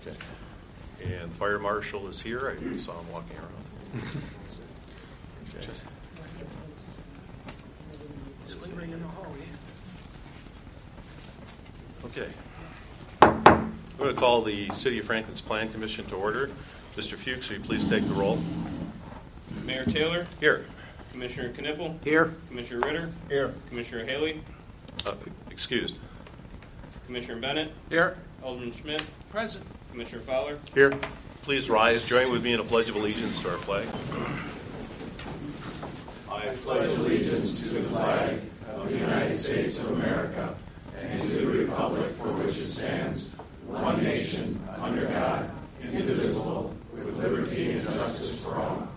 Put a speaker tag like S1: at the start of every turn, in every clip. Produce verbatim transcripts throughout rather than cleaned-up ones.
S1: Okay. And the fire marshal is here. I saw him walking around. Okay. Okay. I'm going to call the City of Franklin's Plan Commission to order. Mister Fuchs, will you please take the roll?
S2: Mayor Taylor?
S1: Here.
S2: Commissioner Knippel?
S3: Here.
S2: Commissioner Ritter?
S3: Here.
S2: Commissioner Haley?
S1: Uh, excused.
S2: Commissioner Bennett?
S3: Here.
S2: Alderman Schmidt?
S3: Present.
S2: Commissioner Fowler?
S1: Here. Please rise. Join with me in a pledge of allegiance to our flag.
S4: I pledge allegiance to the flag of the United States of America and to the republic for which it stands, one nation, under God, indivisible, with liberty and justice for all.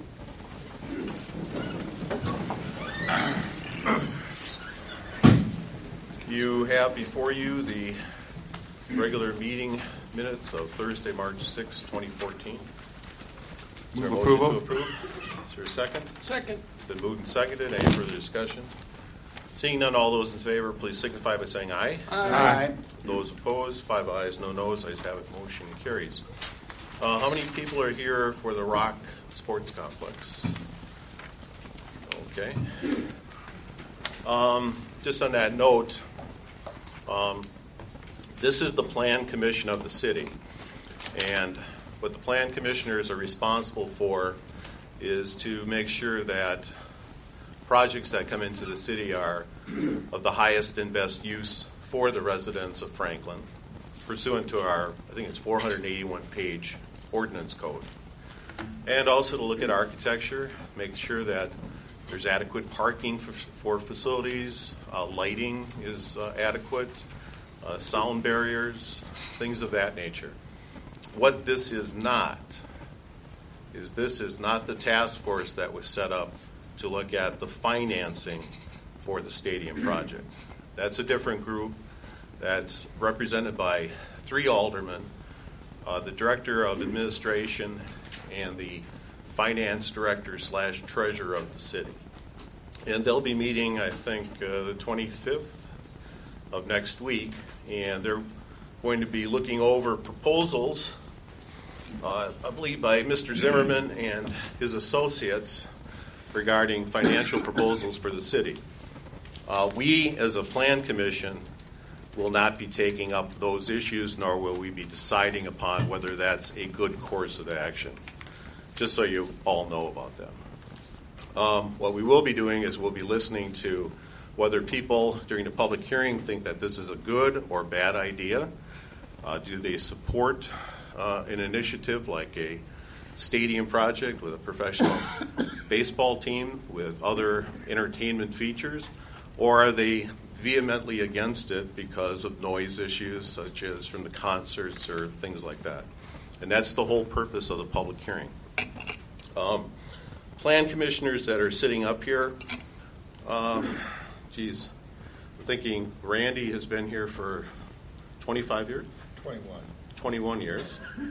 S1: You have before you the regular meeting minutes of Thursday, March sixth, twenty fourteen. Is there a
S3: Move
S1: motion
S3: approval.
S1: to approve? Is there a second?
S3: Second.
S1: It's been moved and seconded. Any further discussion? Seeing none, all those in favor, please signify by saying aye.
S3: Aye.
S1: Those opposed, five ayes, no noes. Ayes have it. Motion carries. Uh, how many people are here for the Rock Sports Complex? Okay. Um, just on that note, um, this is the Plan Commission of the city. And what the Plan Commissioners are responsible for is to make sure that projects that come into the city are of the highest and best use for the residents of Franklin, pursuant to our, I think it's four hundred eighty-one page ordinance code. And also to look at architecture, make sure that there's adequate parking for, for facilities, uh, lighting is uh, adequate, uh, sound barriers, things of that nature. What this is not is this is not the task force that was set up to look at the financing for the stadium project. That's a different group that's represented by three aldermen, uh, the director of administration, and the finance director slash treasurer of the city. And they'll be meeting, I think, uh, the twenty-fifth of next week, and they're going to be looking over proposals, uh, I believe by Mister Zimmerman and his associates, regarding financial proposals for the city. Uh, we, as a plan commission, will not be taking up those issues, nor will we be deciding upon whether that's a good course of action, just so you all know about them. Um, what we will be doing is we'll be listening to whether people during the public hearing think that this is a good or bad idea. Uh, do they support uh, an initiative like a stadium project with a professional baseball team with other entertainment features, or are they vehemently against it because of noise issues such as from the concerts or things like that? And that's the whole purpose of the public hearing. Um, plan commissioners that are sitting up here, um, geez, I'm thinking Randy has been here for twenty-five years?
S3: twenty-one.
S1: twenty-one years.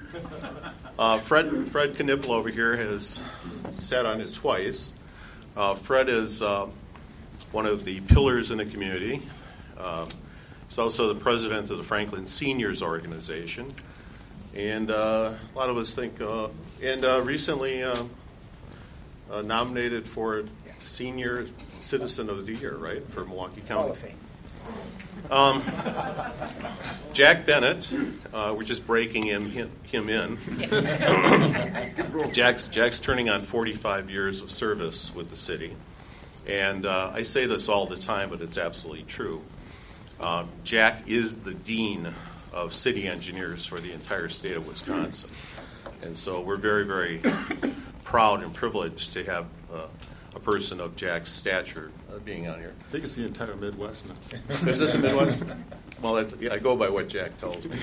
S1: Uh, Fred Fred Knippel over here has sat on it twice. Uh, Fred is uh, one of the pillars in the community. Uh, he's also the president of the Franklin Seniors Organization. And uh, a lot of us think, uh, and uh, recently uh, uh, nominated for Senior Citizen of the Year, right, for Milwaukee County.
S3: Hall of Fame.
S1: Um, Jack Bennett, uh, we're just breaking him him, him in. Jack's Jack's turning on forty-five years of service with the city, and uh, I say this all the time, but it's absolutely true. Uh, Jack is the dean of city engineers for the entire state of Wisconsin, and so we're very, very proud and privileged to have uh, a person of Jack's stature uh, being on here.
S5: I think it's the entire Midwest now.
S1: Is it the Midwest? Well, that's, yeah, I go by what Jack tells me.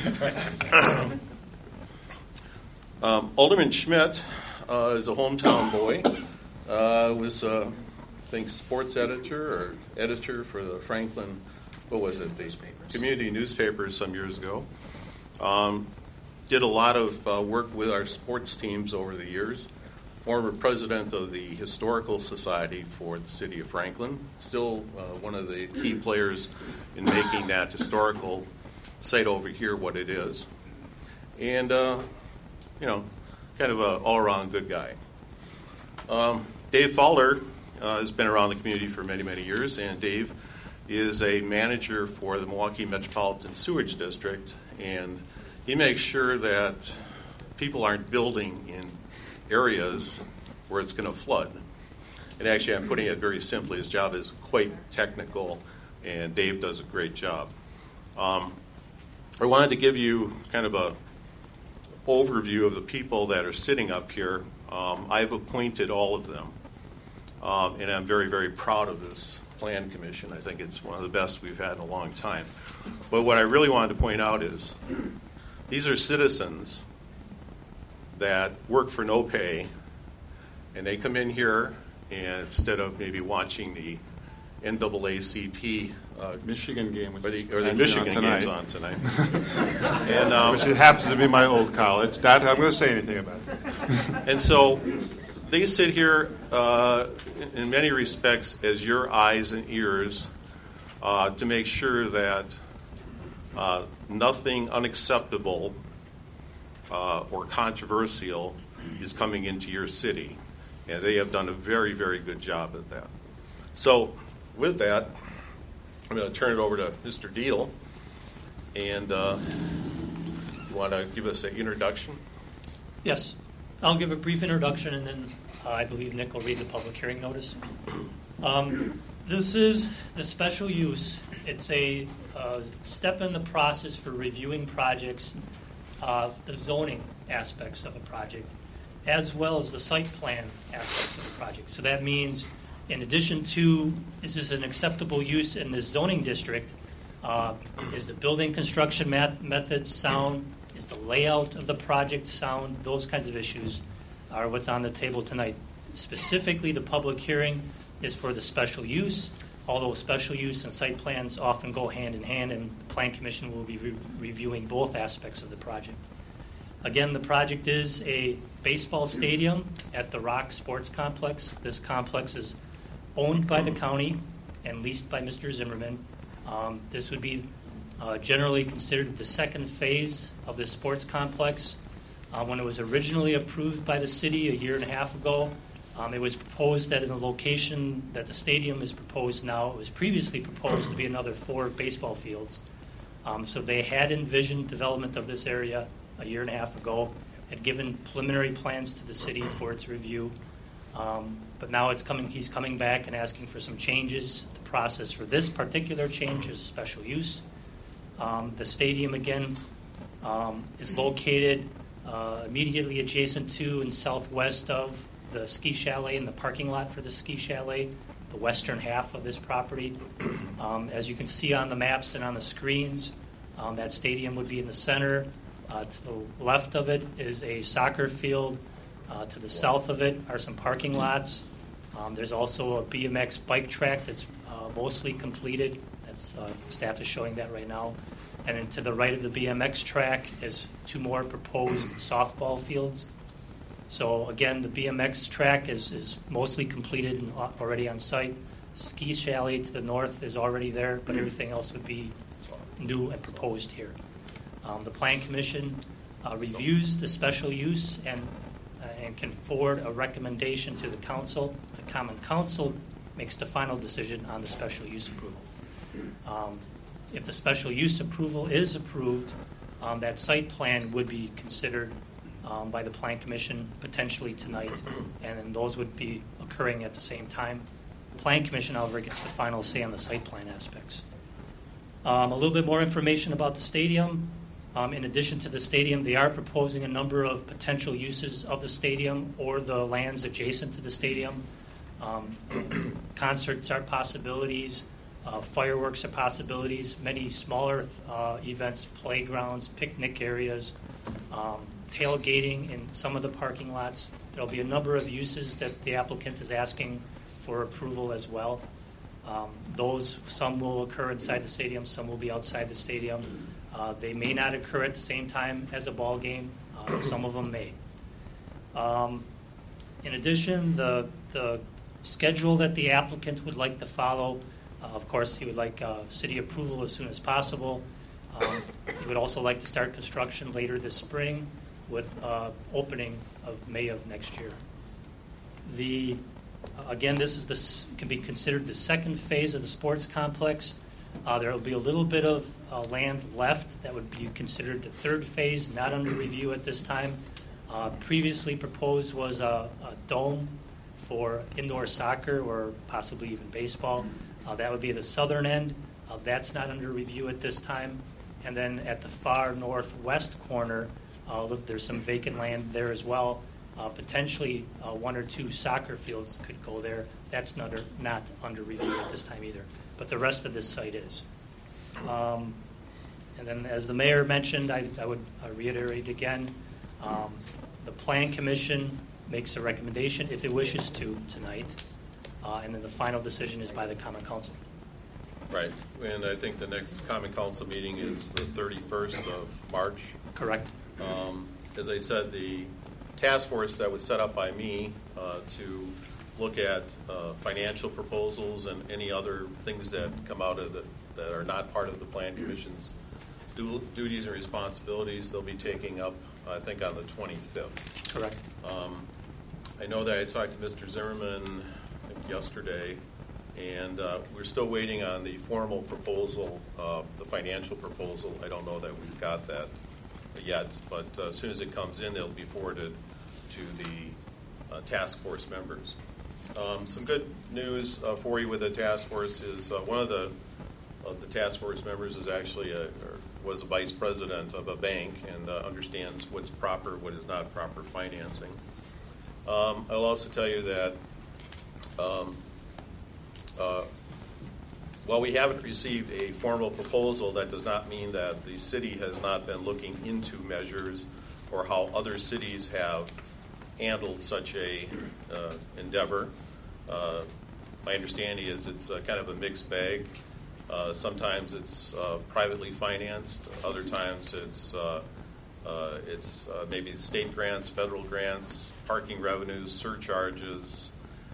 S1: um, Alderman Schmidt uh, is a hometown boy. Uh, was, uh, I think, sports editor or editor for the Franklin, what was it, the
S3: Newspapers.
S1: community newspapers some years ago. Um, did a lot of uh, work with our sports teams over the years. Former president of the Historical Society for the city of Franklin. Still uh, one of the key players in making that historical site over here what it is. and uh, you know, kind of an all-around good guy. Um, Dave Fowler uh, has been around the community for many, many years, and Dave is a manager for the Milwaukee Metropolitan Sewage District, and he makes sure that people aren't building in areas where it's going to flood. And actually, I'm putting it very simply, his job is quite technical, and Dave does a great job. Um, I wanted to give you kind of a overview of the people that are sitting up here. Um, I've appointed all of them, um, and I'm very, very proud of this Plan Commission. I think it's one of the best we've had in a long time. But what I really wanted to point out is these are citizens that work for no pay, and they come in here, and instead of maybe watching the N double A C P uh,
S3: Michigan game,
S1: or the, or the Michigan games on tonight, and um,
S3: which it happens to be my old college. Not I'm going to say anything about it.
S1: And so they sit here uh, in, in many respects as your eyes and ears uh, to make sure that uh, nothing unacceptable uh, or controversial is coming into your city. And they have done a very, very good job at that. So with that, I'm going to turn it over to Mister Deal. And uh, you want to give us an introduction?
S5: Yes. I'll give a brief introduction, and then uh, I believe Nick will read the public hearing notice. Um, this is the special use. It's a uh, step in the process for reviewing projects, uh, the zoning aspects of a project, as well as the site plan aspects of the project. So that means, in addition to, is this an acceptable use in this zoning district? Uh, is the building construction mat- methods sound? Is the layout of the project sound? Those kinds of issues are what's on the table tonight. Specifically, the public hearing is for the special use, although special use and site plans often go hand in hand, and the Plan Commission will be re- reviewing both aspects of the project. Again, the project is a baseball stadium at the Rock Sports Complex. This complex is owned by the county and leased by Mister Zimmerman. Um, this would be uh, generally considered the second phase of the sports complex. Uh, when it was originally approved by the city a year and a half ago, um, it was proposed that in the location that the stadium is proposed now, it was previously proposed to be another four baseball fields. Um, so they had envisioned development of this area a year and a half ago, had given preliminary plans to the city for its review. Um, but now it's coming. He's coming back and asking for some changes. The process for this particular change is special use. Um, the stadium, again, um, is located uh, immediately adjacent to and southwest of the ski chalet and the parking lot for the ski chalet, the western half of this property. Um, as you can see on the maps and on the screens, um, that stadium would be in the center. Uh, to the left of it is a soccer field. Uh, to the south of it are some parking lots. Um, there's also a B M X bike track that's uh, mostly completed. That's, uh, staff is showing that right now. And then to the right of the B M X track is two more proposed softball fields. So again, the B M X track is, is mostly completed and already on site. Ski chalet to the north is already there, but everything else would be new and proposed here. Um, the Plan Commission uh, reviews the special use and uh, and can forward a recommendation to the council. The Common Council makes the final decision on the special use approval. Um, if the special use approval is approved, um, that site plan would be considered um, by the Plan Commission potentially tonight, and then those would be occurring at the same time. The Plan Commission, however, gets the final say on the site plan aspects. Um, a little bit more information about the stadium. Um, in addition to the stadium, they are proposing a number of potential uses of the stadium or the lands adjacent to the stadium. Um, concerts are possibilities. Uh, fireworks are possibilities. Many smaller uh, events, playgrounds, picnic areas, um, tailgating in some of the parking lots. There will be a number of uses that the applicant is asking for approval as well. Um, those, some will occur inside the stadium, some will be outside the stadium. Uh, they may not occur at the same time as a ball game. Uh, some of them may. Um, in addition, the, the schedule that the applicant would like to follow, uh, of course, he would like uh, city approval as soon as possible. Um, we would also like to start construction later this spring with uh, opening of May of next year. The uh, again, this is the s- can be considered the second phase of the sports complex. Uh, there will be a little bit of uh, land left that would be considered the third phase, not under review at this time. Uh, previously proposed was a, a dome for indoor soccer or possibly even baseball. Uh, that would be the southern end. Uh, that's not under review at this time. And then at the far northwest corner, uh, look, there's some vacant land there as well. Uh, potentially uh, one or two soccer fields could go there. That's not, not under review at this time either. But the rest of this site is. Um, and then as the mayor mentioned, I, I would uh, reiterate again, um, the Plan Commission makes a recommendation if it wishes to tonight, uh, and then the final decision is by the Common Council.
S1: Right, and I think the next Common Council meeting is the thirty-first of March.
S5: Correct.
S1: Um, as I said, the task force that was set up by me uh, to look at uh, financial proposals and any other things that come out of the, that are not part of the Plan Commission's du- duties and responsibilities, they'll be taking up, I think, on the twenty-fifth.
S5: Correct.
S1: Um, I know that I talked to Mister Zimmerman, I think, yesterday, and uh, we're still waiting on the formal proposal, uh, the financial proposal. I don't know that we've got that yet, but uh, as soon as it comes in, it'll be forwarded to the uh, task force members. Um, some good news uh, for you with the task force is uh, one of the of the task force members is actually a, or was a vice president of a bank and uh, understands what's proper, what is not proper financing. Um, I'll also tell you that um, uh, while we haven't received a formal proposal, that does not mean that the city has not been looking into measures or how other cities have handled such a uh, endeavor. Uh, my understanding is it's uh, kind of a mixed bag. Uh, sometimes it's uh, privately financed. Other times it's uh, uh, it's uh, maybe state grants, federal grants, parking revenues, surcharges,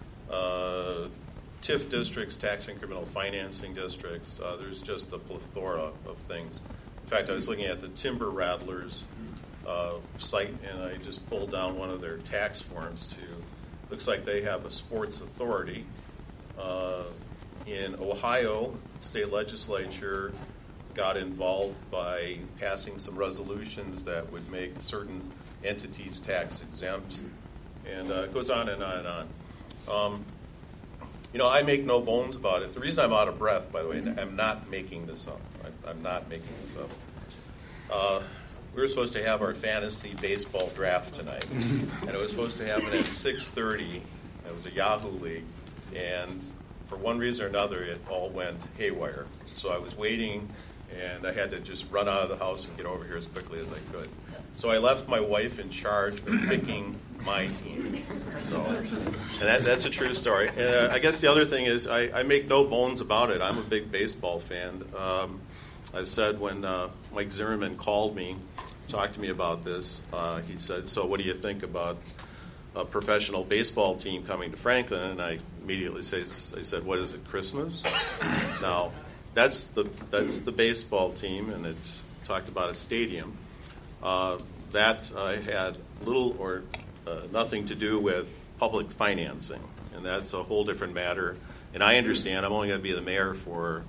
S1: uh, T I F districts, tax incremental financing districts. Uh, there's just a plethora of things. In fact, I was looking at the Timber Rattlers uh, site, and I just pulled down one of their tax forms to. Looks like they have a sports authority. Uh, in Ohio, state legislature got involved by passing some resolutions that would make certain entities tax exempt, and uh, it goes on and on and on. Um, you know, I make no bones about it. The reason I'm out of breath, by the way, and I'm not making this up. I, I'm not making this up. Uh, we were supposed to have our fantasy baseball draft tonight, and it was supposed to happen at six thirty. It was a Yahoo League, and for one reason or another, it all went haywire. So I was waiting, and I had to just run out of the house and get over here as quickly as I could. So I left my wife in charge of picking my team. So, and that, that's a true story. And uh, I guess the other thing is I, I make no bones about it. I'm a big baseball fan. Um, I've said when uh, Mike Zimmerman called me, talked to me about this, uh, he said, so what do you think about a professional baseball team coming to Franklin? And I immediately say, I said, what is it, Christmas? Now, that's the that's the baseball team, and it talked about a stadium. Uh, that uh, had little or uh, nothing to do with public financing, and that's a whole different matter. And I understand I'm only going to be the mayor for,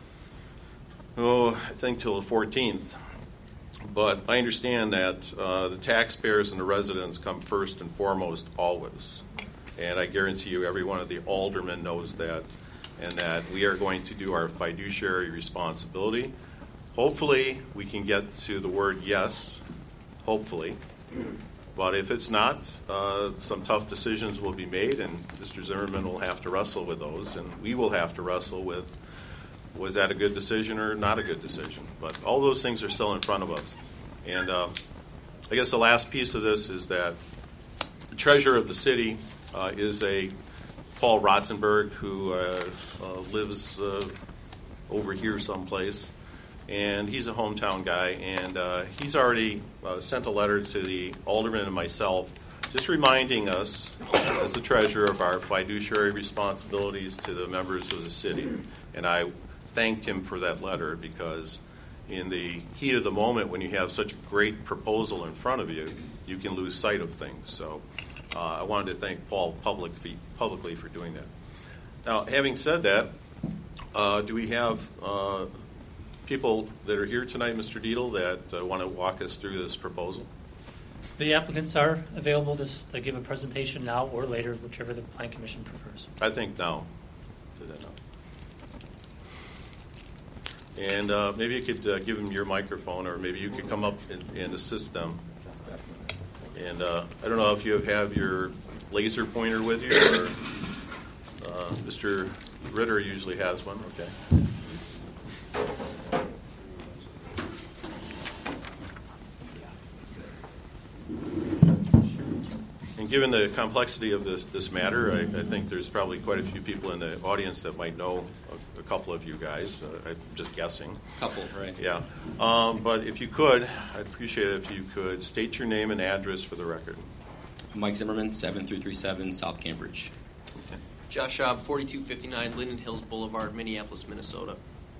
S1: oh, I think till the fourteenth. But I understand that uh, the taxpayers and the residents come first and foremost always. And I guarantee you every one of the aldermen knows that, and that we are going to do our fiduciary responsibility. Hopefully we can get to the word yes, hopefully. But if it's not, uh, some tough decisions will be made, and Mister Zimmerman will have to wrestle with those, and we will have to wrestle with, was that a good decision or not a good decision? But all those things are still in front of us. And uh, I guess the last piece of this is that the treasurer of the city uh, is a Paul Rotzenberg, who uh, uh, lives uh, over here someplace. And he's a hometown guy, and uh, he's already uh, sent a letter to the alderman and myself just reminding us, as the treasurer, of our fiduciary responsibilities to the members of the city. And I thanked him for that letter because in the heat of the moment, when you have such a great proposal in front of you, you can lose sight of things. So uh, I wanted to thank Paul public, publicly for doing that. Now, having said that, uh, do we have uh, people that are here tonight, Mister Dietl, that uh, want to walk us through this proposal?
S5: The applicants are available to, to give a presentation now or later, whichever the Plan Commission prefers.
S1: I think now. Do that now. And uh, maybe you could uh, give them your microphone, or maybe you could come up and, and assist them. And uh, I don't know if you have your laser pointer with you, or uh, Mister Ritter usually has one. Okay. And given the complexity of this, this matter, I, I think there's probably quite a few people in the audience that might know a, a couple of you guys. Uh, I'm just guessing.
S6: Couple, right?
S1: Yeah. Um, but if you could, I'd appreciate it if you could state your name and address for the record.
S6: Mike Zimmerman, seven three three seven South Cambridge.
S1: Okay.
S7: Josh Schaub, forty-two fifty-nine Linden Hills Boulevard, Minneapolis, Minnesota.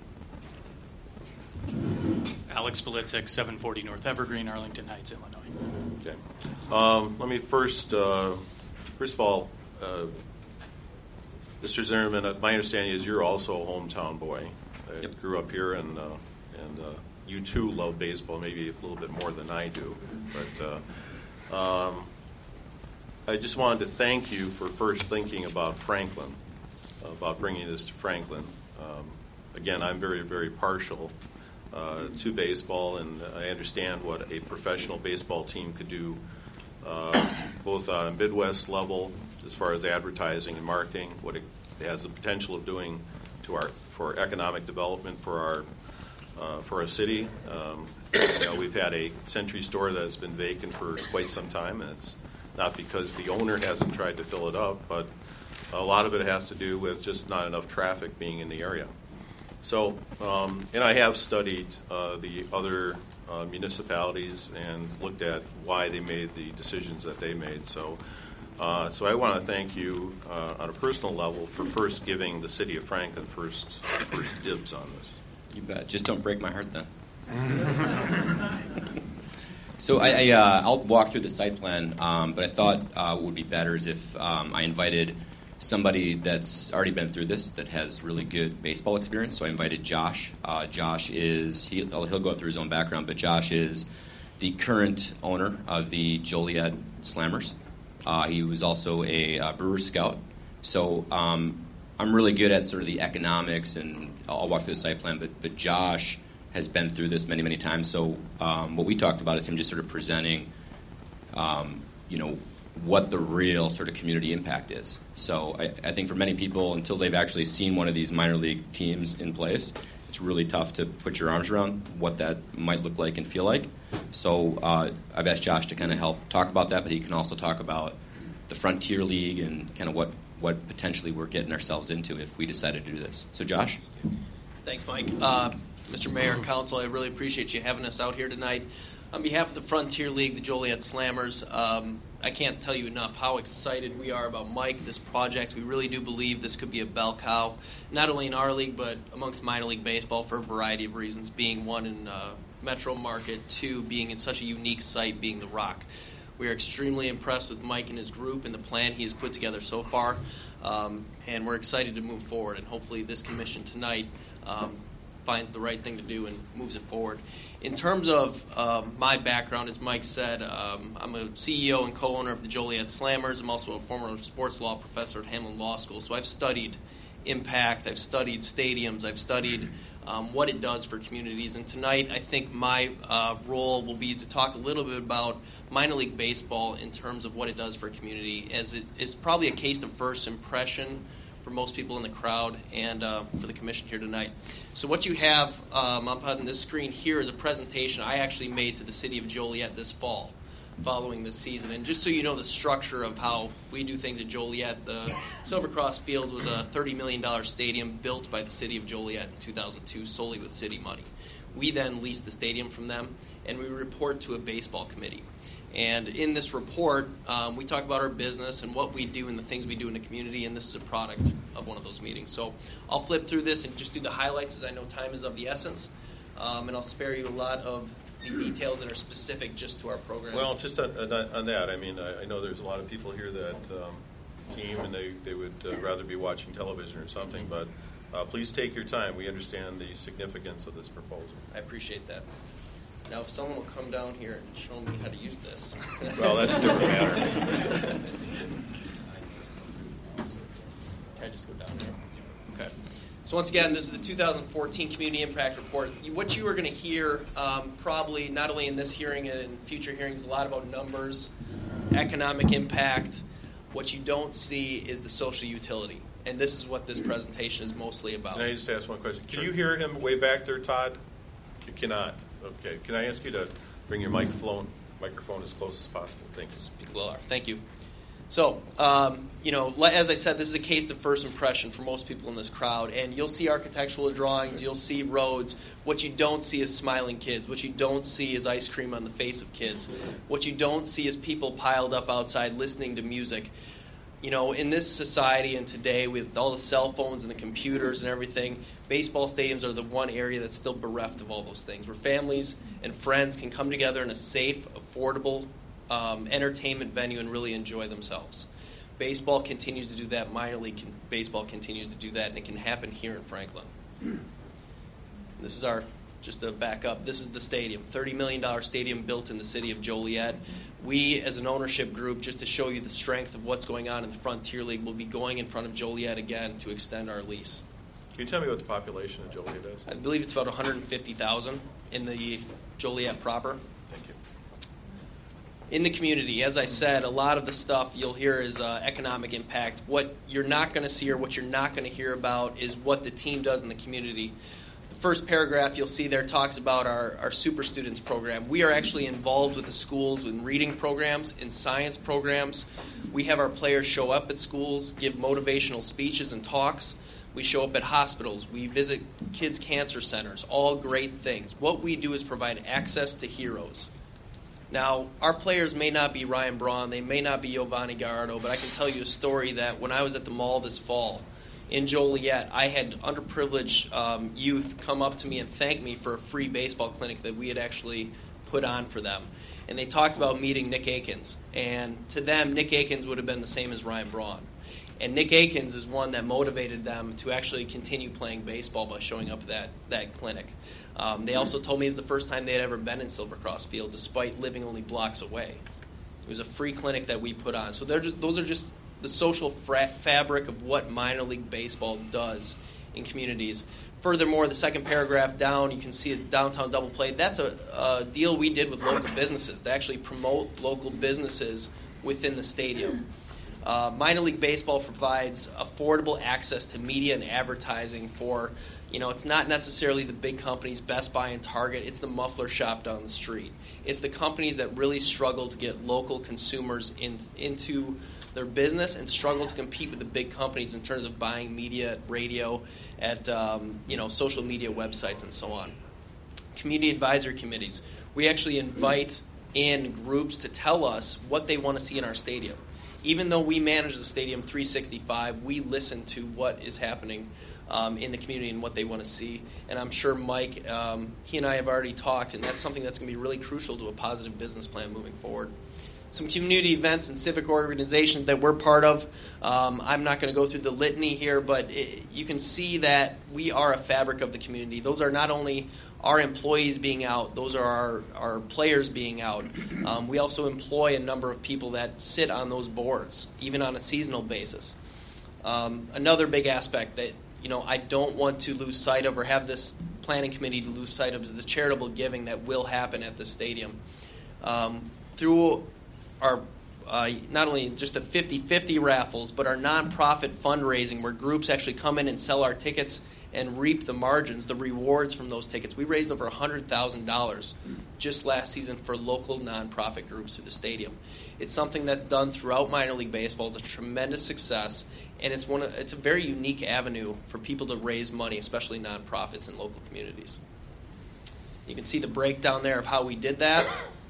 S8: Alex Valitzek, seven forty North Evergreen, Arlington Heights, Illinois.
S1: Okay. Um, let me first, uh, first of all, uh, Mister Zimmerman, uh, my understanding is you're also a hometown boy. I
S6: Yep.
S1: grew up here, and uh, and uh, you too love baseball, maybe a little bit more than I do. But uh, um, I just wanted to thank you for first thinking about Franklin, about bringing this to Franklin. Um, again, I'm very, very partial Uh, to baseball, and I understand what a professional baseball team could do, uh, both on a Midwest level as far as advertising and marketing, what it has the potential of doing to our for economic development for our uh, for our city. Um, you know, we've had a Century store that has been vacant for quite some time, and it's not because the owner hasn't tried to fill it up, but a lot of it has to do with just not enough traffic being in the area. So, um, and I have studied uh, the other uh, municipalities and looked at why they made the decisions that they made. So, uh, so I want to thank you uh, on a personal level for first giving the city of Franklin first first dibs on this.
S6: You bet. Just don't break my heart then. So I, I uh, I'll walk through the site plan, um, but I thought uh, what would be better is if um, I invited somebody that's already been through this, that has really good baseball experience. So I invited Josh. Uh, Josh is, he, he'll go through his own background, but Josh is the current owner of the Joliet Slammers. Uh, he was also a uh, Brewer Scout. So um, I'm really good at sort of the economics, and I'll walk through the site plan, but, but Josh has been through this many, many times. So um, what we talked about is him just sort of presenting, um, you know, what the real sort of community impact is. So I, I think for many people, until they've actually seen one of these minor league teams in place, it's really tough to put your arms around what that might look like and feel like. So uh, I've asked Josh to kind of help talk about that, but he can also talk about the Frontier League and kind of what, what potentially we're getting ourselves into if we decided to do this. So Josh?
S7: Thanks, Mike. Uh, Mister Mayor and Council, I really appreciate you having us out here tonight. On behalf of the Frontier League, the Joliet Slammers, um, I can't tell you enough how excited we are about Mike, this project. We really do believe this could be a bell cow, not only in our league, but amongst minor league baseball for a variety of reasons, being one in uh, metro market, two, being in such a unique site, being the Rock. We are extremely impressed with Mike and his group and the plan he has put together so far, um, and we're excited to move forward, and hopefully this commission tonight um, finds the right thing to do and moves it forward. In terms of um, my background, as Mike said, um, I'm a C E O and co-owner of the Joliet Slammers. I'm also a former sports law professor at Hamlin Law School, so I've studied impact, I've studied stadiums, I've studied um, what it does for communities. And tonight, I think my uh, role will be to talk a little bit about minor league baseball in terms of what it does for a community, as it is probably a case of first impression for most people in the crowd and uh, for the commission here tonight. So what you have um, up on this screen here is a presentation I actually made to the city of Joliet this fall following this season. And just so you know the structure of how we do things at Joliet, the Silver Cross Field was a thirty million dollars stadium built by the city of Joliet in two thousand two solely with city money. We then leased the stadium from them, and we report to a baseball committee. And in this report, um, we talk about our business and what we do and the things we do in the community, and this is a product of one of those meetings. So I'll flip through this and just do the highlights, as I know time is of the essence. um, and I'll spare you a lot of the details that are specific just to our program.
S1: Well, just on, on that, I mean, I, I know there's a lot of people here that um, came and they, they would uh, rather be watching television or something, but uh, please take your time. We understand the significance of this proposal.
S7: I appreciate that. Now, if someone will come down here and show me how to use this.
S1: Well, that's a different matter.
S7: Can I just go down here? Okay. So once again, this is the two thousand fourteen Community Impact Report. What you are going to hear um, probably not only in this hearing and in future hearings, a lot about numbers, economic impact. What you don't see is the social utility. And this is what this presentation is mostly about.
S1: Can I just ask one question? Can you hear him way back there, Todd? You cannot. Okay. Can I ask you to bring your microphone microphone as close as possible? Thanks.
S7: Speak lower. Thank you. So, um, you know, as I said, this is a case of first impression for most people in this crowd. And you'll see architectural drawings, you'll see roads. What you don't see is smiling kids. What you don't see is ice cream on the face of kids. What you don't see is people piled up outside listening to music. You know, in this society and today, with all the cell phones and the computers and everything, baseball stadiums are the one area that's still bereft of all those things, where families and friends can come together in a safe, affordable um, entertainment venue and really enjoy themselves. Baseball continues to do that. Minor league can, baseball continues to do that, and it can happen here in Franklin. This is our, just to back up, this is the stadium, thirty million dollars stadium built in the city of Joliet. We, as an ownership group, just to show you the strength of what's going on in the Frontier League, will be going in front of Joliet again to extend our lease.
S1: Can you tell me what the population of Joliet is?
S7: I believe it's about one hundred fifty thousand in the Joliet proper.
S1: Thank you.
S7: In the community, as I said, a lot of the stuff you'll hear is uh, economic impact. What you're not going to see or what you're not going to hear about is what the team does in the community. The first paragraph you'll see there talks about our, our Super Students program. We are actually involved with the schools in reading programs, in science programs. We have our players show up at schools, give motivational speeches and talks. We show up at hospitals. We visit kids' cancer centers. All great things. What we do is provide access to heroes. Now, our players may not be Ryan Braun, they may not be Giovanni Gallardo, but I can tell you a story that when I was at the mall this fall in Joliet, I had underprivileged um, youth come up to me and thank me for a free baseball clinic that we had actually put on for them. And they talked about meeting Nick Akins. And to them, Nick Akins would have been the same as Ryan Braun. And Nick Akins is one that motivated them to actually continue playing baseball by showing up at that, that clinic. Um, they also told me it's the first time they had ever been in Silvercross Field, despite living only blocks away. It was a free clinic that we put on. So they're just, those are just the social fra- fabric of what minor league baseball does in communities. Furthermore, the second paragraph down, you can see a downtown double play. That's a, a deal we did with local businesses to actually promote local businesses within the stadium. Uh, minor league baseball provides affordable access to media and advertising for, you know, it's not necessarily the big companies, Best Buy and Target. It's the muffler shop down the street. It's the companies that really struggle to get local consumers in, into their business and struggle to compete with the big companies in terms of buying media at radio, at um, you know, social media websites, and so on. Community advisory committees. We actually invite in groups to tell us what they want to see in our stadium. Even though we manage the stadium three sixty-five, we listen to what is happening um, in the community and what they want to see. And I'm sure Mike, um, he and I have already talked, and that's something that's going to be really crucial to a positive business plan moving forward. Some community events and civic organizations that we're part of. Um, I'm not going to go through the litany here, but it, you can see that we are a fabric of the community. Those are not only our employees being out, those are our, our players being out. Um, we also employ a number of people that sit on those boards, even on a seasonal basis. Um, another big aspect that, you know, I don't want to lose sight of or have this planning committee to lose sight of is the charitable giving that will happen at the stadium. Um, through our uh, not only just the fifty-fifty raffles, but our nonprofit fundraising where groups actually come in and sell our tickets and reap the margins, the rewards from those tickets. We raised over one hundred thousand dollars just last season for local nonprofit groups through the stadium. It's something that's done throughout minor league baseball. It's a tremendous success, and it's one of, it's a very unique avenue for people to raise money, especially nonprofits in local communities. You can see the breakdown there of how we did that.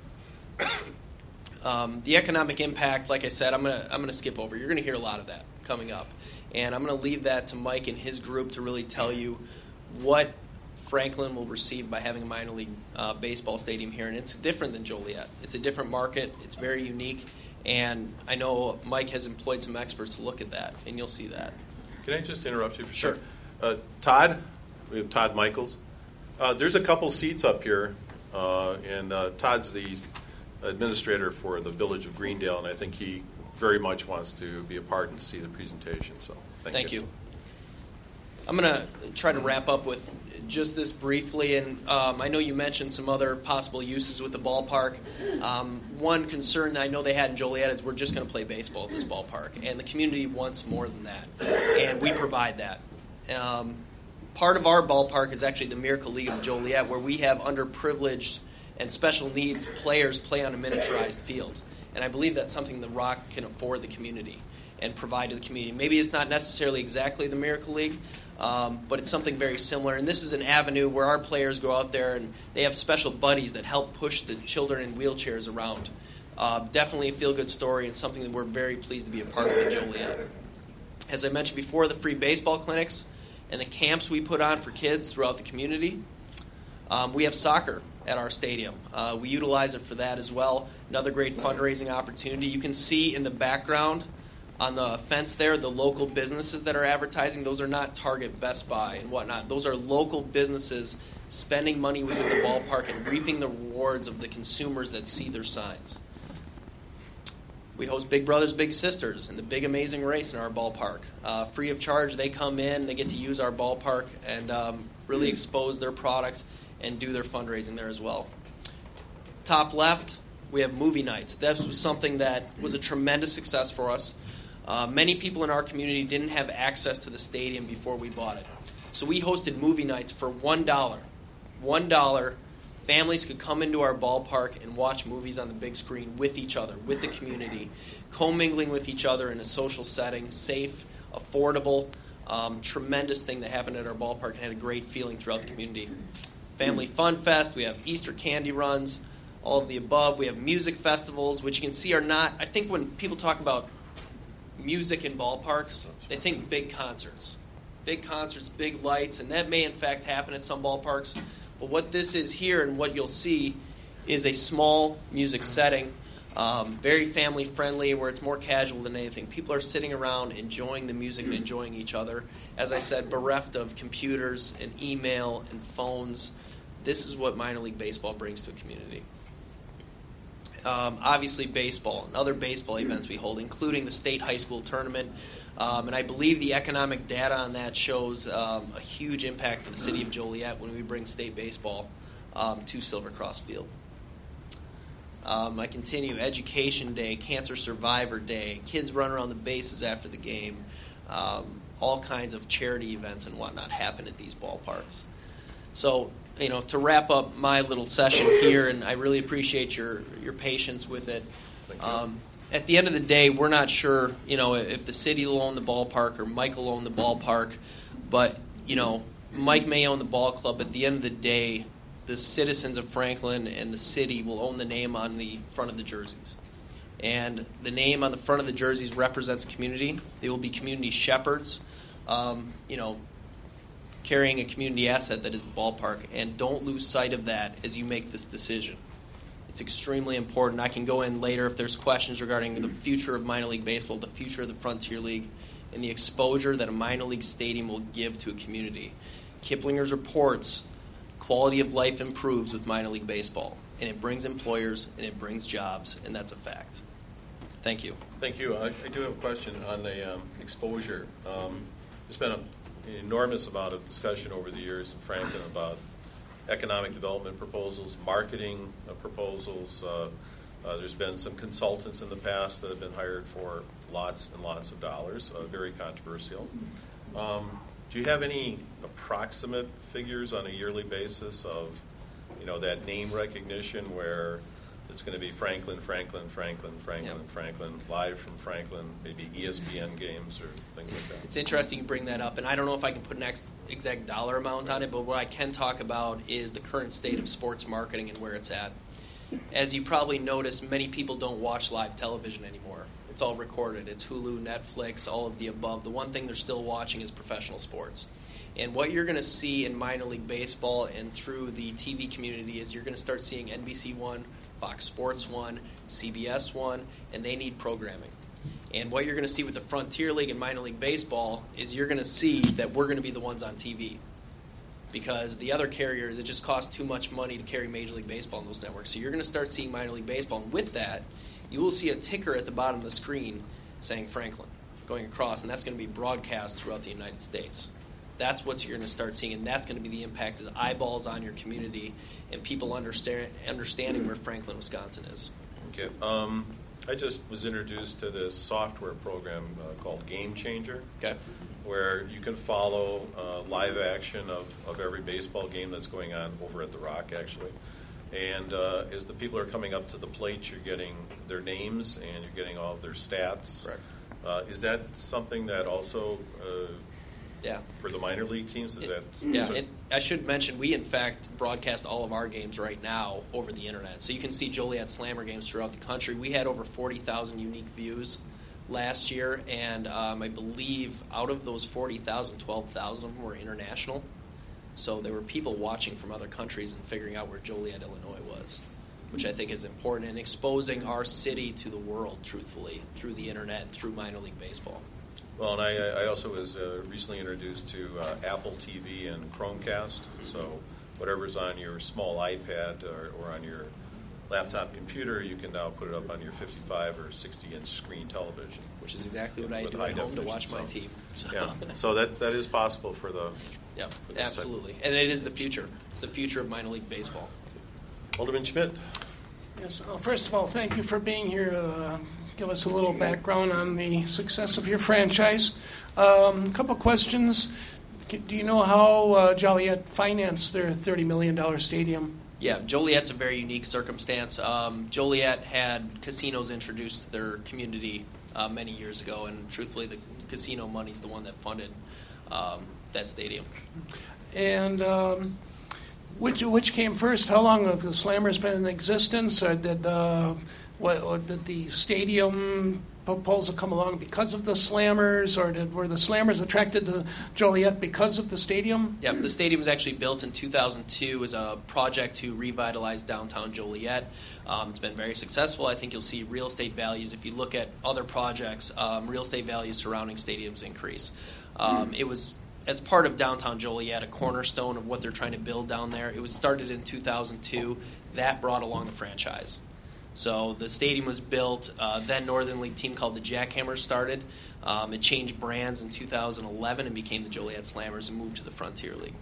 S7: Um, the economic impact, like I said, I'm gonna I'm gonna skip over. You're gonna hear a lot of that coming up, and I'm gonna leave that to Mike and his group to really tell you what Franklin will receive by having a minor league uh, baseball stadium here, and it's different than Joliet. It's a different market. It's very unique, and I know Mike has employed some experts to look at that, and you'll see that.
S1: Can I just interrupt you for a
S7: Sure.
S1: second? Uh, Todd, we have Todd Michaels. Uh, there's a couple seats up here, uh, and uh, Todd's the administrator for the Village of Greendale, and I think he very much wants to be a part and see the presentation. So thank,
S7: Thank
S1: you.
S7: you. I'm going to try to wrap up with just this briefly, and um, I know you mentioned some other possible uses with the ballpark. Um, one concern that I know they had in Joliet is we're just going to play baseball at this ballpark, and the community wants more than that, and we provide that. Um, part of our ballpark is actually the Miracle League of Joliet, where we have underprivileged and special needs players play on a miniaturized field, and I believe that's something the Rock can afford the community and provide to the community. Maybe it's not necessarily exactly the Miracle League, Um, but it's something very similar, and this is an avenue where our players go out there and they have special buddies that help push the children in wheelchairs around. Uh, definitely a feel-good story and something that we're very pleased to be a part of in Joliet. As I mentioned before, the free baseball clinics and the camps we put on for kids throughout the community. Um, we have soccer at our stadium. Uh, we utilize it for that as well. Another great fundraising opportunity. You can see in the background on the fence there, the local businesses that are advertising. Those are not Target, Best Buy, and whatnot. Those are local businesses spending money within the ballpark and reaping the rewards of the consumers that see their signs. We host Big Brothers, Big Sisters and the Big Amazing Race in our ballpark. Uh, free of charge, they come in, they get to use our ballpark and um, really expose their product and do their fundraising there as well. Top left, we have movie nights. This was something that was a tremendous success for us. Uh, many people in our community didn't have access to the stadium before we bought it. So we hosted movie nights for one dollar. one dollar. Families could come into our ballpark and watch movies on the big screen with each other, with the community, commingling with each other in a social setting, safe, affordable, um, tremendous thing that happened at our ballpark and had a great feeling throughout the community. Family Fun Fest, we have Easter candy runs, all of the above. We have music festivals, which you can see are not, I think when people talk about music in ballparks, they think big concerts. Big concerts, big lights, and that may in fact happen at some ballparks. But what this is here and what you'll see is a small music setting, um, very family friendly, where it's more casual than anything. People are sitting around enjoying the music and enjoying each other. As I said, bereft of computers and email and phones. This is what minor league baseball brings to a community. Um, obviously baseball and other baseball events we hold, including the state high school tournament. Um, and I believe the economic data on that shows um, a huge impact for the city of Joliet when we bring state baseball um, to Silver Cross Field. Um, I continue. Education Day, Cancer Survivor Day, kids run around the bases after the game. Um, all kinds of charity events and whatnot happen at these ballparks. So, you know, to wrap up my little session here, and I really appreciate your, your patience with it. Um, at the end of the day, we're not sure, you know, if the city will own the ballpark or Mike will own the ballpark, but, you know, Mike may own the ball club. At the end of the day, the citizens of Franklin and the city will own the name on the front of the jerseys. And the name on the front of the jerseys represents a community. They will be community shepherds, um, you know, carrying a community asset that is the ballpark. And don't lose sight of that as you make this decision. It's extremely important. I can go in later if there's questions regarding the future of minor league baseball, the future of the Frontier League, and the exposure that a minor league stadium will give to a community. Kiplinger's reports, quality of life improves with minor league baseball, and it brings employers and it brings jobs, and that's a fact. Thank you.
S1: Thank you. I, I do have a question on the um, exposure. Um, there's been a, an enormous amount of discussion over the years in Franklin about economic development proposals, marketing uh, proposals. Uh, uh, there's been some consultants in the past that have been hired for lots and lots of dollars, uh, very controversial. Um, do you have any approximate figures on a yearly basis of, you know, that name recognition where it's going to be Franklin, Franklin, Franklin, Franklin,
S7: Yep.
S1: Franklin, live from Franklin, maybe E S P N games or things like that?
S7: It's interesting you bring that up, and I don't know if I can put an ex- exact dollar amount on it, but what I can talk about is the current state of sports marketing and where it's at. As you probably noticed, many people don't watch live television anymore. It's all recorded. It's Hulu, Netflix, all of the above. The one thing they're still watching is professional sports. And what you're going to see in minor league baseball and through the T V community is you're going to start seeing N B C one, Fox Sports one, C B S one, and they need programming. And what you're going to see with the Frontier League and minor league baseball is you're going to see that we're going to be the ones on T V. Because the other carriers, it just costs too much money to carry Major League Baseball on those networks. So you're going to start seeing minor league baseball. And with that, you will see a ticker at the bottom of the screen saying Franklin going across, and that's going to be broadcast throughout the United States. That's what you're going to start seeing, and that's going to be the impact is eyeballs on your community and people understand, understanding where Franklin, Wisconsin is.
S1: Okay. Um, I just was introduced to this software program uh, called Game Changer,
S7: Okay.
S1: where you can follow uh, live action of, of every baseball game that's going on over at The Rock, actually. And uh, as the people are coming up to the plate, you're getting their names and you're getting all of their stats.
S7: Correct.
S1: Uh, is that something that also, uh,
S7: Yeah.
S1: for the minor league teams, is
S7: It-
S1: that?
S7: Yeah,
S1: so-
S7: and I should mention we in fact broadcast all of our games right now over the internet, so you can see Joliet Slammer games throughout the country. We had over forty thousand unique views last year, and um, I believe out of those forty thousand, twelve thousand of them were international. So there were people watching from other countries and figuring out where Joliet, Illinois was, which I think is important, and exposing our city to the world, truthfully, through the internet and through minor league baseball.
S1: Well, and I, I also was uh, recently introduced to uh, Apple T V and Chromecast. So whatever's on your small iPad or, or on your laptop computer, you can now put it up on your fifty-five or sixty inch screen television.
S7: Which is exactly what I
S1: With
S7: do
S1: high
S7: at home to
S1: definition,
S7: watch my
S1: so-
S7: team. So.
S1: Yeah, so that, that is possible for the
S7: Yeah,
S1: for this type.
S7: absolutely. And it is the future. It's the future of minor league baseball.
S1: Alderman Schmidt.
S9: Yes. Well, first of all, thank you for being here to uh, give us a little background on the success of your franchise. A um, couple questions. C- Do you know how uh, Joliet financed their thirty million dollars stadium?
S7: Yeah, Joliet's a very unique circumstance. Um, Joliet had casinos introduced to their community uh, many years ago, and truthfully, the casino money is the one that funded um, that stadium.
S9: And um, which which came first? How long have the Slammers been in existence? Or did the what, or did the stadium proposal come along because of the Slammers, or did were the Slammers attracted to Joliet because of the stadium?
S7: Yeah, the stadium was actually built in two thousand two as a project to revitalize downtown Joliet. Um, it's been very successful. I think you'll see real estate values. If you look at other projects, um, real estate values surrounding stadiums increase. Um, it was, as part of downtown Joliet, a cornerstone of what they're trying to build down there. It was started in two thousand two. That brought along the franchise. So the stadium was built. Uh, then Northern League team called the Jackhammers started. Um, it changed brands in two thousand eleven and became the Joliet Slammers and moved to the Frontier League.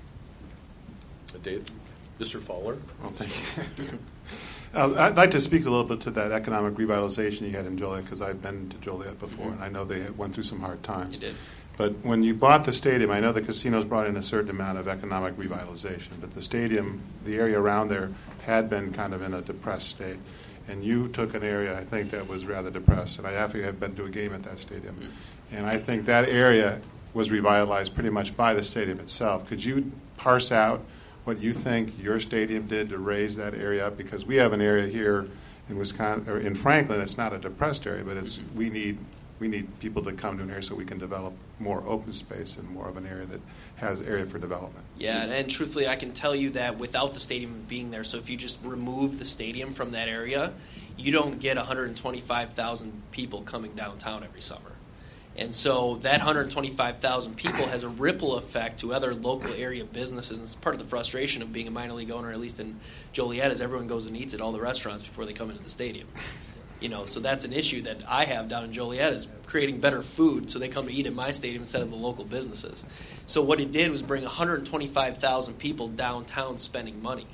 S1: Uh, Dave. Mister Fowler.
S3: Well, thank you. Uh, I'd like to speak a little bit to that economic revitalization you had in Joliet, because I've been to Joliet before, and I know they had- went through some hard times.
S7: You did.
S3: But when you bought the stadium, I know the casinos brought in a certain amount of economic revitalization, but the stadium, the area around there, had been kind of in a depressed state. And you took an area, I think, that was rather depressed, and I actually have been to a game at that stadium. Mm-hmm. And I think that area was revitalized pretty much by the stadium itself. Could you parse out what you think your stadium did to raise that area up? Because we have an area here in Wisconsin, or in Franklin, it's not a depressed area, but it's we need we need people to come to an area so we can develop more open space and more of an area that has area for development.
S7: Yeah, and, and truthfully, I can tell you that without the stadium being there, so if you just remove the stadium from that area, you don't get one hundred twenty-five thousand people coming downtown every summer. And so that one hundred twenty-five thousand people has a ripple effect to other local area businesses. And it's part of the frustration of being a minor league owner, at least in Joliet, is everyone goes and eats at all the restaurants before they come into the stadium. You know, so that's an issue that I have down in Joliet, is creating better food so they come to eat at my stadium instead of the local businesses. So what it did was bring one hundred twenty-five thousand people downtown spending money.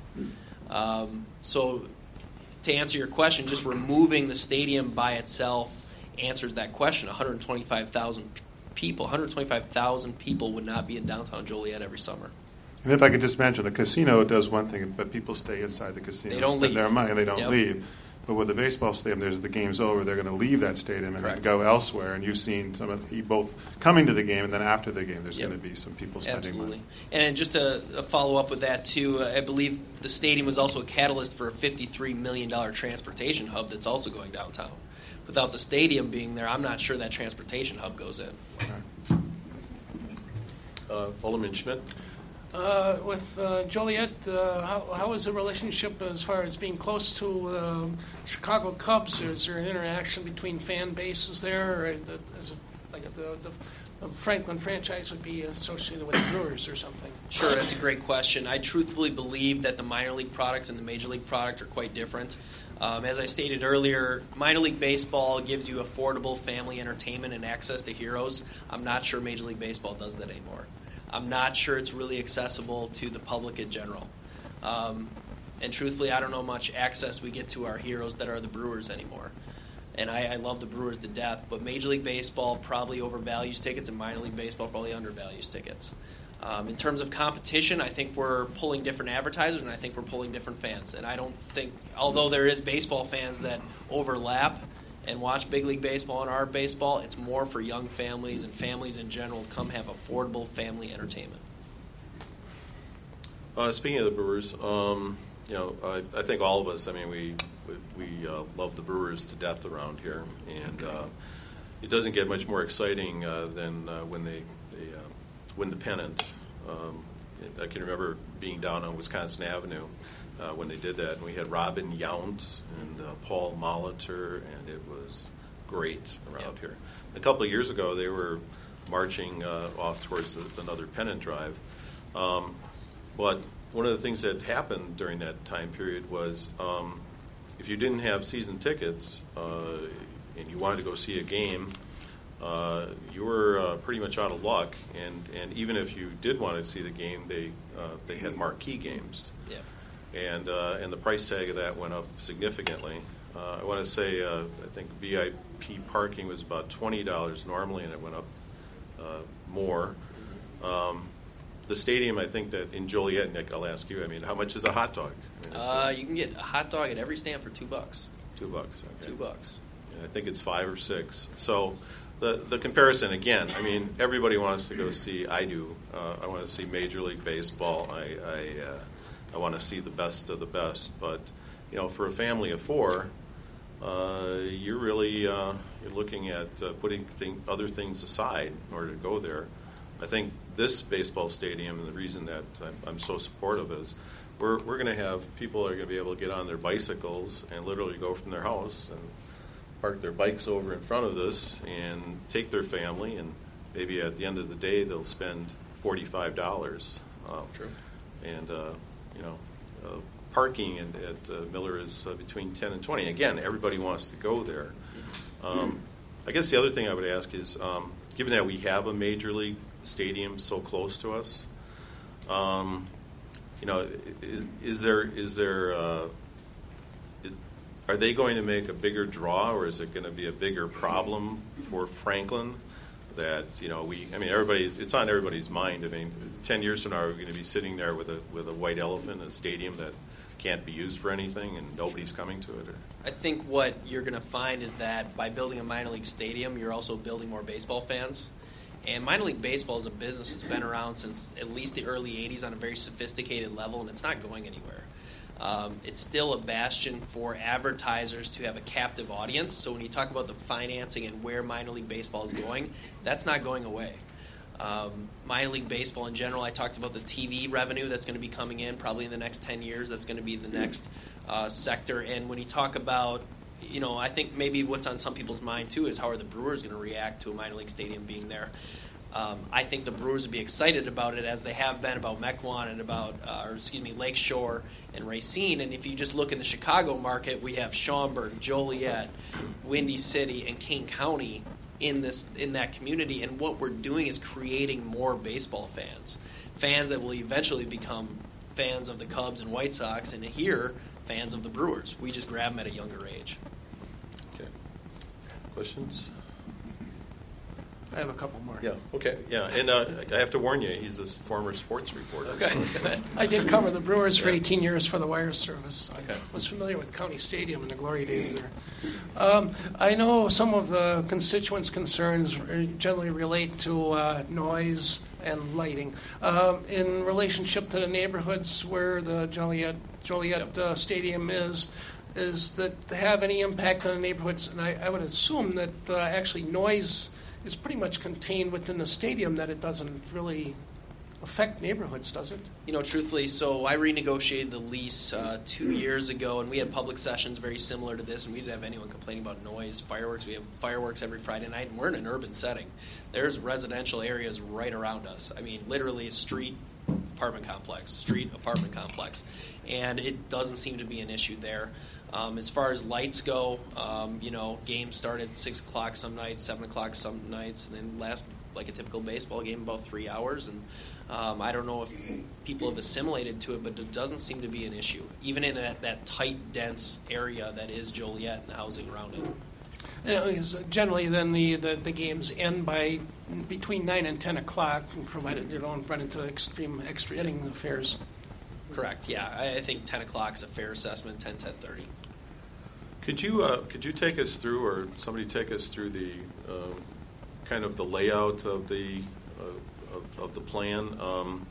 S7: Um, so to answer your question, just removing the stadium by itself answers that question. one hundred twenty-five thousand people, one hundred twenty-five thousand people would not be in downtown Joliet every summer.
S3: And if I could just mention, a casino does one thing, but people stay inside the casino,
S7: They don't
S3: spend
S7: leave.
S3: their money, they don't
S7: Yep.
S3: leave. But with the baseball stadium, there's the game's over. They're going to leave that stadium and
S7: Correct.
S3: go elsewhere. And you've seen some of the, both coming to the game and then after the game, there's
S7: Yep.
S3: going to be some people spending
S7: Absolutely.
S3: money.
S7: And just a, a follow up with that too, uh, I believe the stadium was also a catalyst for a fifty-three million dollars transportation hub that's also going downtown. Without the stadium being there, I'm not sure that transportation hub goes in.
S3: Right.
S1: Uh, Alderman Schmidt?
S9: Uh, with uh, Joliet, uh, how, how is the relationship as far as being close to uh, Chicago Cubs? Is there an interaction between fan bases there? Or the, is it like the, the, the Franklin franchise would be associated with the Brewers or something?
S7: Sure, that's a great question. I truthfully believe that the minor league product and the major league product are quite different. Um, as I stated earlier, minor league baseball gives you affordable family entertainment and access to heroes. I'm not sure Major League Baseball does that anymore. I'm not sure it's really accessible to the public in general. Um, and truthfully, I don't know much access we get to our heroes that are the Brewers anymore. And I, I love the Brewers to death, but Major League Baseball probably overvalues tickets and minor league baseball probably undervalues tickets. Um, in terms of competition, I think we're pulling different advertisers and I think we're pulling different fans. And I don't think, although there is baseball fans that overlap and watch Big League Baseball and our baseball, it's more for young families and families in general to come have affordable family entertainment.
S1: Uh, speaking of the Brewers, um, you know, I, I think all of us, I mean, we we, we uh, love the Brewers to death around here, and uh, it doesn't get much more exciting uh, than uh, when they, they uh, win the pennant. Um, I can remember being down on Wisconsin Avenue uh, when they did that, and we had Robin Yount and uh, Paul Molitor, and it was great around
S7: Yep.
S1: here. A couple of years ago, they were marching uh, off towards the, another pennant drive. Um, but one of the things that happened during that time period was um, if you didn't have season tickets uh, and you wanted to go see a game, uh, you were uh, pretty much out of luck. And, and even if you did want to see the game, they uh, they had marquee games.
S7: Yeah.
S1: And uh, and the price tag of that went up significantly. Uh, I want to say uh, I think V I P parking was about twenty dollars normally, and it went up uh, more. Um, the stadium, I think that in Joliet, Nick, I'll ask you. I mean, how much is a hot dog? I mean,
S7: Uh, you can get a hot dog at every stand for two bucks.
S1: two bucks. Okay.
S7: Two bucks.
S1: And I think it's five or six. So the the comparison again. I mean, everybody wants to go see. I do. Uh, I want to see Major League Baseball. I I, uh, I want to see the best of the best. But you know, for a family of four, uh, you're really uh, you're looking at uh, putting thing, other things aside in order to go there. I think this baseball stadium, and the reason that I'm, I'm so supportive is we're we're going to have people that are going to be able to get on their bicycles and literally go from their house and park their bikes over in front of this and take their family, and maybe at the end of the day they'll spend forty-five dollars. Um,
S7: True.
S1: And uh, you know, uh, parking at, at uh, Miller is uh, between ten and twenty. Again, everybody wants to go there. Um, I guess the other thing I would ask is, um, given that we have a major league stadium so close to us, um, you know, is, is there is there uh, it, are they going to make a bigger draw, or is it going to be a bigger problem for Franklin? That you know, we I mean, everybody it's on everybody's mind. I mean, ten years from now, we're going to be sitting there with a with a white elephant in a stadium that can't be used for anything, and nobody's coming to it. Or,
S7: I think what you're going to find is that by building a minor league stadium, you're also building more baseball fans. And minor league baseball as a business has been around since at least the early eighties on a very sophisticated level, and it's not going anywhere. Um, it's still a bastion for advertisers to have a captive audience. So when you talk about the financing and where minor league baseball is going, that's not going away. Um, minor league baseball in general, I talked about the T V revenue that's going to be coming in probably in the next ten years. That's going to be the next uh, sector. And when you talk about, you know, I think maybe what's on some people's mind too is how are the Brewers going to react to a minor league stadium being there. Um, I think the Brewers would be excited about it as they have been about Mequon and about, uh, or excuse me, Lakeshore and Racine. And if you just look in the Chicago market, we have Schaumburg, Joliet, Windy City, and King County in this in that community. And what we're doing is creating more baseball fans, fans that will eventually become fans of the Cubs and White Sox, and here fans of the Brewers. We just grab them at a younger age.
S1: okay. Questions?
S9: I have a couple more.
S1: Yeah. Okay. Yeah. And uh, I have to warn you, he's a former sports reporter.
S7: Okay.
S9: I did cover the Brewers for
S1: Yeah.
S9: eighteen years for the Wire Service. I
S7: Okay.
S9: was familiar with County Stadium and the glory days there. Um, I know some of the constituents' concerns generally relate to uh, noise and lighting. Um, in relationship to the neighborhoods where the Joliet, Joliet uh, Stadium is, is that they have any impact on the neighborhoods? And I, I would assume that uh, actually noise is pretty much contained within the stadium, that it doesn't really affect neighborhoods, does it?
S7: You know, truthfully, so I renegotiated the lease uh, two years ago, and we had public sessions very similar to this, and we didn't have anyone complaining about noise, fireworks. We have fireworks every Friday night, and we're in an urban setting. There's residential areas right around us. I mean, literally a street apartment complex, street apartment complex, and it doesn't seem to be an issue there. Um, as far as lights go, um, you know, games start at six o'clock some nights, seven o'clock some nights, and then last like a typical baseball game, about three hours, and Um, I don't know if people have assimilated to it, but it doesn't seem to be an issue, even in that, that tight, dense area that is Joliet and the housing around it.
S9: You know, because generally, then the, the, the games end by between nine and ten o'clock, provided they don't run into extreme extra inning affairs.
S7: Correct. Yeah, I, I think ten o'clock is a fair assessment. ten, ten thirty.
S1: Could you uh, could you take us through, or somebody take us through the uh, kind of the layout of the uh, Of, of the plan? Um,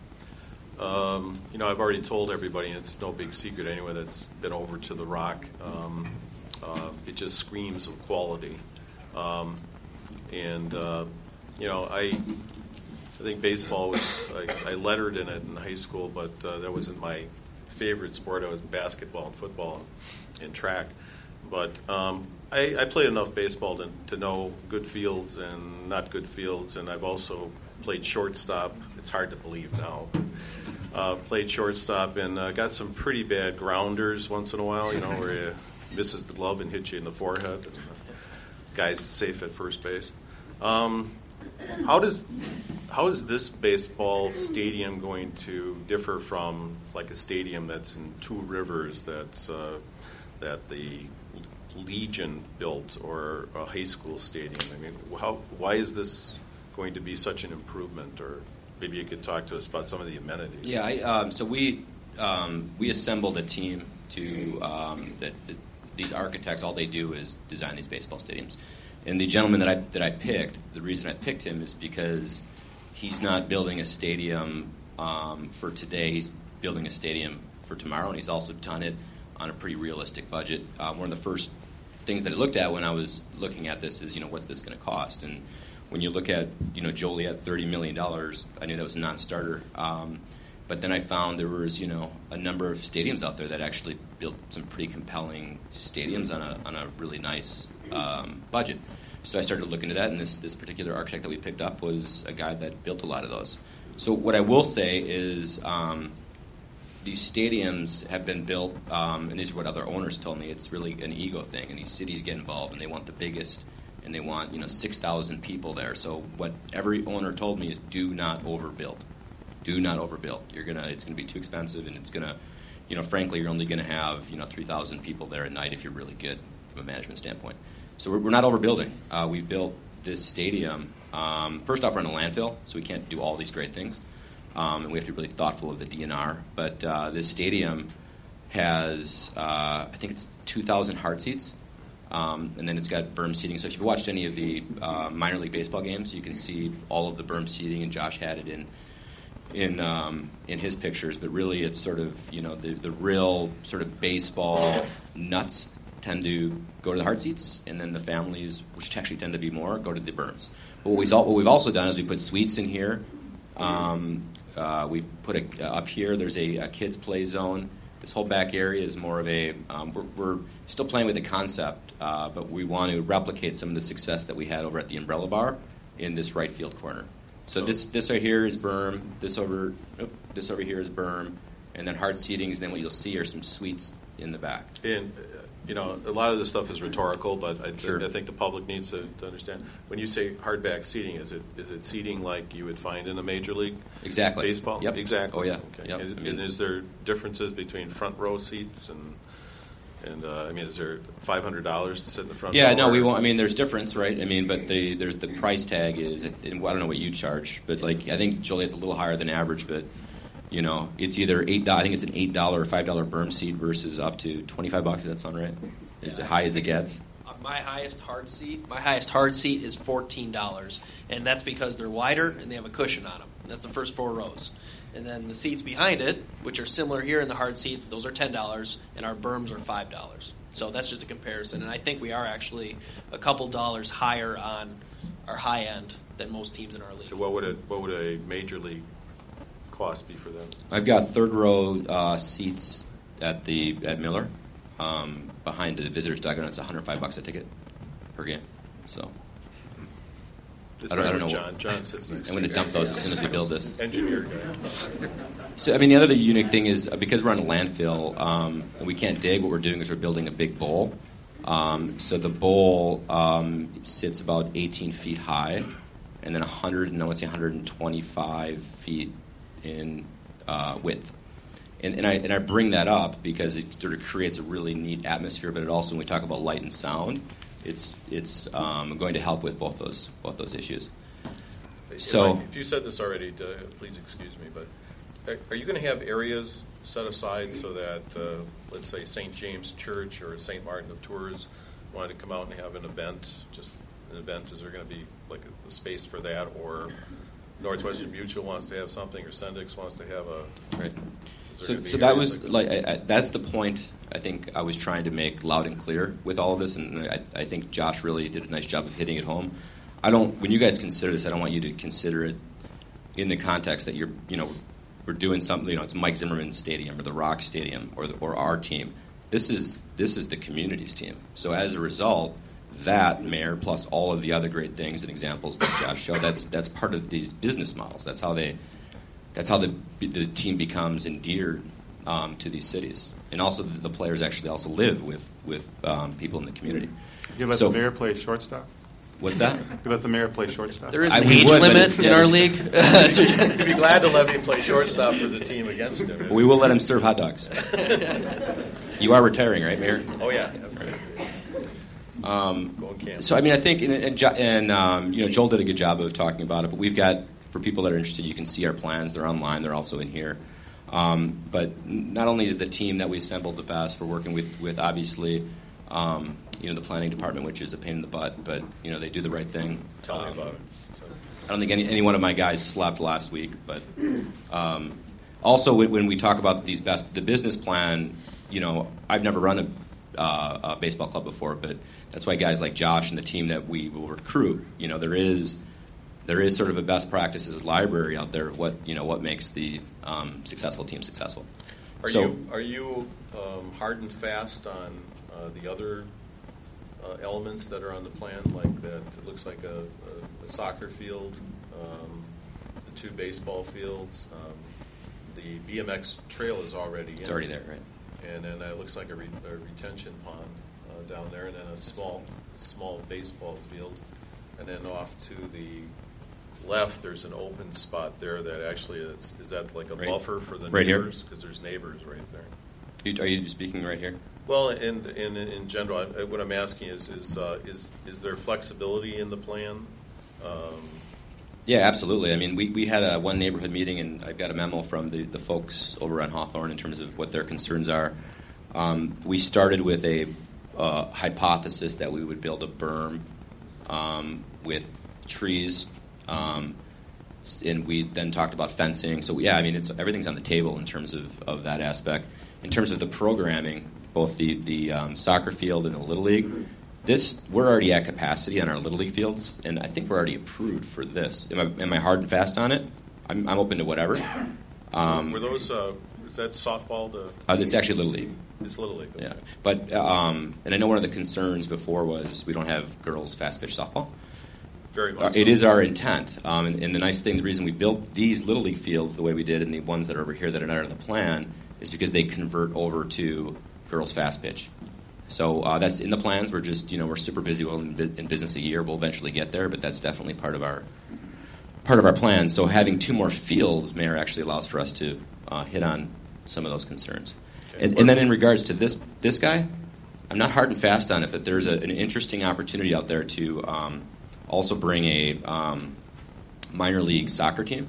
S1: um, you know, I've already told everybody, and it's no big secret anyway, that's been over to the Rock. Um, uh, it just screams of quality. Um, and, uh, you know, I I think baseball was, I, I lettered in it in high school, but uh, that wasn't my favorite sport. I was basketball and football and, and track. But um, I, I played enough baseball to, to know good fields and not good fields, and I've also played shortstop. It's hard to believe now. Uh, played shortstop and uh, got some pretty bad grounders once in a while, you know, where you misses the glove and hits you in the forehead. And the guy's safe at first base. Um, how does how is this baseball stadium going to differ from like a stadium that's in Two Rivers that's uh, that the Legion built, or a high school stadium? I mean, how why is this going to be such an improvement? Or maybe you could talk to us about some of the amenities.
S6: Yeah, I, um, so we um, we assembled a team to um, that, that these architects, all they do is design these baseball stadiums. And the gentleman that I that I picked, the reason I picked him is because he's not building a stadium um, for today. He's building a stadium for tomorrow, and he's also done it on a pretty realistic budget. Um, one of the first things that I looked at when I was looking at this is, you know, what's this going to cost? And when you look at, you know, Joliet, thirty million dollars, I knew that was a non-starter. Um, but then I found there was, you know, a number of stadiums out there that actually built some pretty compelling stadiums on a on a really nice um, budget. So I started looking at that, and this, this particular architect that we picked up was a guy that built a lot of those. So what I will say is um, these stadiums have been built, um, and these are what other owners told me, it's really an ego thing, and these cities get involved, and they want the biggest, and they want, you know, six thousand people there. So what every owner told me is do not overbuild. Do not overbuild. You're gonna, it's going to be too expensive, and it's going to, you know, frankly, you're only going to have, you know, three thousand people there at night if you're really good from a management standpoint. So we're, we're not overbuilding. Uh, we built this stadium. Um, first off, we're in a landfill, so we can't do all these great things. Um, and we have to be really thoughtful of the D N R. But uh, this stadium has, uh, I think it's two thousand hard seats, um, and then it's got berm seating. So if you've watched any of the uh, minor league baseball games, you can see all of the berm seating, and Josh had it in in um, in his pictures. But really, it's sort of, you know, the, the real sort of baseball nuts tend to go to the hard seats, and then the families, which actually tend to be more, go to the berms. But what we've, what we've also done is we put suites in here. Um, uh, we've put a, uh, up here, there's a, a kids play zone. This whole back area is more of a, um, we're, we're still playing with the concept, uh, but we want to replicate some of the success that we had over at the Umbrella Bar in this right field corner. So this this right here is berm, this over, oh, this over here is berm, and then hard seatings, and then what you'll see are some suites in the back.
S1: And you know, a lot of this stuff is rhetorical, but I, th-
S6: Sure.
S1: I think the public needs to, to understand. When you say hardback seating, is it is it seating like you would find in a major league
S6: Exactly.
S1: baseball?
S6: Yep.
S1: Exactly.
S6: Oh, yeah.
S1: Okay.
S6: Yep.
S1: Is,
S6: I mean-
S1: and is there differences between front row seats and and uh, I mean, is there five hundred dollars to sit in the front?
S6: Yeah,
S1: row
S6: no, we
S1: or-
S6: won't. I mean, there's difference, right? I mean, but the there's the price tag is, and I don't know what you charge, but like I think Joliet's a little higher than average, but you know, it's either eight. I think it's an eight dollar or five dollar berm seat versus up to twenty five bucks. Does that sound right? Is
S7: Yeah.
S6: it high as it gets?
S7: Uh, My highest hard seat, my highest hard seat is fourteen dollars, and that's because they're wider and they have a cushion on them. That's the first four rows, and then the seats behind it, which are similar here in the hard seats, those are ten dollars, and our berms are five dollars. So that's just a comparison, and I think we are actually a couple dollars higher on our high end than most teams in our league.
S1: So what would a what would a major league cost be for them?
S6: I've got third row uh, seats at the at Miller, um, behind the visitors' dugout. It's one hundred five bucks a ticket per game. So
S1: This
S6: I don't, I don't know.
S1: John. John sits next
S6: I'm going to
S1: you.
S6: dump those as soon as we build this.
S1: Engineer guy.
S6: So, I mean, the other unique thing is uh, because we're on a landfill, um, and we can't dig. What we're doing is we're building a big bowl. Um, so the bowl um, sits about eighteen feet high, and then one hundred, and I want to say one hundred twenty-five feet in uh, width. And, and I and I bring that up because it sort of creates a really neat atmosphere. But it also, when we talk about light and sound, it's it's um, going to help with both those both those issues.
S1: If
S6: So,
S1: I- if you said this already, uh, please excuse me, but are- are you going to have areas set aside so that, uh, let's say, Saint James Church or Saint Martin of Tours wanted to come out and have an event, just an event, is there going to be like a, a space for that, or Northwestern Mutual wants to have something, or Sendix wants to have a...
S6: right.
S1: is there
S6: So,
S1: gonna be
S6: so that
S1: areas
S6: was like I, I, that's the point I think I was trying to make loud and clear with all of this, and I, I think Josh really did a nice job of hitting it home. I don't. When you guys consider this, I don't want you to consider it in the context that you're, you know, we're doing something. You know, it's Mike Zimmerman Stadium or the Rock Stadium or the, or our team. This is this is the community's team. So as a result, that mayor plus all of the other great things and examples that Josh showed, that's that's part of these business models. That's how they. That's how the the team becomes endeared um, to these cities, and also the, the players actually also live with with um, people in the community.
S3: You let
S6: So-
S3: the mayor play shortstop?
S6: What's that?
S3: You let the mayor play shortstop?
S7: There is
S6: I-
S7: an
S6: we
S7: age
S6: would, but
S7: limit
S6: it-
S7: in
S6: yeah,
S7: our
S6: there's-
S7: league.
S1: We'd be glad to let him play shortstop for the team against him.
S6: We will let him serve hot dogs. You are retiring, right, Mayor?
S1: Oh, yeah, absolutely.
S6: Um,
S1: Going camp.
S6: so, I mean, I think, and, and, Jo- and um, you know, Joel did a good job of talking about it. But we've got, for people that are interested, you can see our plans. They're online. They're also in here. Um, but n- not only is the team that we assembled the best, we're working with, with obviously, um, you know, the planning department, which is a pain in the butt, but you know, they do the right thing.
S1: Tell me
S6: Um,
S1: about it. So.
S6: I don't think any, any one of my guys slept last week, but um, also when, when we talk about these best, the business plan, you know, I've never run a, uh, a baseball club before, but that's why guys like Josh and the team that we will recruit, you know, there is there is sort of a best practices library out there of what you know what makes the um, successful team successful.
S1: Are
S6: so,
S1: you are you um, hard and fast on uh, the other uh, elements that are on the plan, like that? It looks like a, a, a soccer field, um, the two baseball fields, um, the B M X trail is already in.
S6: It's already there, right?
S1: And then it looks like a, re, a retention pond uh, down there, and then a small small baseball field, and then off to the left, there's an open spot there that actually is, is that like a
S6: Right.
S1: buffer for the
S6: Right here?
S1: neighbors? Because there's neighbors right there.
S6: You, are you speaking right here?
S1: Well, in in, in general, I, what I'm asking is is uh, is is there flexibility in the plan? Um,
S6: Yeah, absolutely. I mean, we, we had a one neighborhood meeting, and I've got a memo from the, the folks over on Hawthorne in terms of what their concerns are. Um, we started with a uh, hypothesis that we would build a berm um, with trees, um, and we then talked about fencing. So, yeah, I mean, it's everything's on the table in terms of, of that aspect. In terms of the programming, both the, the um, soccer field and the Little League, this we're already at capacity on our Little League fields, and I think we're already approved for this. Am I, am I hard and fast on it? I'm, I'm open to whatever. Um,
S1: were those? Uh, is that softball? To,
S6: uh, it's actually Little League.
S1: it's Little League. Okay.
S6: Yeah, but um, and I know one of the concerns before was we don't have girls fast pitch softball.
S1: Very
S6: Uh,
S1: much.
S6: it
S1: so.
S6: is our intent, um, and, and the nice thing, the reason we built these Little League fields the way we did, and the ones that are over here that are not in the plan, is because they convert over to girls fast pitch. So uh, that's in the plans. We're just, you know, we're super busy well, in, bu- in business a year. We'll eventually get there, but that's definitely part of our part of our plan. So having two more fields, Mayor, actually allows for us to uh, hit on some of those concerns.
S1: Okay.
S6: And, and then in regards to this this guy, I'm not hard and fast on it, but there's a, an interesting opportunity out there to um, also bring a um, minor league soccer team.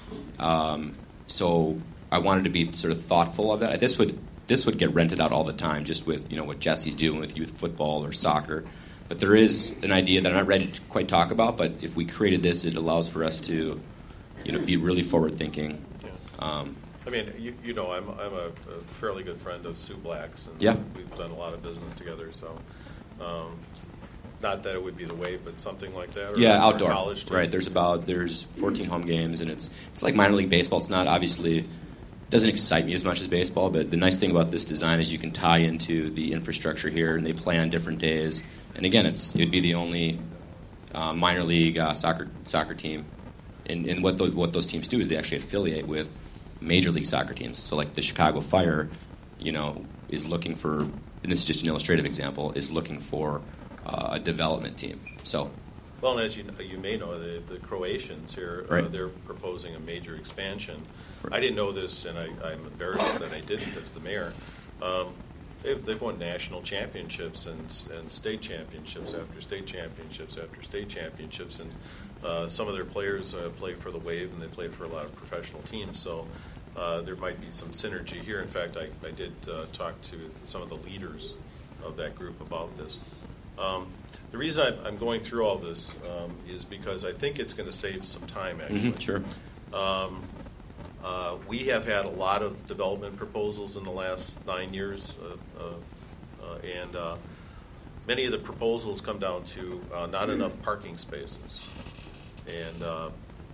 S6: Um, so I wanted to be sort of thoughtful of that. This would this would get rented out all the time, just with you know what Jesse's doing with youth football or soccer. But there is an idea that I'm not ready to quite talk about. But if we created this, it allows for us to, you know, be really forward thinking.
S1: Yeah.
S6: Um,
S1: I mean, you, you know, I'm I'm a, a fairly good friend of Sue Black's, and
S6: Yeah.
S1: we've done a lot of business together. So, um, not that it would be the Wave, but something like that? Or
S6: Yeah,
S1: or
S6: outdoor.
S1: College team?
S6: Right. There's about there's fourteen home games, and it's it's like minor league baseball. It's not obviously doesn't excite me as much as baseball, but the nice thing about this design is you can tie into the infrastructure here, and they play on different days. And again, it's it would be the only uh, minor league uh, soccer soccer team. And, and what those, what those teams do is they actually affiliate with major league soccer teams. So like the Chicago Fire, you know, is looking for, and this is just an illustrative example, is looking for uh, a development team. So,
S1: well, and as you you may know, the, the Croatians here,
S6: right.
S1: uh, they're proposing a major expansion. Right. I didn't know this, and I, I'm embarrassed that I didn't as the mayor. Um, they've, they've won national championships and, and state championships after state championships after state championships, and Uh, some of their players uh, play for the Wave, and they play for a lot of professional teams. So uh, there might be some synergy here. In fact, I, I did uh, talk to some of the leaders of that group about this. Um, the reason I'm, I'm going through all this um, is because I think it's going to save some time, actually.
S6: Mm-hmm, sure.
S1: Um, uh, we have had a lot of development proposals in the last nine years, uh, uh, uh, and uh, many of the proposals come down to uh, not enough parking spaces. And uh,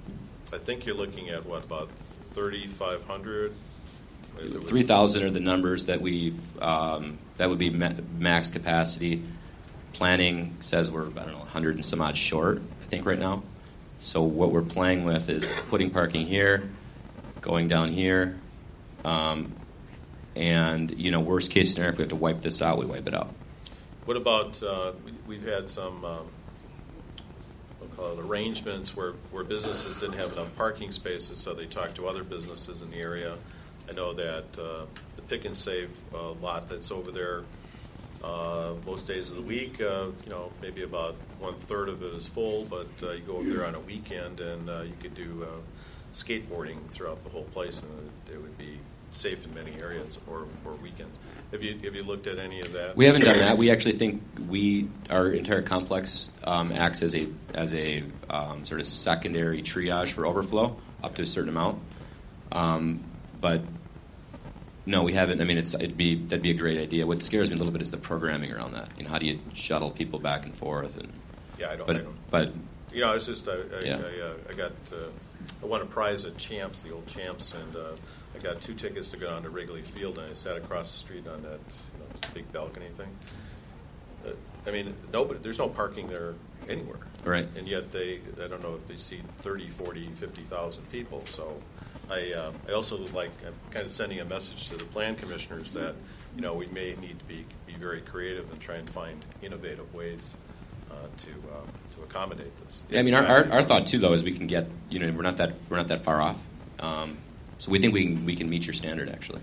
S1: I think you're looking at, what, about thirty-five hundred?
S6: three thousand are the numbers that we've, um, that would be ma- max capacity. Planning says we're, I don't know, one hundred and some odd short, I think, right now. So what we're playing with is putting parking here, going down here, um, and, you know, worst case scenario, if we have to wipe this out, we wipe it out.
S1: What about, uh, we, we've had some um, we'll call it arrangements where, where businesses didn't have enough parking spaces, so they talked to other businesses in the area. I know that uh, the Pick and Save uh, lot that's over there uh, most days of the week, uh, you know, maybe about one third of it is full, but uh, you go over there on a weekend and uh, you could do uh, skateboarding throughout the whole place, and it, it would be safe in many areas or, or weekends. Have you have you looked at any of that?
S6: We haven't done that. We actually think we our entire complex um, acts as a as a um, sort of secondary triage for overflow up to a certain amount. Um, but no, we haven't. I mean, it's it'd be that'd be a great idea. What scares me a little bit is the programming around that. You know, how do you shuttle people back and forth? And
S1: yeah, I don't.
S6: But
S1: I don't.
S6: but
S1: you know, it's just I I,
S6: Yeah.
S1: I, uh, I got uh, I won a prize at Champs, the old Champs, and uh, I got two tickets to go down to Wrigley Field, and I sat across the street on that you know, big balcony thing. Uh, I mean, nobody. There's no parking there anywhere.
S6: Right.
S1: And yet they, I don't know if they see thirty, forty, fifty thousand people. So I, uh, I also like, I'm kind of sending a message to the plan commissioners that, you know, we may need to be, be very creative and try and find innovative ways uh, to uh, to accommodate this.
S6: Yeah, I mean, our, our our thought too, though, is we can get, you know, we're not that we're not that far off. Um, so we think we can we can meet your standard actually.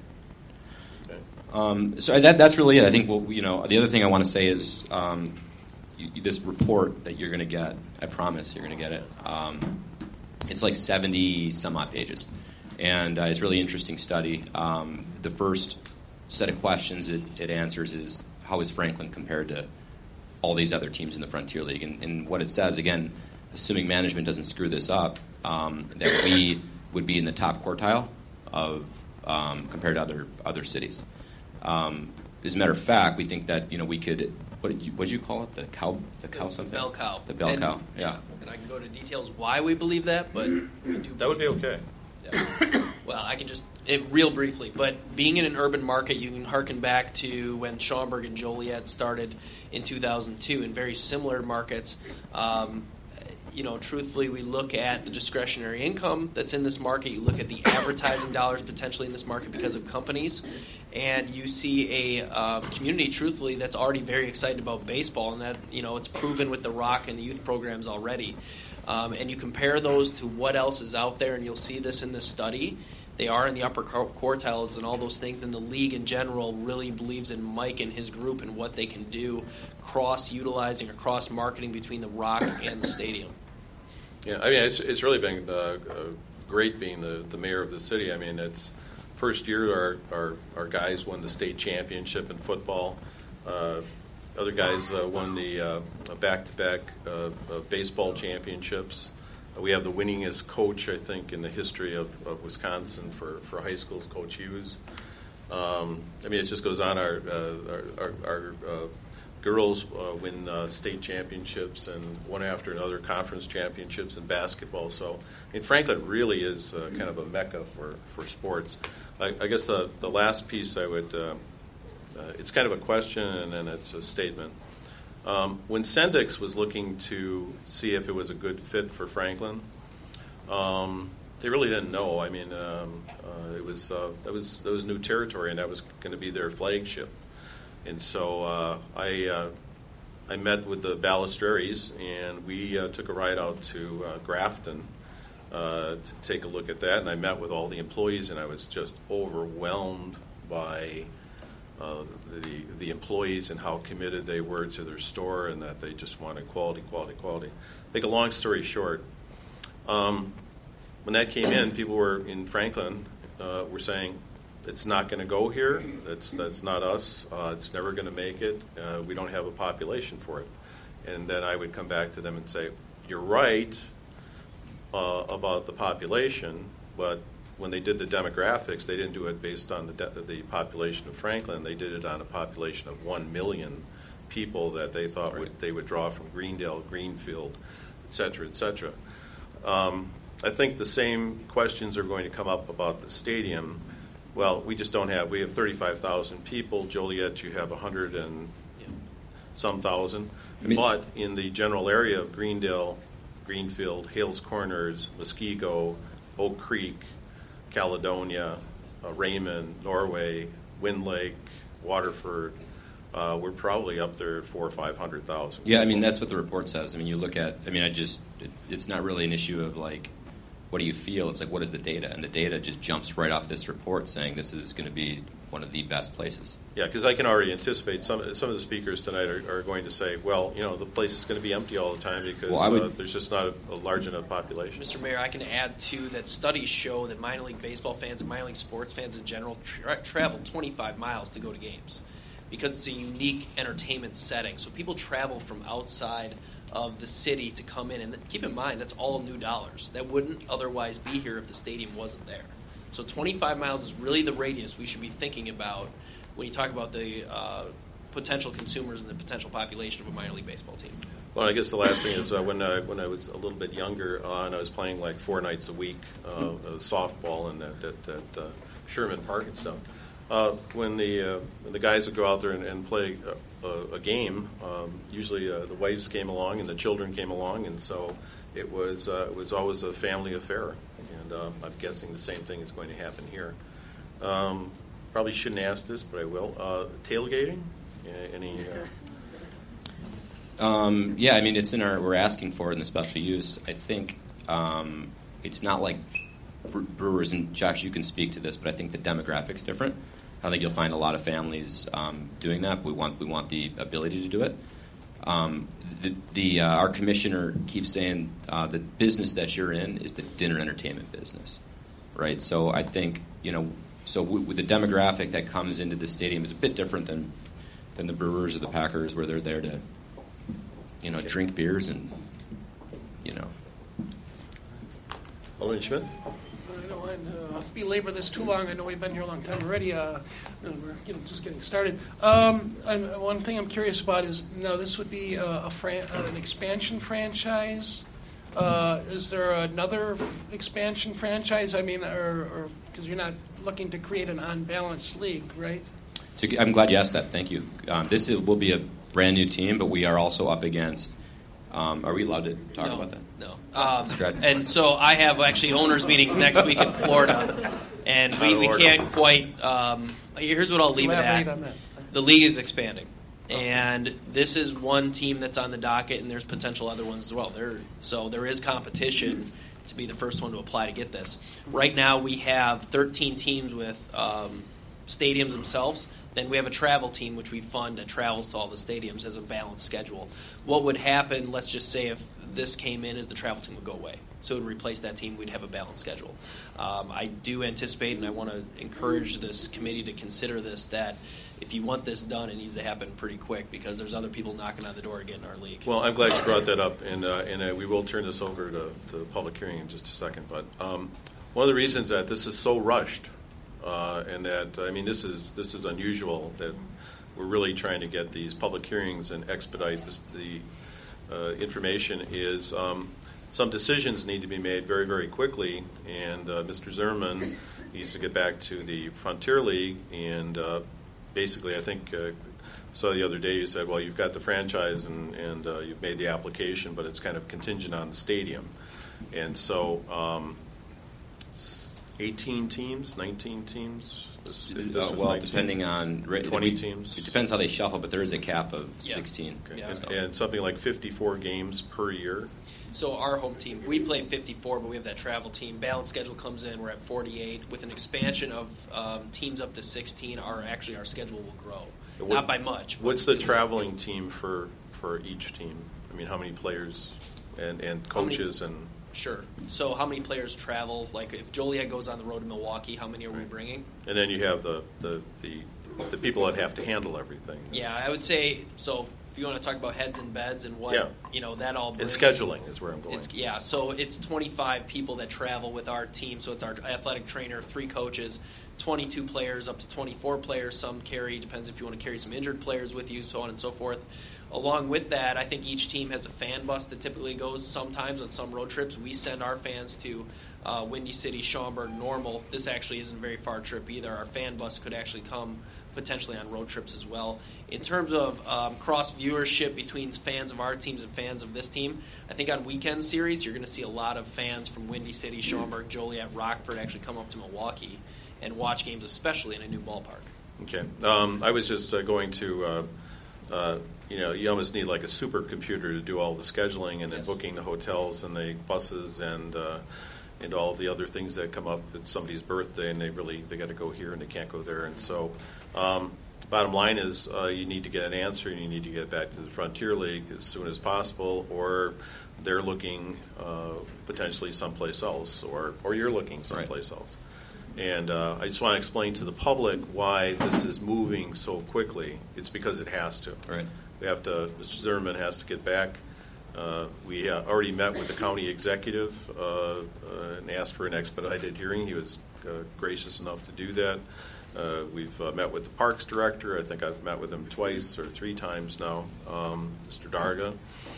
S1: Okay.
S6: Um, so that that's really it. I think we'll, you know, the other thing I want to say is um, you, this report that you're going to get. I promise you're going to get it. Um, it's like seventy some odd pages, and uh, it's a really interesting study. Um, the first set of questions it, it answers is how is Franklin compared to all these other teams in the Frontier League, and, and what it says again, assuming management doesn't screw this up, um, that we would be in the top quartile of um, compared to other other cities. Um, as a matter of fact, we think that you know we could. What did you what did you call it? The cow the cow something?
S7: Bell cow.
S6: The bell
S7: and,
S6: cow. Yeah.
S7: And I can go to details why we believe that, but we do
S1: That would be okay.
S7: Yeah. Well, I can just it, real briefly, but being in an urban market, you can harken back to when Schaumburg and Joliet started in two thousand two in very similar markets. Um, you know, truthfully, we look at the discretionary income that's in this market. You look at the advertising dollars potentially in this market because of companies, and you see a uh, community, truthfully, that's already very excited about baseball, and that you know it's proven with the Rock and the youth programs already. Um, and you compare those to what else is out there, and you'll see this in this study. They are in the upper quartiles and all those things, and the league in general really believes in Mike and his group and what they can do cross-utilizing or cross-marketing between the Rock and the stadium.
S1: Yeah, I mean, it's, it's really been uh, uh, great being the, the mayor of the city. I mean, it's first year our, our, our guys won the state championship in football. Uh, other guys uh, won the uh, back-to-back uh, uh, baseball championships. Uh, we have the winningest coach, I think, in the history of, of Wisconsin for, for high schools, Coach Hughes. Um, I mean, it just goes on. Our uh, our, our, our uh, girls uh, win uh, state championships and one after another conference championships in basketball. So, I mean, Franklin really is uh, kind of a mecca for, for sports. I, I guess the, the last piece I would, uh, uh, it's kind of a question and then it's a statement. Um, when Sendix was looking to see if it was a good fit for Franklin, um, they really didn't know. I mean, um, uh, it was uh, that was that was new territory, and that was going to be their flagship. And so uh, I uh, I met with the Balistraries, and we uh, took a ride out to uh, Grafton uh, to take a look at that. And I met with all the employees, and I was just overwhelmed by uh, the the employees and how committed they were to their store, and that they just wanted quality, quality, quality. Make a long story short. Um, When that came in, people were in Franklin uh, were saying, "It's not going to go here. That's that's not us. Uh, it's never going to make it. Uh, we don't have a population for it." And then I would come back to them and say, "You're right uh, about the population, but when they did the demographics, they didn't do it based on the de- the population of Franklin. They did it on a population of one million people that they thought
S6: Right.
S1: would, they would draw from Greendale, Greenfield, et cetera, et cetera." Um, I think the same questions are going to come up about the stadium. Well, we just don't have, we have thirty-five thousand people. Joliet, you have one hundred and some thousand.
S6: I mean-
S1: but in the general area of Greendale, Greenfield, Hales Corners, Muskego, Oak Creek, Caledonia, uh, Raymond, Norway, Wind Lake, Waterford, uh, we're probably up there at four or five hundred thousand.
S6: Yeah, I mean, that's what the report says. I mean, you look at, I mean, I just, it, it's not really an issue of like, what do you feel? It's like, what is the data? And the data just jumps right off this report saying this is going to be one of the best places.
S1: Yeah, because I can already anticipate some some of the speakers tonight are, are going to say, well, you know, the place is going to be empty all the time because
S6: Well, I would-
S1: uh, there's just not a, a large enough population.
S7: Mister Mayor, I can add, too, that studies show that minor league baseball fans and minor league sports fans in general tra- travel twenty-five miles to go to games because it's a unique entertainment setting. So people travel from outside of the city to come in. And keep in mind, that's all new dollars. That wouldn't otherwise be here if the stadium wasn't there. So twenty-five miles is really the radius we should be thinking about when you talk about the uh, potential consumers and the potential population of a minor league baseball team.
S1: Well, I guess the last thing is uh, when I, when I was a little bit younger uh, and I was playing like four nights a week, uh, uh, softball and at, at, at uh, Sherman Park and stuff. Uh, when the uh, when the guys would go out there and, and play a, a, a game, um, usually uh, the wives came along and the children came along, and so it was uh, it was always a family affair. And uh, I'm guessing the same thing is going to happen here. Um, probably shouldn't ask this, but I will. Uh, tailgating? Any? Uh...
S6: Um, yeah, I mean, it's in our, we're asking for it in the special use. I think um, it's not like brewers, and Josh, you can speak to this, but I think the demographic's different. I think you'll find a lot of families um, doing that. We want we want the ability to do it. Um, the, the uh, our commissioner keeps saying uh, the business that you're in is the dinner entertainment business, right? So I think you know, so w- with the demographic that comes into the stadium is a bit different than than the Brewers or the Packers, where they're there to you know drink beers and you know.
S1: Alderman Schmidt.
S9: I don't want to uh, belabor this too long. I know we've been here a long time already. Uh, we're you know, just getting started. Um, and one thing I'm curious about is now this would be a, a fran- uh, an expansion franchise. Uh, is there another expansion franchise? I mean, or because you're not looking to create an unbalanced league, right?
S6: So I'm glad you asked that. Thank you. Um, this is, will be a brand new team, but we are also up against. Um, are we allowed to talk
S7: no,
S6: about that?
S7: No. Um,
S6: Great.
S7: and so I have actually owners meetings next week in Florida, and we, we can't quite. Um, here's what I'll leave it
S9: Elaborate
S7: at:
S9: on that.
S7: the league is expanding, and this is one team that's on the docket, and there's potential other ones as well. There, so there is competition to be the first one to apply to get this. Right now, we have thirteen teams with um, stadiums themselves. Then we have a travel team, which we fund that travels to all the stadiums as a balanced schedule. What would happen, let's just say if this came in, is the travel team would go away. So it would replace that team. We'd have a balanced schedule. Um, I do anticipate, and I want to encourage this committee to consider this, that if you want this done, it needs to happen pretty quick because there's other people knocking on the door to get in our league.
S1: Well, I'm glad you brought that up, and uh, and uh, we will turn this over to, to the public hearing in just a second. But um, one of the reasons that this is so rushed, uh, and that I mean, this is this is unusual that we're really trying to get these public hearings and expedite this, the uh, information is um, some decisions need to be made very, very quickly, and uh, Mister Zimmerman needs to get back to the Frontier League, and uh, basically I think uh, so the other day you said, well, you've got the franchise and, and uh, you've made the application, but it's kind of contingent on the stadium. And so um, eighteen teams, nineteen teams? This, this
S6: uh, well,
S1: nineteen?
S6: Depending on...
S1: twenty teams?
S6: It depends how they shuffle, but there is a cap of
S7: Yeah.
S6: sixteen.
S1: Okay.
S7: Yeah.
S1: And, and something like fifty-four games per year?
S7: So our home team, we play fifty-four, but we have that travel team. Balance schedule comes in, we're at forty-eight. With an expansion of um, teams up to sixteen, our actually our schedule will grow.
S1: What-
S7: Not by much. but-
S1: What's the traveling team for, for each team? I mean, how many players and, and
S7: How many-
S1: coaches and...
S7: Sure. So how many players travel? Like if Joliet goes on the road to Milwaukee, how many are we bringing?
S1: And then you have the, the, the, the people that have to handle everything.
S7: Yeah, I would say, so if you want to talk about heads and beds and what,
S1: Yeah.
S7: you know, that all
S1: And
S7: brings.
S1: scheduling is where I'm going.
S7: It's, yeah, so it's twenty-five people that travel with our team. So it's our athletic trainer, three coaches, twenty-two players, up to twenty-four players. Some carry, depends if you want to carry some injured players with you, so on and so forth. Along with that, I think each team has a fan bus that typically goes sometimes on some road trips. We send our fans to uh, Windy City, Schaumburg, Normal. This actually isn't a very far trip either. Our fan bus could actually come potentially on road trips as well. In terms of um, cross viewership between fans of our teams and fans of this team, I think on weekend series you're going to see a lot of fans from Windy City, Schaumburg, Joliet, Rockford actually come up to Milwaukee and watch games, especially in a new ballpark.
S1: Okay. Um, I was just uh, going to, uh, uh, you know, you almost need like a supercomputer to do all the scheduling and then
S7: Yes.
S1: booking the hotels and the buses and uh, and all the other things that come up. It's somebody's birthday and they really they got to go here and they can't go there. And so, um, bottom line is uh, you need to get an answer and you need to get back to the Frontier League as soon as possible, or they're looking uh, potentially someplace else, or or you're looking someplace else. And uh, I just want to explain to the public why this is moving so quickly. It's because it has to.
S6: Right.
S1: We have to. Mister Zimmerman has to get back. Uh, we uh, already met with the county executive uh, uh, and asked for an expedited hearing. He was uh, gracious enough to do that. Uh, we've uh, met with the parks director. I think I've met with him twice or three times now, um, Mister Darga,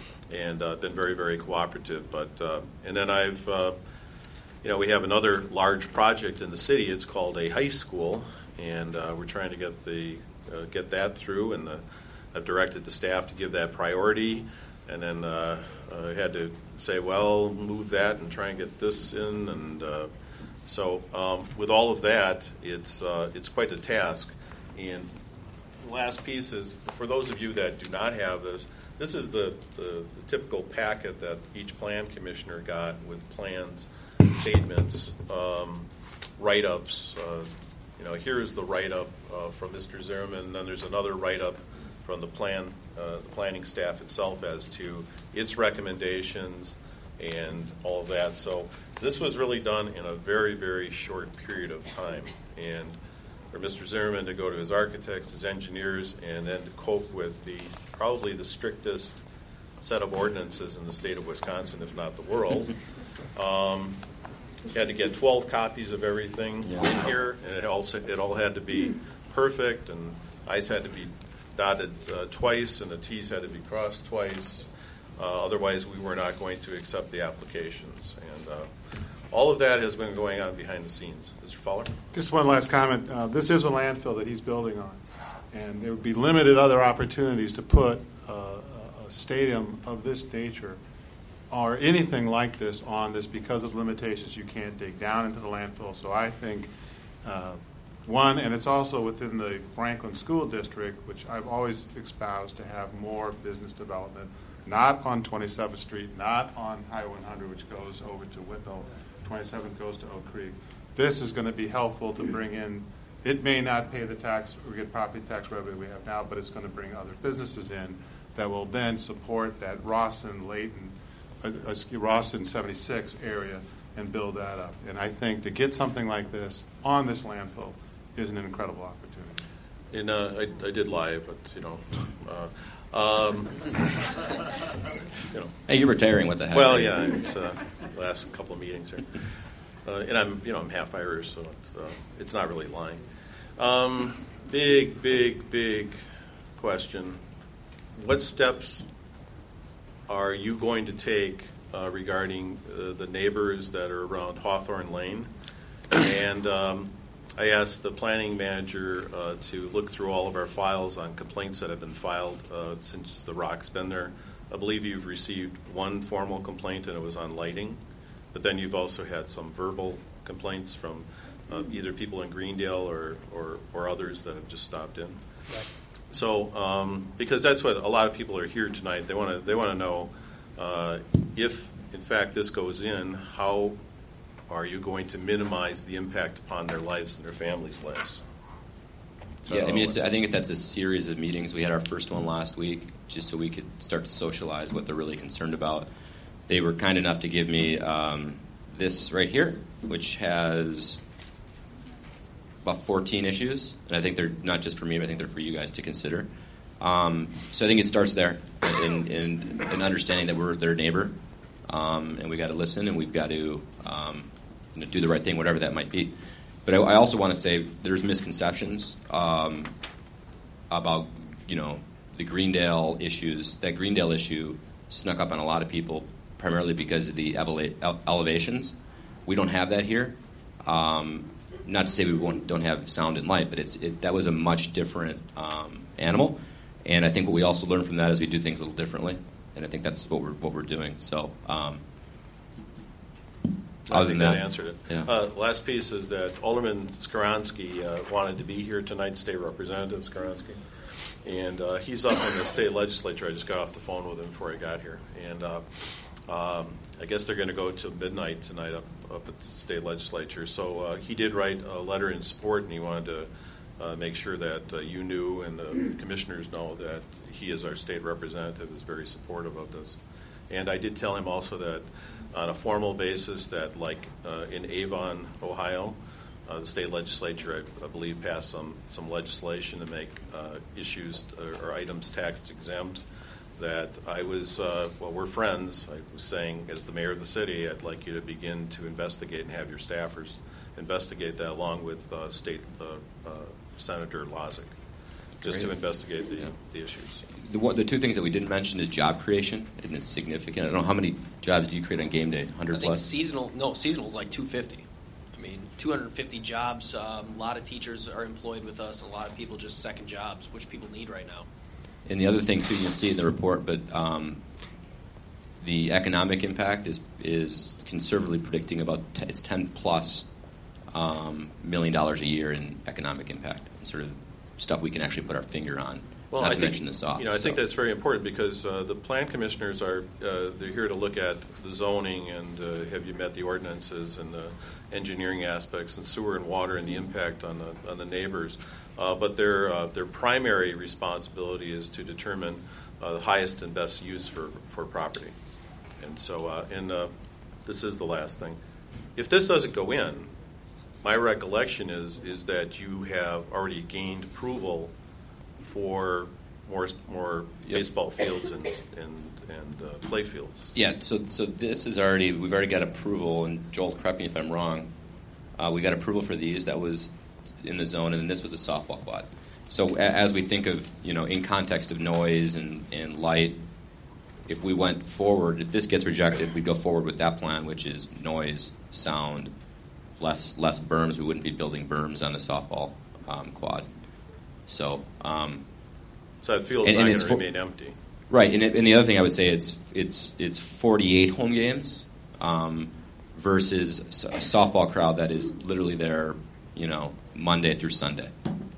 S1: and uh, been very, very cooperative. But uh, and then I've. Uh, You know, we have another large project in the city. It's called a high school, and uh, we're trying to get the uh, get that through. And the, I've directed the staff to give that priority, and then uh, I had to say, well, move that and try and get this in. And uh, so, um, with all of that, it's uh, it's quite a task. And the last piece is for those of you that do not have this. This is the, the, the typical packet that each plan commissioner got with plans, statements, um, write-ups. Uh, you know, here is the write-up uh, from Mister Zimmerman, and then there's another write-up from the plan, uh, the planning staff itself as to its recommendations and all of that. So this was really done in a very, very short period of time. And for Mister Zimmerman to go to his architects, his engineers, and then to cope with the probably the strictest set of ordinances in the state of Wisconsin, if not the world. Um, had to get twelve copies of everything
S6: Yeah.
S1: in here, and it all it all had to be perfect, and I's had to be dotted uh, twice, and the T's had to be crossed twice. Uh, otherwise, we were not going to accept the applications, and uh, all of that has been going on behind the scenes. Mister Fowler?
S3: Just one last comment. Uh, this is a landfill that he's building on, and there would be limited other opportunities to put uh, a stadium of this nature or anything like this on this because of limitations. You can't dig down into the landfill. So I think, uh, one, and it's also within the Franklin School District, which I've always espoused to have more business development, not on twenty-seventh Street, not on Highway one hundred, which goes over to Whitnall. twenty-seventh goes to Oak Creek. This is going to be helpful to bring in. It may not pay the tax or get property tax revenue we have now, but it's going to bring other businesses in that will then support that Rawson, Layton, uh, uh, Rawson seventy-six area and build that up. And I think to get something like this on this landfill is an incredible opportunity.
S1: And uh, I, I did lie, but you know, uh, um, you know.
S6: Hey, you're retiring. What the heck?
S1: Well, yeah, it's uh, the last couple of meetings here, uh, and I'm you know I'm half Irish, so it's uh, it's not really lying. Um, big, big, big question, what steps are you going to take uh, regarding uh, the neighbors that are around Hawthorne Lane? And um, I asked the planning manager uh, to look through all of our files on complaints that have been filed uh, since the rock's been there. I believe you've received one formal complaint, and it was on lighting. But then you've also had some verbal complaints from uh, either people in Greendale or, or, or others that have just stopped in.
S5: Right.
S1: So, um, because that's what a lot of people are here tonight. They want to they want to know uh, if, in fact, this goes in, how are you going to minimize the impact upon their lives and their families' lives?
S6: Yeah, I mean, it's, I think that's a series of meetings. We had our first one last week, just so we could start to socialize what they're really concerned about. They were kind enough to give me um, this right here, which has about fourteen issues, and I think they're not just for me, but I think they're for you guys to consider. Um, so I think it starts there in, in, in understanding that we're their neighbor, um, and we got to listen, and we've got to um, you know, do the right thing, whatever that might be. But I, I also want to say there's misconceptions um, about you know the Greendale issues. That Greendale issue snuck up on a lot of people, primarily because of the eleva- ele- elevations. We don't have that here. Um, not to say we won't, don't have sound and light, but it's it, that was a much different um, animal. And I think what we also learn from that is we do things a little differently. And I think that's what we're what we're doing. So, um,
S1: I
S6: other
S1: think
S6: than
S1: that
S6: that,
S1: answered it.
S6: Yeah.
S1: Uh, last piece is that Alderman Skoronsky uh, wanted to be here tonight, State Representative Skoronsky. And uh, he's up in the state legislature. I just got off the phone with him before I got here. And uh, um, I guess they're going to go till midnight tonight up, up at the state legislature. So uh, he did write a letter in support, and he wanted to uh, make sure that uh, you knew and the commissioners know that he, as our state representative, is very supportive of this. And I did tell him also that on a formal basis that, like uh, in Avon, Ohio, uh, the state legislature, I, I believe, passed some, some legislation to make uh, issues or, or items tax exempt. That I was, uh, well, we're friends. I was saying, as the mayor of the city, I'd like you to begin to investigate and have your staffers investigate that, along with uh, State uh, uh, Senator Lozick, just
S6: Great.
S1: to investigate the,
S6: Yeah.
S1: the issues.
S6: The, one, the two things that we didn't mention is job creation, and it's significant. I don't know how many jobs do you create on game day? one hundred
S7: I think
S6: plus?
S7: seasonal, no, seasonal is like two hundred fifty. I mean, two hundred fifty jobs. Um, a lot of teachers are employed with us, and a lot of people just second jobs, which people need right now.
S6: And the other thing, too, you'll see in the report, but um, the economic impact is is conservatively predicting about t- it's ten plus um, million dollars a year in economic impact, sort of stuff we can actually put our finger on.
S1: Well,
S6: not
S1: I
S6: to
S1: think,
S6: mention the soft.
S1: You know, I
S6: so.
S1: think that's very important because uh, the plan commissioners are uh, they're here to look at the zoning and uh, have you met the ordinances and the engineering aspects and sewer and water and the impact on the on the neighbors. Uh, but their uh, their primary responsibility is to determine uh, the highest and best use for, for property. And so, uh, and uh, this is the last thing. If this doesn't go in, my recollection is is that you have already gained approval for more more
S6: Yep.
S1: baseball fields and and and uh, play fields.
S6: Yeah, so so this is already we've already got approval, and Joel, correct me if I'm wrong. Uh, we got approval for these. That was in the zone, and then this was a softball quad. So a, as we think of you know in context of noise and, and light, if we went forward, if this gets rejected, we'd go forward with that plan, which is noise, sound, less less berms. We wouldn't be building berms on the softball um, quad. So. Um,
S1: So that field's
S6: And-
S1: not
S6: and
S1: going
S6: it's
S1: to
S6: for-
S1: remain empty.
S6: Right, and, it, and the other thing I would say it's it's it's forty-eight home games um, versus a softball crowd that is literally there, you know, Monday through Sunday.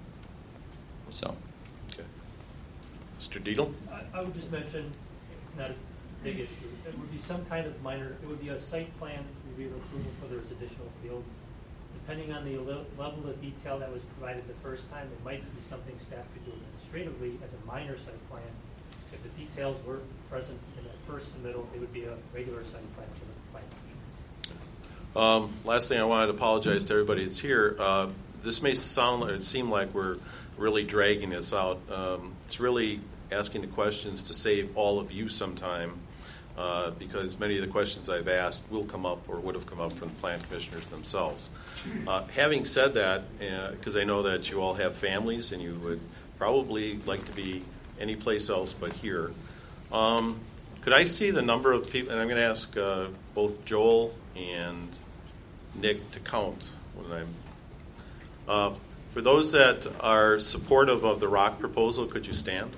S6: So,
S1: Okay. Mister Deedle?
S5: I, I would just mention it's not a big issue. It would be some kind of minor. It would be a site plan review approval for those additional fields. Depending on the le- level of detail that was provided the first time, it might be something staff could do administratively as a minor site plan. If the details were present in that first submittal, it would be a regular site plan for the plan commission.
S1: Um, last thing, I wanted to apologize to everybody that's here. Uh, this may sound or seem like we're really dragging this out. Um, it's really asking the questions to save all of you some time, uh, because many of the questions I've asked will come up or would have come up from the plan commissioners themselves. Uh, having said that, because uh, I know that you all have families and you would probably like to be any place else but here. Um, could I see the number of people? And I'm going to ask uh, both Joel and Nick to count when I'm. Uh, for those that are supportive of the R O C proposal, could you stand?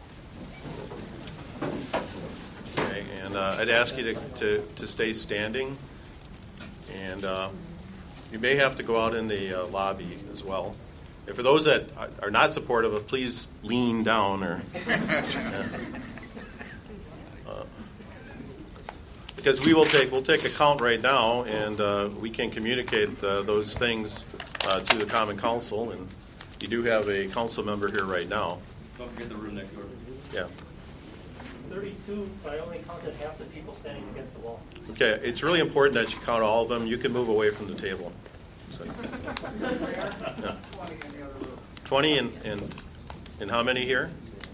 S1: Okay, and uh, I'd ask you to, to, to stay standing. And uh, you may have to go out in the uh, lobby as well. And for those that are not supportive of, please lean down or. Yeah. Uh, because we will take we'll take a count right now, and uh, we can communicate uh, those things uh, to the Common Council. And you do have a council member here right now.
S2: Don't forget the room next door.
S1: Yeah.
S5: thirty-two, but I only counted half the people standing against the wall.
S1: Okay, it's really important that you count all of them. You can move away from the table. So, yeah. twenty and, and and how many here?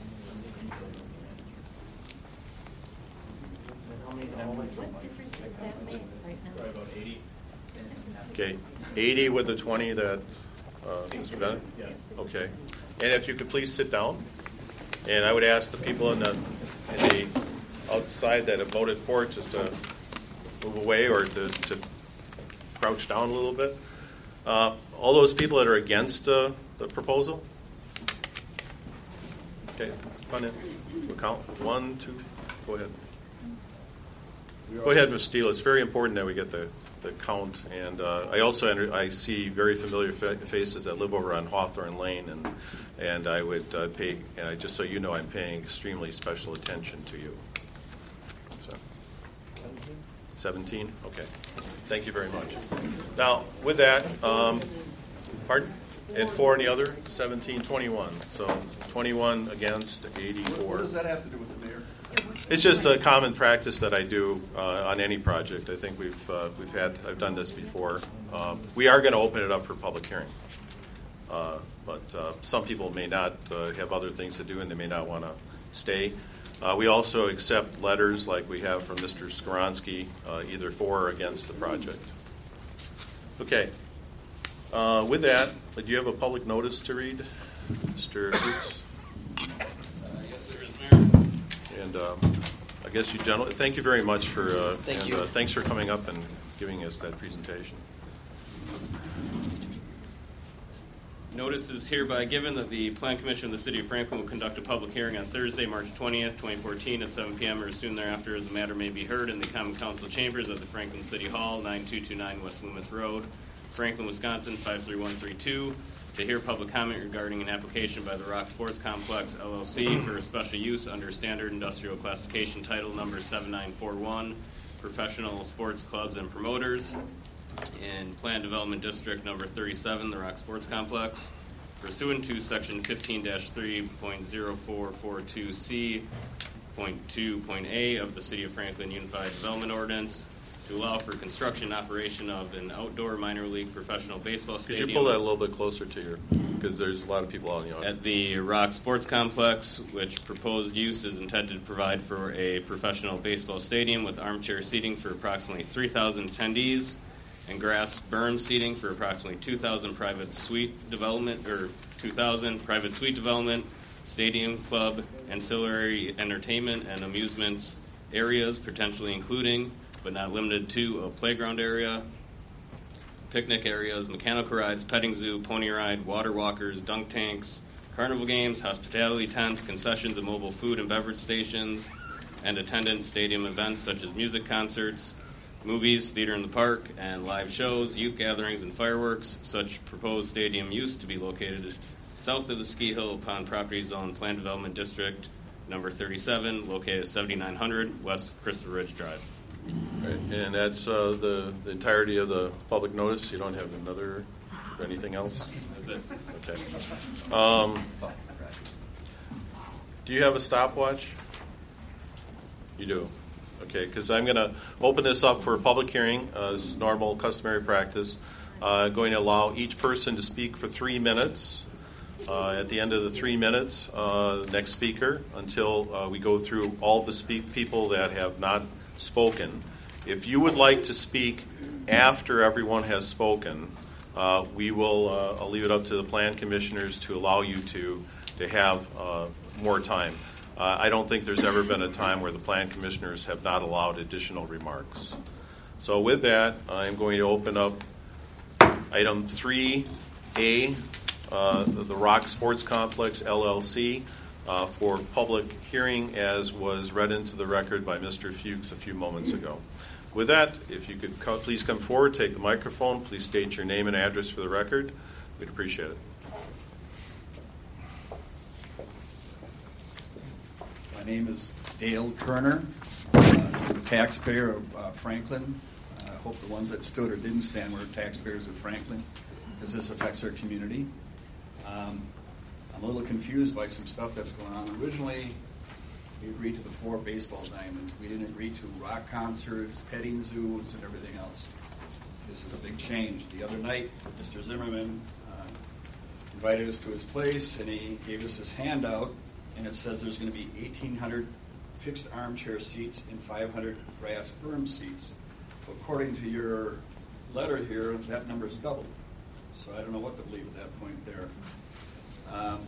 S10: What difference does that make right now?
S2: Probably about eighty.
S1: Okay, eighty with the twenty that uh, Mister Bennett?
S2: Yes.
S1: Okay. And if you could please sit down. And I would ask the people in the, in the outside that have voted for it just to move away or to, to crouch down a little bit. Uh, all those people that are against uh, the proposal? Okay, come on in. We'll count. One, two, go ahead. Go ahead, Miz Steele. It's very important that we get the, the count. And uh, I also enter, I see very familiar fa- faces that live over on Hawthorne Lane, and and I would uh, pay, and I, just so you know, I'm paying extremely special attention to you. So, seventeen? Okay. Thank you very much. Now, with that, um, pardon? And four and the other? seventeen, twenty-one. So twenty-one against, eighty-four.
S11: What does that have to do with the mayor?
S1: It's just a common practice that I do uh, on any project. I think we've uh, we've had I've done this before. Um, we are going to open it up for public hearing, uh, but uh, some people may not uh, have other things to do and they may not want to stay. Uh, we also accept letters like we have from Mister Skoronsky, uh, either for or against the project. Okay. Uh, with that, do you have a public notice to read, Mister Fuchs?
S2: Uh, yes, there is, Mayor.
S1: And um, I guess you gentlemen, thank you very much for uh,
S7: Thank
S1: and,
S7: you.
S1: Uh, thanks for coming up and giving us that presentation.
S2: Notice is hereby given that the Plan Commission of the City of Franklin will conduct a public hearing on Thursday, March twentieth, twenty fourteen at seven p.m. or soon thereafter, as the matter may be heard in the Common Council chambers of the Franklin City Hall, nine two two nine West Loomis Road, Franklin, Wisconsin, five three one three two, to hear public comment regarding an application by the Rock Sports Complex, L L C, for a special use under Standard Industrial Classification Title Number seven nine four one, Professional Sports Clubs and Promoters, in Plan Development District Number thirty-seven, the Rock Sports Complex, pursuant to Section fifteen dash three point zero four four two C point two point A of the City of Franklin Unified Development Ordinance, to allow for construction and operation of an outdoor minor league professional baseball
S1: Could
S2: stadium.
S1: you pull that a little bit closer to your, because there's a lot of people out in the audience.
S2: At the Rock Sports Complex, which proposed use is intended to provide for a professional baseball stadium with armchair seating for approximately three thousand attendees and grass berm seating for approximately two thousand private suite development, or two thousand private suite development, stadium, club, ancillary entertainment and amusements areas, potentially including but not limited to a playground area, picnic areas, mechanical rides, petting zoo, pony ride, water walkers, dunk tanks, carnival games, hospitality tents, concessions and mobile food and beverage stations, and attendant stadium events such as music concerts, movies, theater in the park, and live shows, youth gatherings, and fireworks. Such proposed stadium use to be located south of the ski hill upon property zone Plan Development District number thirty-seven, located at seventy-nine hundred West Christopher Ridge Drive.
S1: Right. And that's uh, the, the entirety of the public notice. You don't have another or anything else?
S2: That's it.
S1: Okay. Um, do you have a stopwatch? You do. Okay, because I'm going to open this up for a public hearing, uh, as normal, customary practice. Uh, going to allow each person to speak for three minutes. Uh, at the end of the three minutes, uh, next speaker, until uh, we go through all the speak people that have not spoken. If you would like to speak after everyone has spoken, uh, we will. Uh, I'll leave it up to the plan commissioners to allow you to to have uh, more time. Uh, I don't think there's ever been a time where the plan commissioners have not allowed additional remarks. So with that, I'm going to open up item three A, uh, the, the Rock Sports Complex, L L C, uh, for public hearing, as was read into the record by Mister Fuchs a few moments ago. With that, if you could co- please come forward, take the microphone, please state your name and address for the record. We'd appreciate it.
S11: My name is Dale Kerner, uh, taxpayer of uh, Franklin. I uh, hope the ones that stood or didn't stand were taxpayers of Franklin, because this affects our community. Um, I'm a little confused by some stuff that's going on. Originally, we agreed to the four baseball diamonds. We didn't agree to rock concerts, petting zoos, and everything else. This is a big change. The other night, Mister Zimmerman uh, invited us to his place, and he gave us his handout, and it says there's going to be eighteen hundred fixed armchair seats and five hundred grass berm seats. So according to your letter here, that number is doubled. So I don't know what to believe at that point there. Um,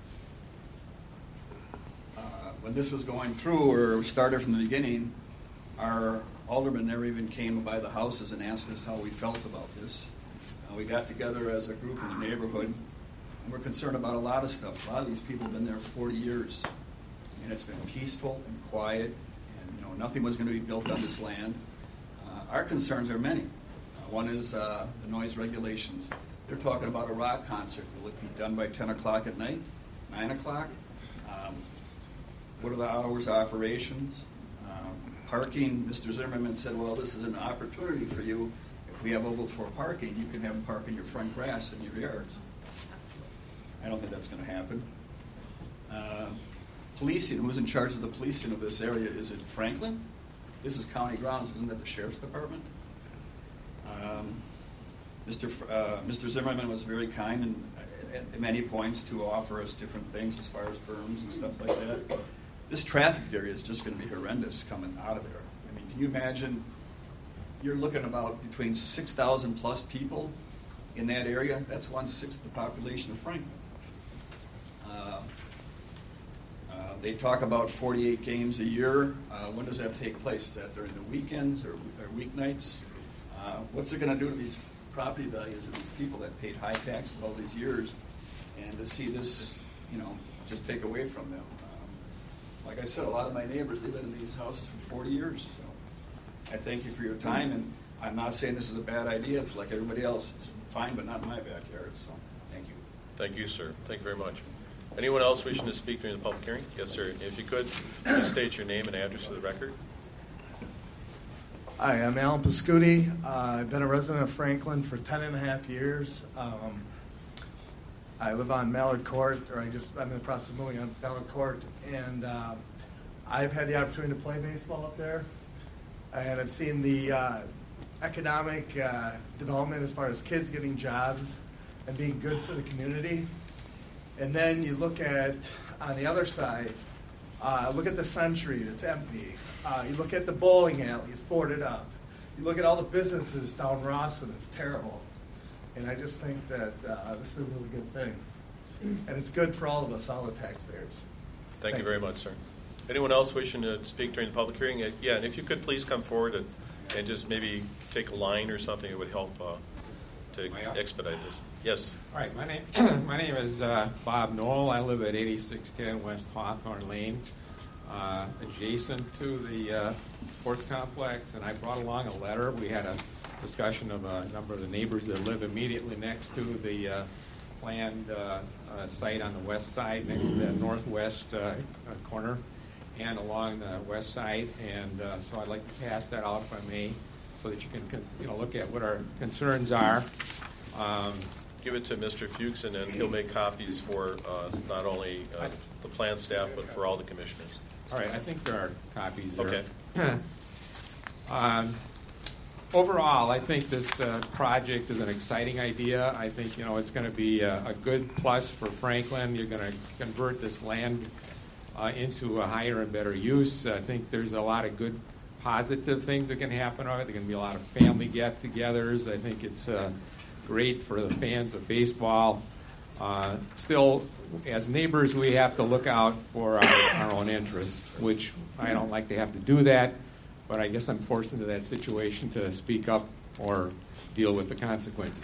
S11: uh, when this was going through, or started from the beginning, our alderman never even came by the houses and asked us how we felt about this. Uh, we got together as a group in the neighborhood, and we're concerned about a lot of stuff. A lot of these people have been there forty years, and it's been peaceful and quiet, and you know nothing was going to be built on this land. Uh, our concerns are many. Uh, one is uh, the noise regulations. They're talking about a rock concert. Will it be done by ten o'clock at night, nine o'clock? Um, what are the hours of operations? Um, parking, Mister Zimmerman said, well, this is an opportunity for you. If we have overflow parking, you can have them park in your front grass in your yards. I don't think that's going to happen. Uh, policing, who's in charge of the policing of this area? Is it Franklin? This is county grounds, isn't it the sheriff's department? Um, Mister F- uh, Mister Zimmerman was very kind and at, at many points to offer us different things as far as berms and stuff like that. This traffic area is just going to be horrendous coming out of there. I mean, can you imagine? You're looking about between six thousand plus people in that area. That's one sixth of the population of Franklin. Uh, uh, they talk about forty-eight games a year. Uh, when does that take place? Is that during the weekends or, or weeknights? Uh, what's it going to do to these property values of these people that paid high taxes all these years, and to see this, you know, just take away from them? Um, like I said, a lot of my neighbors, they've been in these houses for forty years. So I thank you for your time, and I'm not saying this is a bad idea. It's like everybody else. It's fine, but not in my backyard. So thank you.
S1: Thank you, sir. Thank you very much. Anyone else wishing to speak during the public hearing? Yes, sir. If you could, please state your name and address for the record.
S12: Hi, I'm Alan Pascuti. Uh, I've been a resident of Franklin for ten and a half years. Um, I live on Mallard Court, or I just, I'm in the process of moving on Mallard Court, and uh, I've had the opportunity to play baseball up there, and I've seen the uh, economic uh, development as far as kids getting jobs and being good for the community. And then you look at, on the other side, uh, look at the Century that's empty. Uh, you look at the bowling alley, it's boarded up. You look at all the businesses down Rawson, it's terrible. And I just think that uh, this is a really good thing. And it's good for all of us, all the taxpayers.
S1: Thank, Thank you very much, sir. Anyone else wishing to speak during the public hearing? Uh, yeah, and if you could please come forward and, and just maybe take a line or something, it would help uh, to expedite this. Yes.
S13: All right, my name my name is uh, Bob Knoll. I live at eighty-six ten West Hawthorne Lane, uh, adjacent to the uh, sports complex, and I brought along a letter. We had a discussion of a number of the neighbors that live immediately next to the uh, planned uh, uh, site on the west side, next to the northwest uh, corner, and along the west side. And uh, so I'd like to pass that out, if I may, so that you can, you know, look at what our concerns are. Um,
S1: Give it to Mister Fuchs, and then he'll make copies for uh, not only uh, the plan staff, but for all the commissioners.
S13: All right, I think there are copies there.
S1: Okay.
S13: um, overall, I think this uh, project is an exciting idea. I think, you know, it's going to be a, a good plus for Franklin. You're going to convert this land uh, into a higher and better use. I think there's a lot of good positive things that can happen of it. There's going to be a lot of family get-togethers. I think it's uh, great for the fans of baseball. Uh, still, as neighbors, we have to look out for our, our own interests, which I don't like to have to do that, but I guess I'm forced into that situation to speak up or deal with the consequences.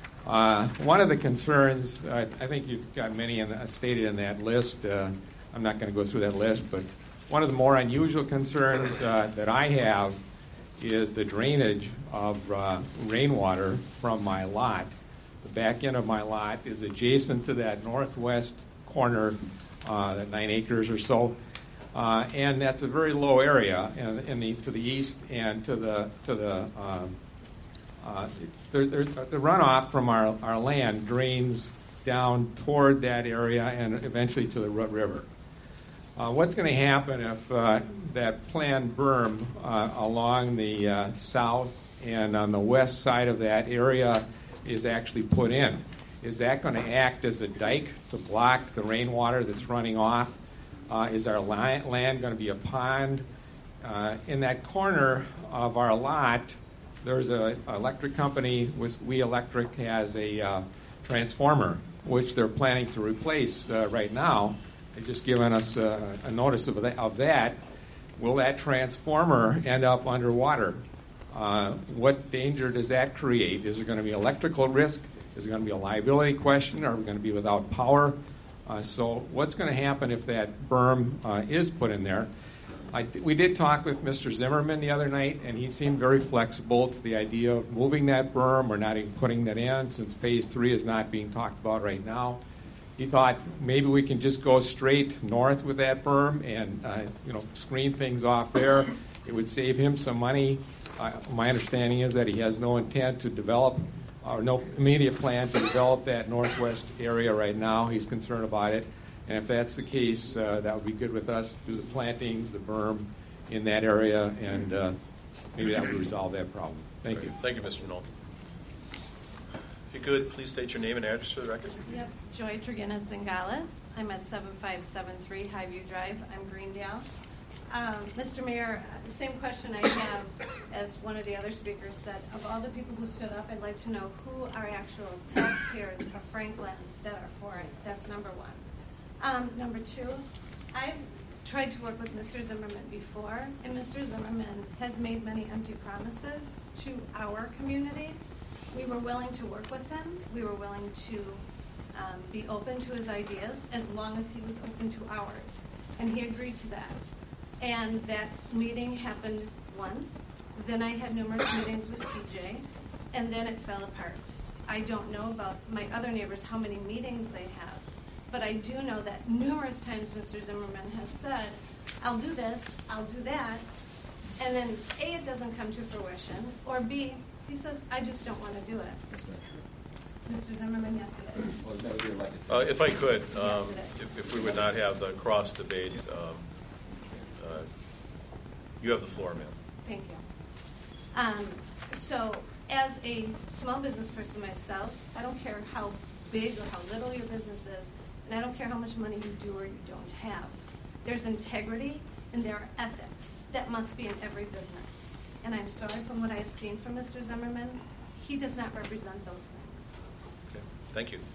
S13: Uh, one of the concerns, uh, I think you've got many in the, stated in that list. Uh, I'm not going to go through that list, but one of the more unusual concerns uh, that I have is the drainage of uh, rainwater from my lot. The back end of my lot is adjacent to that northwest corner, uh, that nine acres or so, uh, and that's a very low area. And in the to the east and to the to the um, uh, there, there's the runoff from our, our land drains down toward that area and eventually to the Root River. Uh, what's going to happen if uh, that planned berm uh, along the uh, south and on the west side of that area is actually put in? Is that going to act as a dike to block the rainwater that's running off? Uh, is our li- land going to be a pond? Uh, in that corner of our lot, there's an electric company, We Electric has a uh, transformer, which they're planning to replace uh, right now. They've just given us uh, a notice of that, of that. Will that transformer end up underwater? Uh, what danger does that create? Is there going to be electrical risk? Is there going to be a liability question? Are we going to be without power? Uh, so what's going to happen if that berm uh, is put in there? I, we did talk with Mister Zimmerman the other night, and he seemed very flexible to the idea of moving that berm or not even putting that in, since phase three is not being talked about right now. He thought maybe we can just go straight north with that berm and uh, you know screen things off there. It would save him some money. Uh, my understanding is that he has no intent to develop or no immediate plan to develop that northwest area right now. He's concerned about it. And if that's the case, uh, that would be good with us. Do the plantings, the berm in that area, and uh, maybe that would resolve that problem. Thank
S1: Great.
S13: you.
S1: Thank you, Mister Knoll. If you could, please state your name and address for the record.
S14: Yep. Joy Treginas Zingales. I'm at seven five seven three Highview Drive. I'm Greendale. Um, Mister Mayor, the same question I have as one of the other speakers said. Of all the people who stood up, I'd like to know who are actual taxpayers of Franklin that are for it. That's number one. Um, number two, I've tried to work with Mister Zimmerman before, and Mister Zimmerman has made many empty promises to our community. We were willing to work with him. We were willing to um, be open to his ideas as long as he was open to ours, and he agreed to that. And that meeting happened once. Then I had numerous meetings with T J, and then it fell apart. I don't know about my other neighbors, how many meetings they have. But I do know that numerous times Mister Zimmerman has said, I'll do this, I'll do that, and then A, it doesn't come to fruition, or B, he says, I just don't want to do it. That's not true. Mister Zimmerman, yes it is.
S1: Uh, if I could, um,
S14: Yes, it is.
S1: if, if we would not have the cross debate, um, uh, you have the floor, ma'am.
S14: Thank you. Um, so, as a small business person myself, I don't care how big or how little your business is, and I don't care how much money you do or you don't have. There's integrity and there are ethics that must be in every business. And I'm sorry, from what I've seen from Mister Zimmerman, he does not represent those things.
S1: Okay, thank you.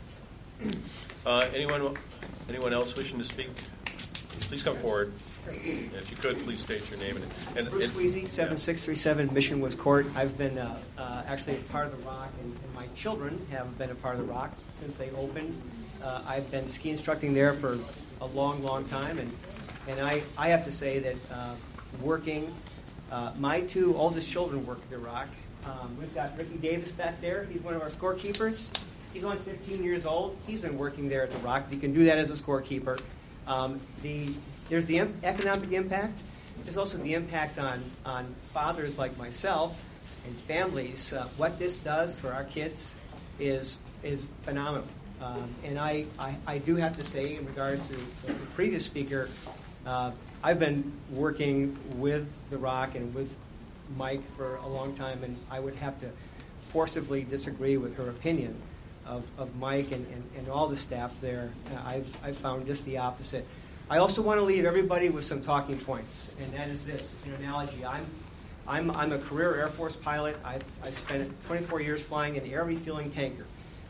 S1: Uh, anyone, anyone else wishing to speak? Please come forward. If you could, please state your name. And, and,
S15: Bruce
S1: and,
S15: Weezy, seven six three seven Mission Woods Court. I've been uh, uh, actually a part of the Rock, and, and my children have been a part of the Rock since they opened. Uh, I've been ski instructing there for a long, long time, and and I, I have to say that uh, working, uh, my two oldest children work at the Rock. Um, we've got Ricky Davis back there. He's one of our scorekeepers. He's only fifteen years old. He's been working there at the Rock. You can do that as a scorekeeper. Um, the There's the em- economic impact. There's also the impact on, on fathers like myself and families. Uh, what this does for our kids is is phenomenal. Um, and I, I, I do have to say, in regards to the previous speaker, uh, I've been working with The Rock and with Mike for a long time, and I would have to forcibly disagree with her opinion of, of Mike and, and, and all the staff there. Uh, I've, I've found just the opposite. I also want to leave everybody with some talking points, and that is this, an analogy. I'm, I'm, I'm a career Air Force pilot. I've, I've spent twenty-four years flying an air refueling tanker.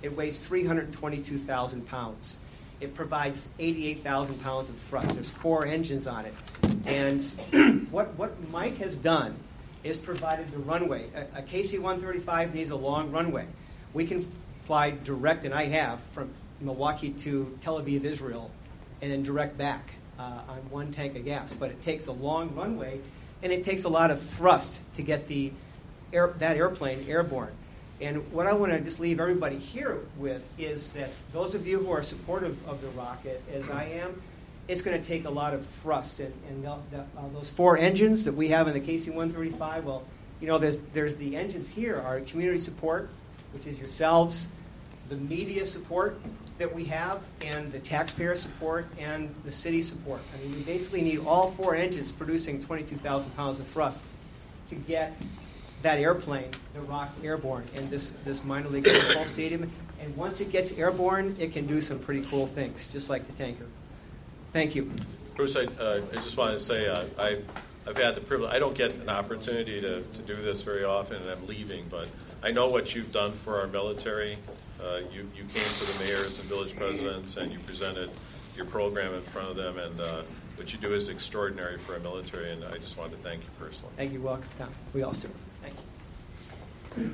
S15: It weighs three hundred twenty-two thousand pounds. It provides eighty-eight thousand pounds of thrust. There's four engines on it. And what, what Mike has done is provided the runway. A, a K C one thirty-five needs a long runway. We can fly direct, and I have, from Milwaukee to Tel Aviv, Israel, and then direct back uh, on one tank of gas. But it takes a long runway, and it takes a lot of thrust to get the air, that airplane airborne. And what I want to just leave everybody here with is that those of you who are supportive of the rocket, as I am, it's going to take a lot of thrust. And, and the, the, uh, those four engines that we have in the K C one thirty-five, well, you know, there's, there's the engines here, our community support, which is yourselves, the media support that we have, and the taxpayer support, and the city support. I mean, we basically need all four engines producing twenty-two thousand pounds of thrust to get that airplane, the Rock, airborne in this, this minor league baseball stadium. And once it gets airborne, it can do some pretty cool things, just like the tanker. Thank you.
S1: Bruce, I, uh, I just wanted to say uh, I, I've had the privilege. I don't get an opportunity to, to do this very often, and I'm leaving, but I know what you've done for our military. Uh, you, you came to the mayors and village presidents, and you presented your program in front of them, and uh, what you do is extraordinary for our military, and I just wanted to thank you personally.
S15: Thank you. Welcome. We all serve. Thank you.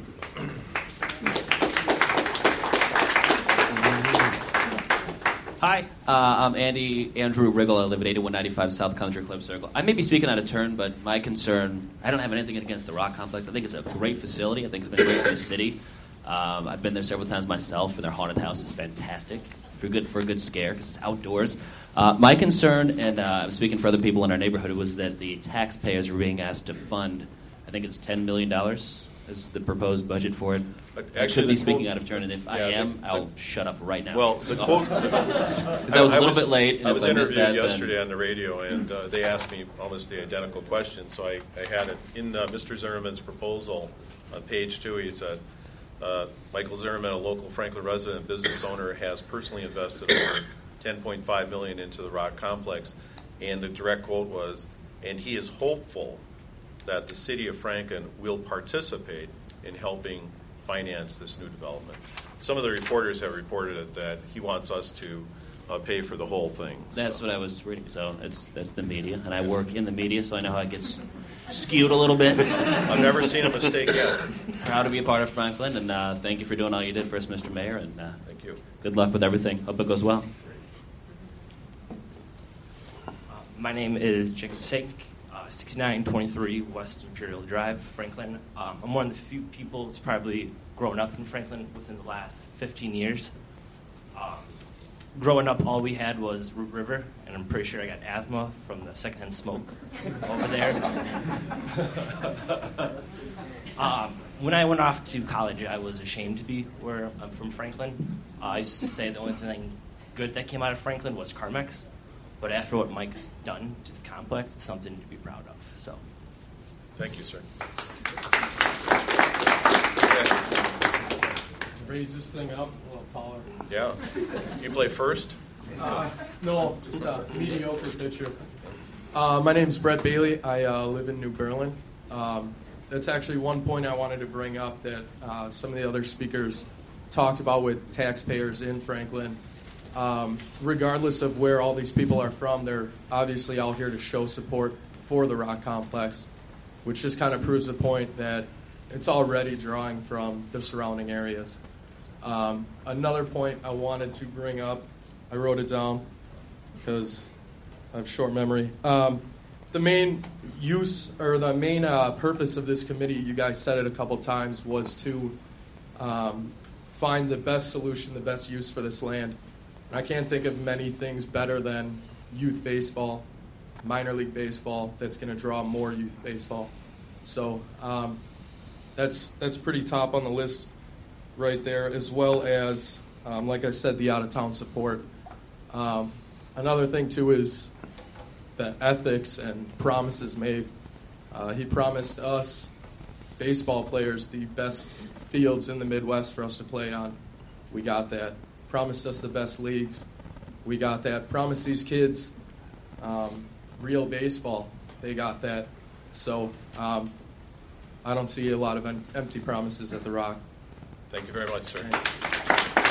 S16: Hi, uh, I'm Andy Andrew Riggle. I live at eighty-one ninety-five South Country Club Circle. I may be speaking out of turn, but my concern, I don't have anything against the Rock Complex. I think it's a great facility. I think it's been great for the city. Um, I've been there several times myself, and their haunted house is fantastic for good for a good scare because it's outdoors. Uh, my concern, and uh, I'm speaking for other people in our neighborhood, was that the taxpayers were being asked to fund, I think it's ten million dollars is the proposed budget for it.
S1: Actually,
S16: I could be speaking
S1: quote,
S16: out of turn, and if
S1: yeah,
S16: I am,
S1: the,
S16: I'll
S1: the,
S16: shut up right now.
S1: Well, the quote...
S16: Because I was a little bit late, and
S1: I
S16: if
S1: was
S16: I missed
S1: interviewed
S16: that,
S1: yesterday
S16: then...
S1: on the radio, and uh, they asked me almost the identical question, so I, I had it in uh, Mister Zimmerman's proposal on page two. He said, uh, Michael Zimmerman, a local Franklin resident business owner, has personally invested over ten point five million dollars into the Rock Complex, and the direct quote was, and he is hopeful that the city of Franklin will participate in helping finance this new development. Some of the reporters have reported it that he wants us to uh, pay for the whole thing.
S16: That's
S1: so.
S16: what I was reading. So it's that's the media, and I work in the media, so I know how it gets skewed a little bit.
S1: I've never seen a mistake yet.
S16: Proud to be a part of Franklin, and uh, thank you for doing all you did for us, Mister Mayor. And uh,
S1: thank you.
S16: Good luck with everything. Hope it goes well.
S17: Uh, my name is Jacob Sake. sixty-nine twenty-three West Imperial Drive, Franklin. Um, I'm one of the few people that's probably grown up in Franklin within the last fifteen years. Um, growing up, all we had was Root River, and I'm pretty sure I got asthma from the secondhand smoke over there. um, when I went off to college, I was ashamed to be where I'm from, Franklin. Uh, I used to say the only thing good that came out of Franklin was Carmex. But after what Mike's done to the complex, it's something to be proud of. So,
S1: thank you, sir.
S18: Raise this thing up a little taller.
S1: Yeah. You play first?
S18: Uh, no, just a mediocre pitcher. Uh, my name's Brett Bailey. I uh, live in New Berlin. Um, that's actually one point I wanted to bring up that uh, some of the other speakers talked about with taxpayers in Franklin. Um, regardless of where all these people are from, they're obviously out here to show support for the Rock Complex, which just kind of proves the point that it's already drawing from the surrounding areas. Um, another point I wanted to bring up, I wrote it down because I have short memory. Um, the main use or the main uh, purpose of this committee, you guys said it a couple times, was to um, find the best solution, the best use for this land. I can't think of many things better than youth baseball, minor league baseball, that's going to draw more youth baseball. So um, that's that's pretty top on the list right there, as well as, um, like I said, the out-of-town support. Um, another thing, too, is the ethics and promises made. Uh, he promised us, baseball players, the best fields in the Midwest for us to play on. We got that. Promised us the best leagues. We got that. Promised these kids um, real baseball. They got that. So um, I don't see a lot of em- empty promises at the Rock.
S1: Thank you very much, sir.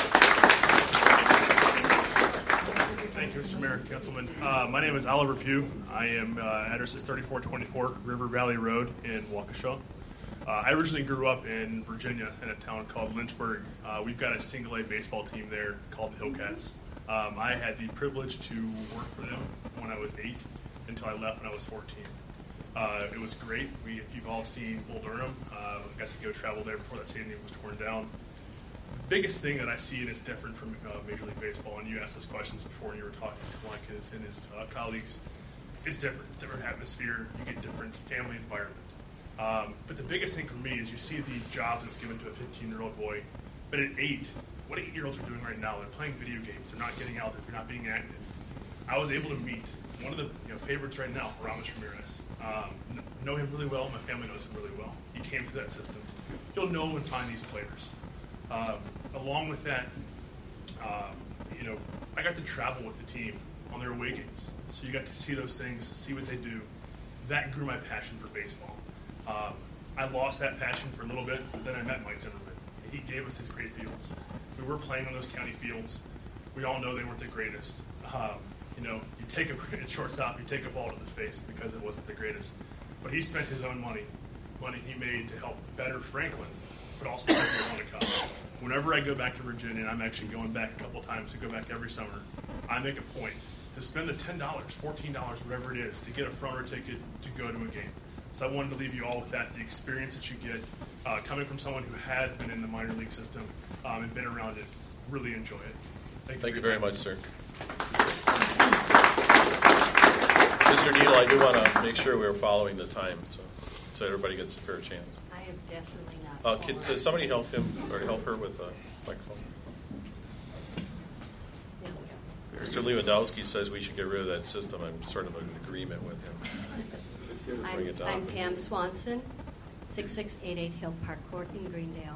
S19: Thank you, Mister Mayor, Councilman. Uh, my name is Oliver Pugh. I am uh, address is thirty-four twenty-four River Valley Road in Waukesha. Uh, I originally grew up in Virginia in a town called Lynchburg. Uh, we've got a single A baseball team there called the Hillcats. Um, I had the privilege to work for them when I was eight until I left when I was fourteen. Uh, it was great. We, if you've all seen Bull Durham, uh, got to go travel there before that stadium was torn down. The biggest thing that I see, and it's different from uh, Major League Baseball, and you asked us questions before and you were talking to Mike and his, and his uh, colleagues, it's different. It's different atmosphere. You get different family environment. Um, but the biggest thing for me is you see the job that's given to a fifteen-year-old boy. But at eight, what eight-year-olds are doing right now, they're playing video games. They're not getting out there. They're not being active. I was able to meet one of the you know, favorites right now, Ramos Ramirez. Um, n- know him really well. My family knows him really well. He came through that system. You'll know and find these players. Um, along with that, um, you know, I got to travel with the team on their away games. So you got to see those things, see what they do. That grew my passion for baseball. Um, I lost that passion for a little bit, but then I met Mike Zimmerman. He gave us his great fields. We were playing on those county fields. We all know they weren't the greatest. Um, you know, you take a at shortstop, you take a ball to the face because it wasn't the greatest. But he spent his own money, money he made to help better Franklin, but also help Monica. Whenever I go back to Virginia, and I'm actually going back a couple times to go back every summer, I make a point to spend the ten dollars, fourteen dollars, whatever it is, to get a front row ticket to go to a game. So I wanted to leave you all with that, the experience that you get uh, coming from someone who has been in the minor league system um, and been around it. Really enjoy it. Thank you,
S1: Thank you very much, sir. Mister Neal, I do want to make sure we're following the time so, so everybody gets a fair chance.
S10: I am definitely not.
S1: Uh, can, does somebody help him or help her with the microphone? Mister Lewandowski says we should get rid of that system. I'm sort of in agreement with him. Bring it
S10: I'm,
S1: down.
S10: I'm Pam Swanson, sixty-six eighty-eight Hill Park Court in Greendale.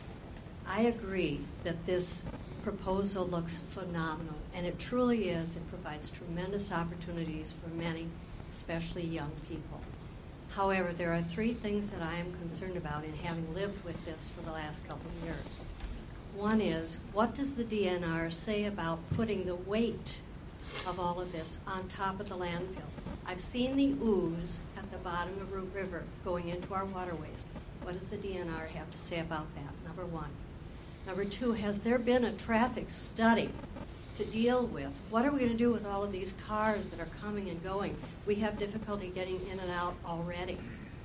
S10: I agree that this proposal looks phenomenal, and it truly is. It provides tremendous opportunities for many, especially young people. However, there are three things that I am concerned about in having lived with this for the last couple of years. One is, what does the D N R say about putting the weight of all of this on top of the landfill? I've seen the ooze at the bottom of Root River going into our waterways. What does the D N R have to say about that? Number one. Number two, has there been a traffic study to deal with? What are we going to do with all of these cars that are coming and going? We have difficulty getting in and out already.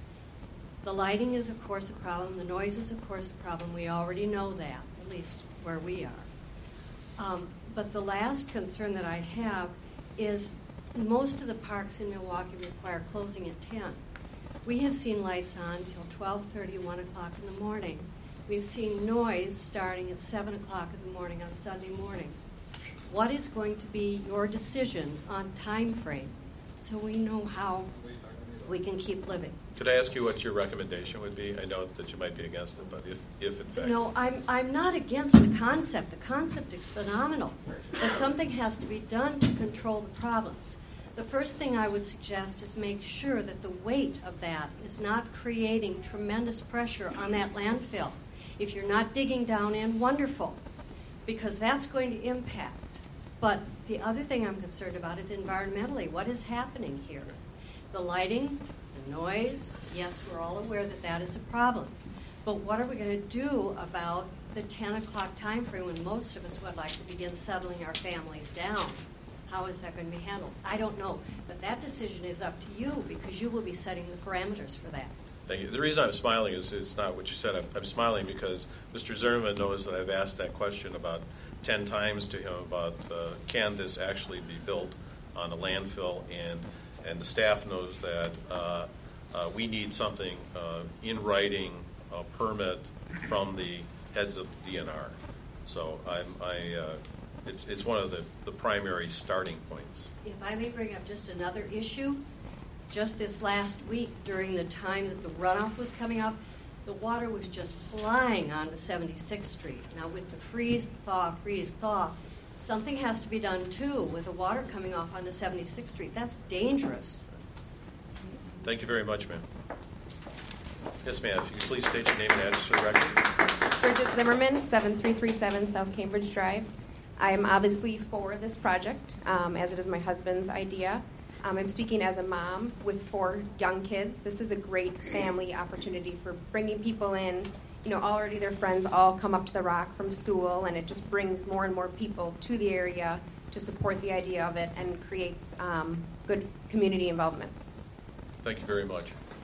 S10: The lighting is, of course, a problem. The noise is, of course, a problem. We already know that, at least where we are. Um, but the last concern that I have is most of the parks in Milwaukee require closing at ten. We have seen lights on till twelve thirty, one o'clock in the morning. We've seen noise starting at seven o'clock in the morning on Sunday mornings. What is going to be your decision on time frame so we know how we can keep living?
S1: Could I ask you what your recommendation would be? I know that you might be against it, but if, if in fact...
S10: No, I'm, I'm not against the concept. The concept is phenomenal. But something has to be done to control the problems. The first thing I would suggest is make sure that the weight of that is not creating tremendous pressure on that landfill. If you're not digging down in, wonderful, because that's going to impact. But the other thing I'm concerned about is environmentally. What is happening here? The lighting, the noise, yes, we're all aware that that is a problem. But what are we going to do about the ten o'clock time frame when most of us would like to begin settling our families down? How is that going to be handled? I don't know. But that decision is up to you because you will be setting the parameters for that.
S1: Thank you. The reason I'm smiling is it's not what you said. I'm, I'm smiling because Mister Zimmerman knows that I've asked that question about ten times to him about uh, can this actually be built on a landfill, and and the staff knows that uh, uh, we need something uh, in writing, a permit from the heads of the D N R. So I'm, I, uh, it's it's one of the, the primary starting points.
S10: If I may bring up just another issue. Just this last week, during the time that the runoff was coming up, the water was just flying onto seventy-sixth Street. Now, with the freeze, thaw, freeze, thaw, something has to be done, too, with the water coming off onto seventy-sixth Street. That's dangerous.
S1: Thank you very much, ma'am. Yes, ma'am. If you could please state your name and address for the record.
S20: Bridget Zimmerman, seven three three seven South Cambridge Drive. I'm obviously for this project, um, as it is my husband's idea. Um, I'm speaking as a mom with four young kids. This is a great family opportunity for bringing people in. You know, already their friends all come up to the Rock from school, and it just brings more and more people to the area to support the idea of it and creates um, good community involvement.
S1: Thank you very much.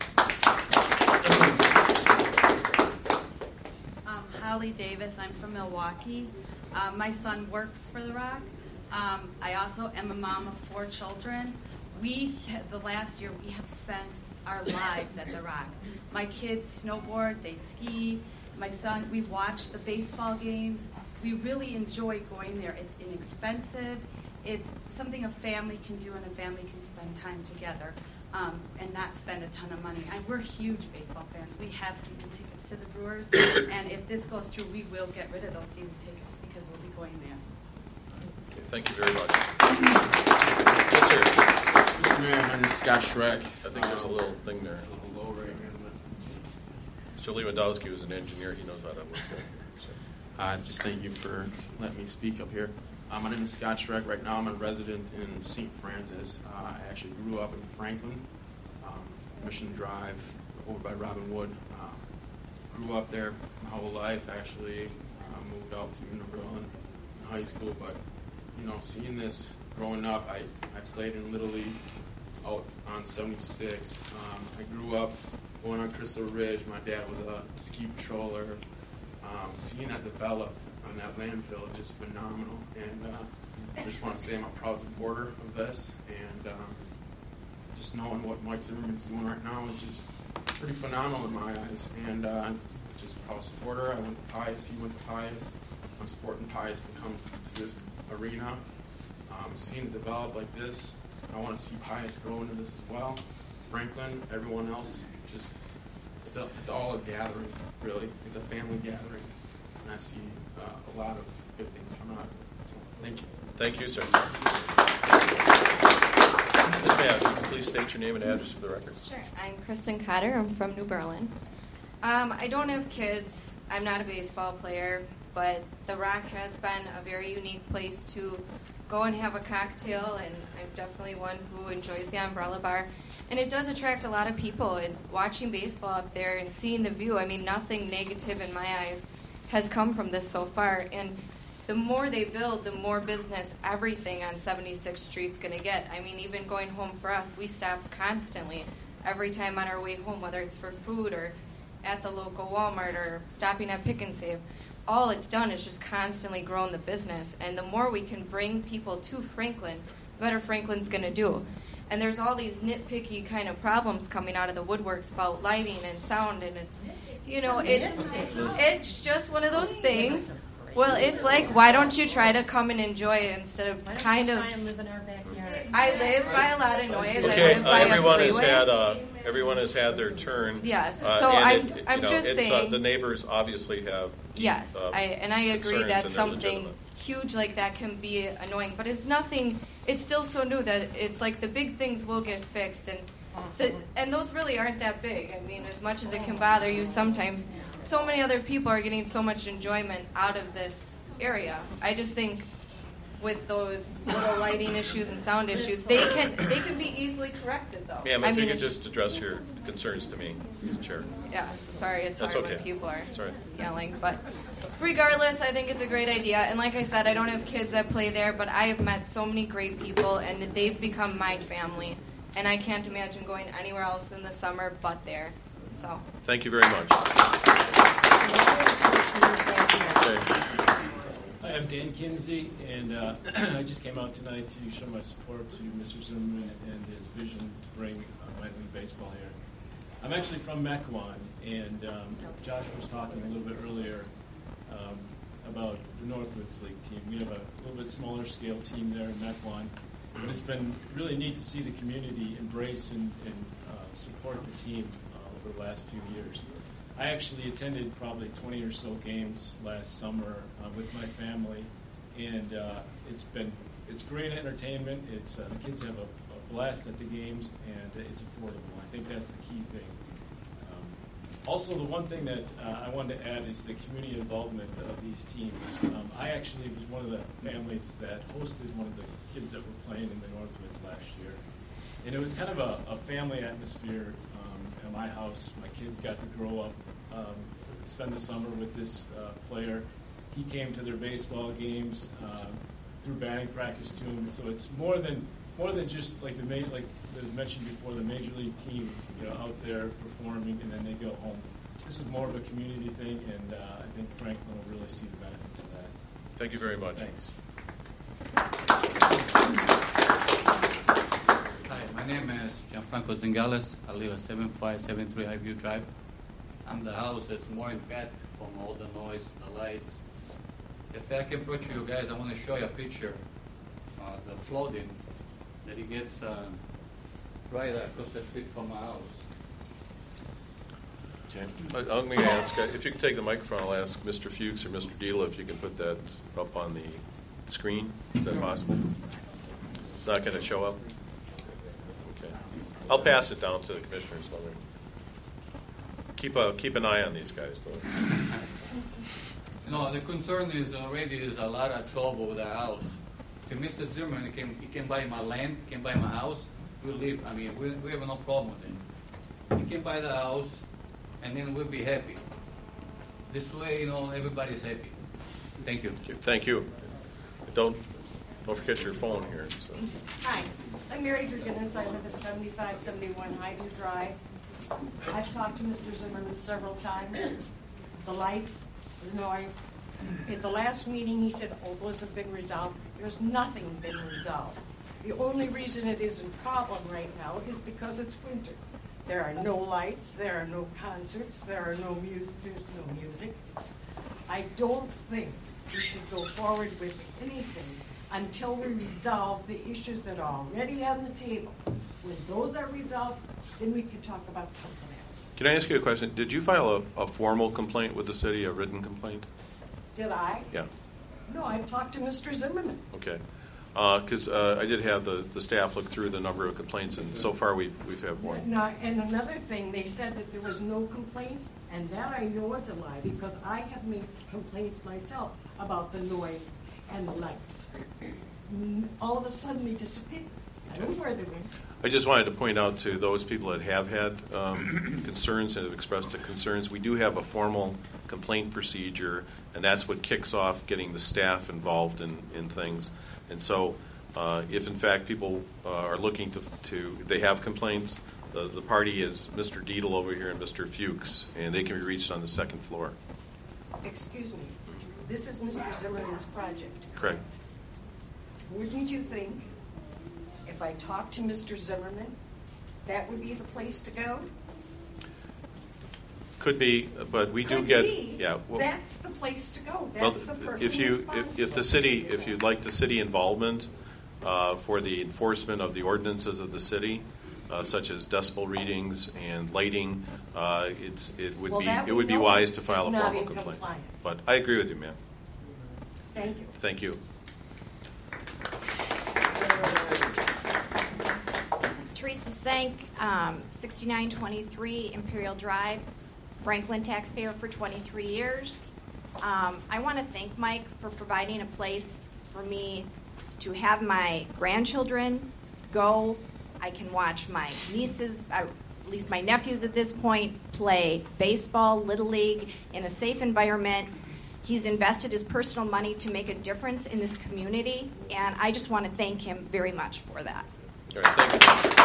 S21: Um, Holly Davis. I'm from Milwaukee. Um, my son works for the Rock. Um, I also am a mom of four children. We, the last year, we have spent our lives at the Rock. My kids snowboard, they ski. My son, we watch the baseball games. We really enjoy going there. It's inexpensive. It's something a family can do, and a family can spend time together um, and not spend a ton of money. And we're huge baseball fans. We have season tickets to the Brewers, and if this goes through, we will get rid of those season tickets because we'll be going there.
S1: Okay, thank you very much. Yes, sir.
S22: Mister Mayor, my name is Scott Schreck.
S1: I think there's a little thing there.
S22: It's a little low right here.
S1: Mister Lewandowski was an engineer. He knows how to work that.
S22: Uh, just thank you for letting me speak up here. Uh, my name is Scott Schreck. Right now I'm a resident in Saint Francis. Uh, I actually grew up in Franklin, um, Mission Drive, over by Robin Wood. Uh, grew up there my whole life. Actually uh, moved out to New Berlin in high school. But, you know, seeing this growing up, I, I played in Little League out on seventy-six. Um, I grew up going on Crystal Ridge. My dad was a ski patroller. Um, seeing that develop on that landfill is just phenomenal, and uh, I just want to say I'm a proud supporter of this, and um, just knowing what Mike Zimmerman's doing right now is just pretty phenomenal in my eyes, and uh, just a proud supporter. I went to Pius, he went to Pius. I'm supporting Pius to come to this arena. Um, seeing it develop like this, I want to see Pius grow into this as well. Franklin, everyone else, just It's, a, it's all a gathering, really. It's a family gathering, and I see uh, a lot of good things come out of it. So, thank you.
S1: Thank you, sir. Miz Matt, please state your name and address for the record.
S23: Sure. I'm Kristen Cotter. I'm from New Berlin. Um, I don't have kids. I'm not a baseball player, but the Rock has been a very unique place to go and have a cocktail, and I'm definitely one who enjoys the Umbrella Bar. And it does attract a lot of people. And watching baseball up there and seeing the view, I mean, nothing negative in my eyes has come from this so far. And the more they build, the more business everything on seventy-sixth Street's going to get. I mean, even going home for us, we stop constantly every time on our way home, whether it's for food or at the local Walmart or stopping at Pick and Save. All it's done is just constantly grown the business. And the more we can bring people to Franklin, the better Franklin's going to do. And there's all these nitpicky kind of problems coming out of the woodworks about lighting and sound, and it's, you know, it's it's just one of those things. Well, it's like, why don't you try to come and enjoy it instead of kind of.
S24: Try and live in our backyard.
S23: I live by a lot of noise.
S1: Okay,
S23: I live
S1: uh,
S23: by
S1: everyone
S23: a
S1: has
S23: freeway.
S1: had uh, everyone has had their turn.
S23: Yes,
S1: Uh,
S23: so
S1: and
S23: I'm
S1: it- you
S23: I'm
S1: know,
S23: just
S1: it's, uh,
S23: saying.
S1: the neighbors obviously have.
S23: Yes,
S1: uh,
S23: I, and I agree
S1: concerns,
S23: that
S1: and they're
S23: something
S1: legitimate.
S23: huge like that can be annoying, but it's nothing. It's still so new that it's like the big things will get fixed, and the, and those really aren't that big. I mean, as much as it can bother you sometimes, so many other people are getting so much enjoyment out of this area. I just think with those little lighting issues and sound issues, they can they can be easily corrected though.
S1: Ma'am,
S23: I
S1: if
S23: mean,
S1: you could
S23: it's
S1: just address your concerns to me, Mister Chair.
S23: Yeah, sorry, it's
S1: That's
S23: hard
S1: okay.
S23: when people are
S1: That's all right.
S23: yelling. But regardless, I think it's a great idea. And like I said, I don't have kids that play there, but I have met so many great people, and they've become my family. And I can't imagine going anywhere else in the summer but there. So.
S1: Thank you very much. Okay.
S25: Hi, I'm Dan Kinsey, and uh, I just came out tonight to show my support to Mister Zimmerman and his vision to bring uh, minor league baseball here. I'm actually from Mequon, and um, Josh was talking a little bit earlier um, about the Northwoods League team. We have a little bit smaller scale team there in Mequon, but it's been really neat to see the community embrace and, and uh, support the team uh, over the last few years. I actually attended probably twenty or so games last summer uh, with my family, and uh, it's been it's great entertainment. It's uh, the kids have a, a blast at the games, and it's affordable. I think that's the key thing. Um, Also, the one thing that uh, I wanted to add is the community involvement of these teams. Um, I actually was one of the families that hosted one of the kids that were playing in the Northwoods last year. And it was kind of a, a family atmosphere um, at my house. My kids got to grow up, um, spend the summer with this uh, player. He came to their baseball games, uh, through batting practice to him. So it's more than more than just like the ma- like was mentioned before, the major league team, you know, out there performing and then they go home. This is more of a community thing, and uh, I think Franklin will really see the benefits of that.
S1: Thank you very much.
S25: Thanks.
S3: Hi, my name is Gianfranco Zingales. I live at seven five seven three Highview Drive. I'm the house that's more impacted from all the noise, the lights. If I can approach you guys, I want to show you a picture of the flooding that it gets uh, right across the street from my house.
S1: Okay. I- I'm going to ask, uh, if you can take the microphone, I'll ask Mister Fuchs or Mister Deal if you can put that up on the screen. Is that possible? It's not going to show up? Okay. I'll pass it down to the commissioners. Keep, a, keep an eye on these guys, though.
S3: You know, the concern is already there's a lot of trouble with the house. If Mister Zimmerman can, he can buy my land, he can buy my house, we'll live. I mean, we, we have no problem with him. He can buy the house, and then we'll be happy. This way, you know, everybody's happy. Thank you.
S1: Thank you. Don't don't forget your phone here. So.
S4: Hi, I'm Mary Draginas. I live at seventy-five seventy-one Highview Drive. I've talked to Mister Zimmerman several times. The lights, the noise. At the last meeting, he said, oh, those have been resolved. There's nothing been resolved. The only reason it isn't a problem right now is because it's winter. There are no lights, there are no concerts, there are no music, there's no music. I don't think we should go forward with anything until we resolve the issues that are already on the table. When those are resolved, then we can talk about something else.
S1: Can I ask you a question? Did you file a, a formal complaint with the city, a written complaint?
S4: Did I?
S1: Yeah.
S4: No, I talked to Mister Zimmerman.
S1: Okay. Because uh, uh, I did have the, the staff look through the number of complaints, and so far we've we've had one.
S4: No, and another thing, they said that there was no complaints, and that I know is a lie because I have made complaints myself about the noise and the lights. All of a sudden, they disappeared. I don't know where they went.
S1: I just wanted to point out to those people that have had um, concerns and have expressed the concerns, we do have a formal complaint procedure, and that's what kicks off getting the staff involved in, in things. And so uh, if, in fact, people uh, are looking to, to, they have complaints, the, the party is Mister Deedle over here and Mister Fuchs, and they can be reached on the second floor.
S4: Excuse me. This is Mister Zimmerman's project.
S1: Correct.
S4: Wouldn't you think if I talked to Mister Zimmerman, that would be the place to go?
S1: Could be, but we do
S4: Could
S1: get,
S4: be.
S1: yeah. Well,
S4: That's the place to go.
S1: well,
S4: That's the person
S1: if you,
S4: responsible.
S1: if, if the city, if you'd like the city involvement uh, for the enforcement of the ordinances of the city, uh, such as decibel readings and lighting, uh, it's it would
S4: Well,
S1: be
S4: that
S1: it
S4: we
S1: would be
S4: know
S1: wise
S4: is
S1: to file a
S4: not
S1: formal
S4: in
S1: complaint.
S4: compliance.
S1: But I agree with you, ma'am.
S4: Thank you.
S1: Thank you.
S8: Teresa Sank, um, sixty-nine twenty-three Imperial Drive, Franklin taxpayer for twenty-three years. Um, I want to thank Mike for providing a place for me to have my grandchildren go. I can watch my nieces, uh, at least my nephews at this point, play baseball, Little League in a safe environment. He's invested his personal money to make a difference in this community, and I just want to thank him very much for that.
S1: All right, thank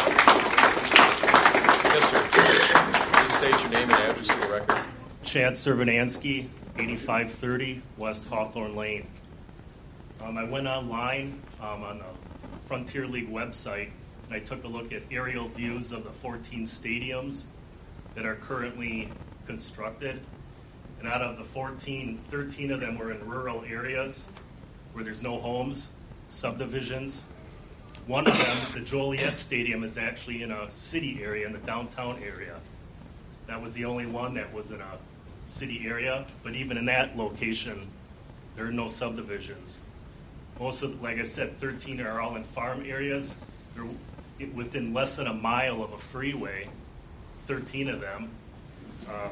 S1: you. Yes, sir. Please state your name and address for the record.
S9: Chad Servanansky, eighty-five thirty West Hawthorne Lane. Um, I went online um, on the Frontier League website, and I took a look at aerial views of the fourteen stadiums that are currently constructed. And out of the fourteen, thirteen of them were in rural areas where there's no homes, subdivisions. One of them, the Joliet Stadium, is actually in a city area, in the downtown area. That was the only one that was in a city area, but even in that location, there are no subdivisions. Most of, like I said, thirteen are all in farm areas. They're within less than a mile of a freeway, thirteen of them. Um,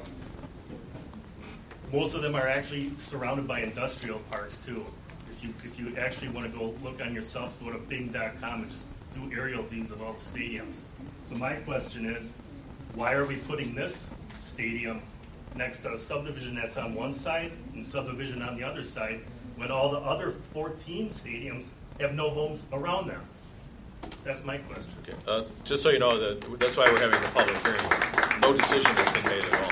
S9: most of them are actually surrounded by industrial parks too. If you if you actually want to go look on yourself, go to Bing dot com and just do aerial views of all the stadiums. So my question is, why are we putting this stadium next to a subdivision that's on one side and subdivision on the other side, when all the other fourteen stadiums have no homes around there? That's my question.
S1: Okay. Uh, just so you know, that that's why we're having the public hearing. No decision has been made at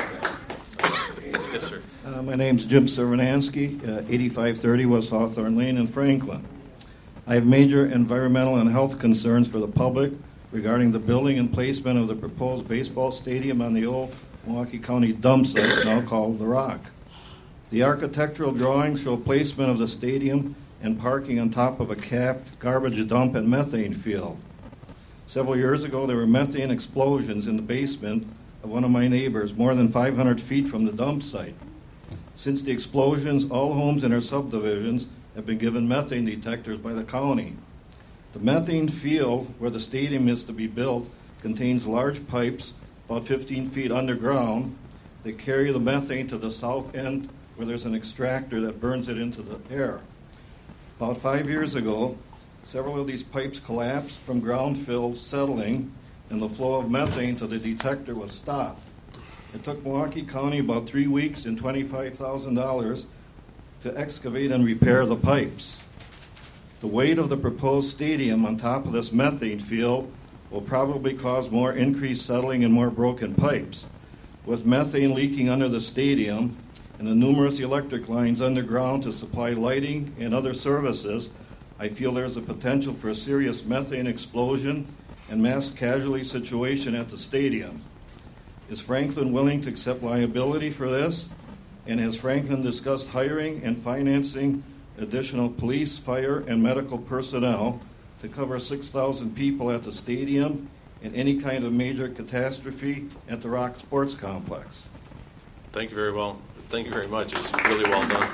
S1: all. So, yes, sir.
S2: Uh, my name's Jim Cervinansky, uh, eighty-five thirty West Hawthorne Lane in Franklin. I have major environmental and health concerns for the public regarding the building and placement of the proposed baseball stadium on the old Milwaukee County dump site, now called The Rock. The architectural drawings show placement of the stadium and parking on top of a capped garbage dump and methane field. Several years ago, there were methane explosions in the basement of one of my neighbors, more than five hundred feet from the dump site. Since the explosions, all homes in our subdivisions have been given methane detectors by the county. The methane field where the stadium is to be built contains large pipes about fifteen feet underground that carry the methane to the south end where there's an extractor that burns it into the air. About five years ago, several of these pipes collapsed from ground fill settling, and the flow of methane to the detector was stopped. It took Milwaukee County about three weeks and twenty-five thousand dollars to excavate and repair the pipes. The weight of the proposed stadium on top of this methane field will probably cause more increased settling and more broken pipes. With methane leaking under the stadium and the numerous electric lines underground to supply lighting and other services, I feel there's a potential for a serious methane explosion and mass casualty situation at the stadium. Is Franklin willing to accept liability for this? And has Franklin discussed hiring and financing additional police, fire, and medical personnel to cover six thousand people at the stadium and any kind of major catastrophe at the Rock Sports Complex?
S1: Thank you very well. Thank you very much. It's really well done.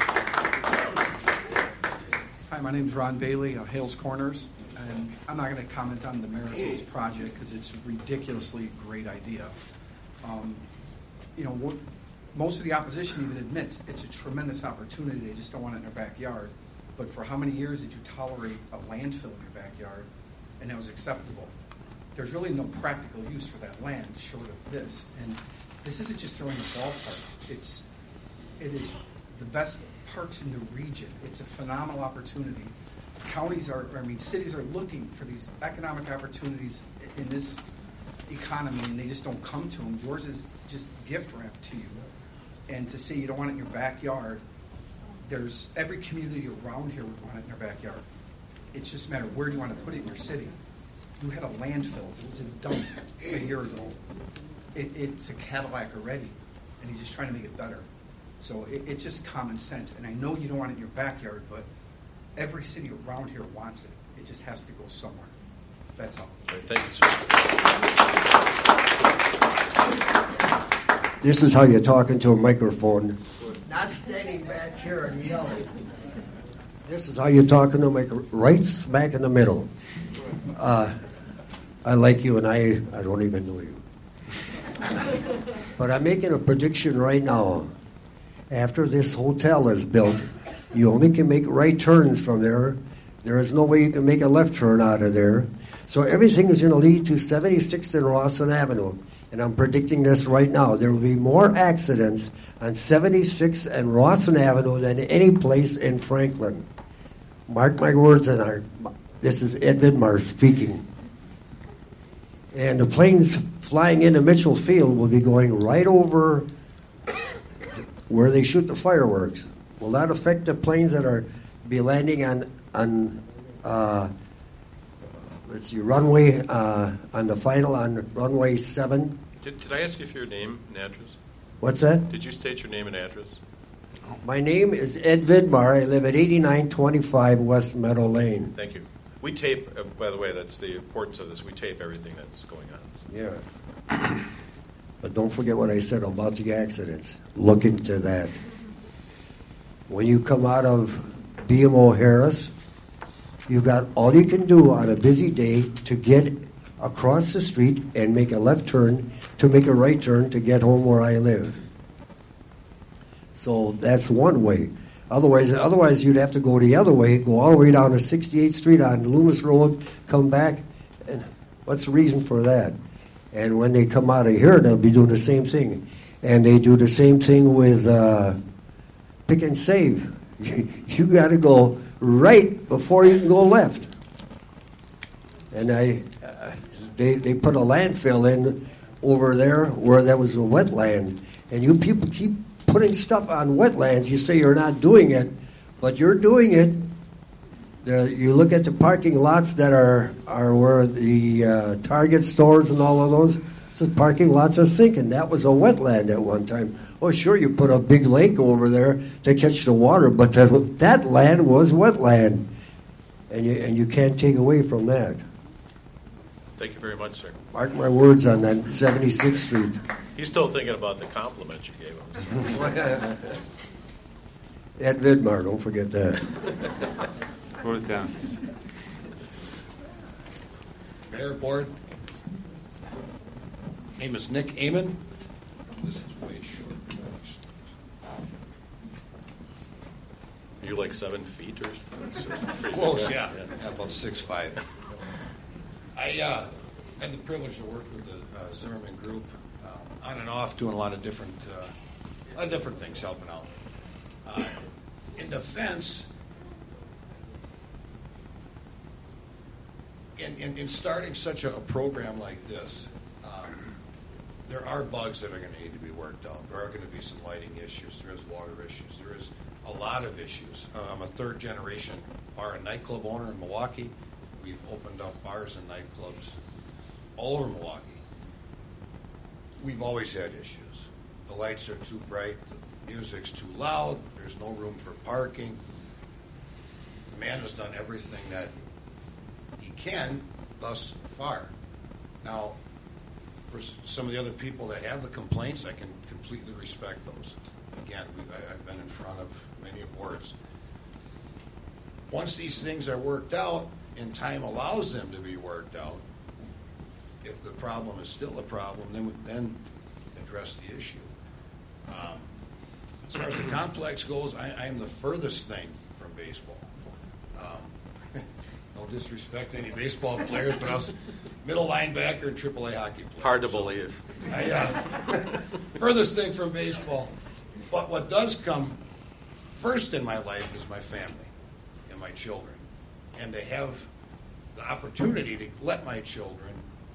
S5: Hi, my name is Ron Bailey of Hales Corners, and I'm not going to comment on the merits of this project because it's a ridiculously great idea. Um, you know, what, most of the opposition even admits it's a tremendous opportunity. They just don't want it in their backyard. But for how many years did you tolerate a landfill in your backyard, and that was acceptable? There's really no practical use for that land short of this. And this isn't just throwing the ballparks. It's it is the best parks in the region. It's a phenomenal opportunity. Counties are, I mean, cities are looking for these economic opportunities in this economy, and they just don't come to them. Yours is just gift wrapped to you. And to say you don't want it in your backyard, there's every community around here would want it in their backyard. It's just a matter of where do you want to put it in your city. You had a landfill. It was a dump a year ago. It, it's a Cadillac already, and he's just trying to make it better. So it, it's just common sense. And I know you don't want it in your backyard, but every city around here wants it. It just has to go somewhere. That's all.
S1: Right, thank you, sir.
S6: This is how you talk into a microphone. Not standing back here and yelling. This is how you talk into a microphone, right smack in the middle. Uh, I like you, and I, I don't even know you. But I'm making a prediction right now. After this hotel is built, you only can make right turns from there. There is no way you can make a left turn out of there. So everything is going to lead to seventy-sixth and Rawson Avenue. And I'm predicting this right now. There will be more accidents on seventy-sixth and Rawson Avenue than any place in Franklin. Mark my words, and I, this is Ed Vidmar speaking. And the planes flying into Mitchell Field will be going right over where they shoot the fireworks. Will that affect the planes that are be landing on on uh, let's see, runway uh, on the final on runway seven?
S1: Did, did I ask you for your name and address?
S6: What's that?
S1: Did you state your name and address?
S6: My name is Ed Vidmar. I live at eighty-nine twenty-five West Meadow Lane.
S1: Thank you. We tape, uh, by the way, that's the importance of this. We tape everything that's going on. So.
S6: Yeah. But don't forget what I said about the accidents. Look into that. When you come out of B M O Harris, you've got all you can do on a busy day to get across the street and make a left turn to make a right turn to get home where I live. So that's one way. Otherwise, otherwise you'd have to go the other way, go all the way down to sixty-eighth Street on Loomis Road, come back. And what's the reason for that? And when they come out of here, they'll be doing the same thing. And they do the same thing with uh, Pick and Save. You got to go right before you can go left. And I, uh, they they put a landfill in over there where there was a wetland. And you people keep putting stuff on wetlands. You say you're not doing it, but you're doing it. The, you look at the parking lots that are, are where the uh, Target stores and all of those, so parking lots are sinking. That was a wetland at one time. Oh, sure, you put a big lake over there to catch the water, but that, that land was wetland, and you, and you can't take away from that.
S1: Thank you very much, sir.
S6: Mark my words on that seventy-sixth Street.
S1: He's still thinking about the compliment you gave him.
S6: Ed Vidmar, don't forget that.
S7: Wrote it down.
S11: Mayor, Board. Name is Nick Amon. This is way short.
S1: You're like seven feet or something?
S11: Close, yeah. yeah. About six five. I uh, had the privilege to work with the uh, Zimmerman Group uh, on and off, doing a lot of different, uh, a lot of different things, helping out. Uh, in defense, in, in, in starting such a, a program like this, um, there are bugs that are going to need to be worked out. There are going to be some lighting issues. There is water issues. There is a lot of issues. Uh, I'm a third generation bar and nightclub owner in Milwaukee. We've opened up bars and nightclubs all over Milwaukee. We've always had issues. The lights are too bright. The music's too loud. There's no room for parking. The man has done everything that he can thus far. Now, for some of the other people that have the complaints, I can completely respect those. Again, we've, I've been in front of many boards. Once these things are worked out, and time allows them to be worked out, if the problem is still a problem, then we then address the issue. Um, as far as the complex goes, I, I am the furthest thing from baseball. Um, no disrespect to any baseball players, but I was middle linebacker and triple A hockey player.
S1: Hard to
S11: so
S1: believe.
S11: I, uh, furthest thing from baseball. But what does come first in my life is my family and my children. And to have the opportunity to let my children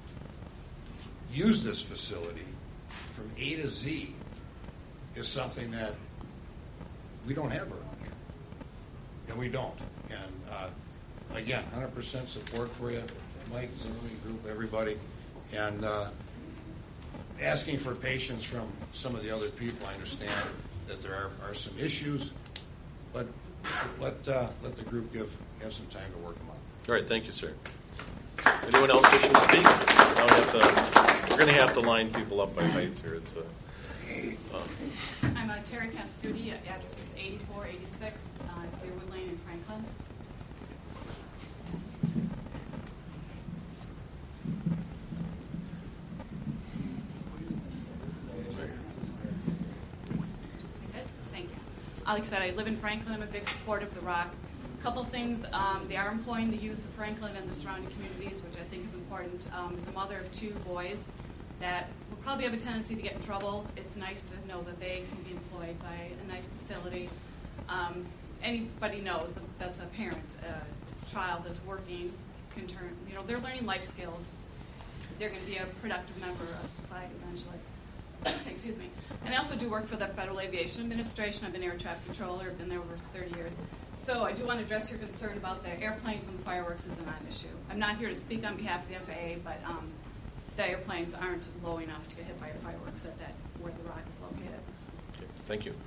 S11: use this facility from A to Z is something that we don't have around here. And we don't. And uh, again, one hundred percent support for you, Mike, Zimmerman Group, everybody. And uh, asking for patience from some of the other people. I understand that there are, are some issues, but let uh, let the group give have some time to work them out.
S1: All right, thank you, sir. Anyone else wishing to speak? Now we have to, we're going to have to line people up by height here. It's a, um,
S21: I'm uh, Terry Cascuti. Address is eighty-four eighty-six uh, Deerwood Lane in Franklin. Thank you. Uh, like I said, I live in Franklin. I'm a big supporter of the Rock. A couple things. Um, they are employing the youth of Franklin and the surrounding communities, which I think is important. Um, as a mother of two boys that will probably have a tendency to get in trouble, it's nice to know that they can be employed by a nice facility. Um, anybody knows that that's a parent, a child that's working, can turn, you know, they're learning life skills. They're going to be a productive member of society eventually. Excuse me. And I also do work for the Federal Aviation Administration. I've been air traffic controller. I've been there over thirty years. So I do want to address your concern about the airplanes and the fireworks as a non-issue. I'm not here to speak on behalf of the F A A, but um, the airplanes aren't low enough to get hit by fireworks at that where the Rock is located.
S1: okay, thank you.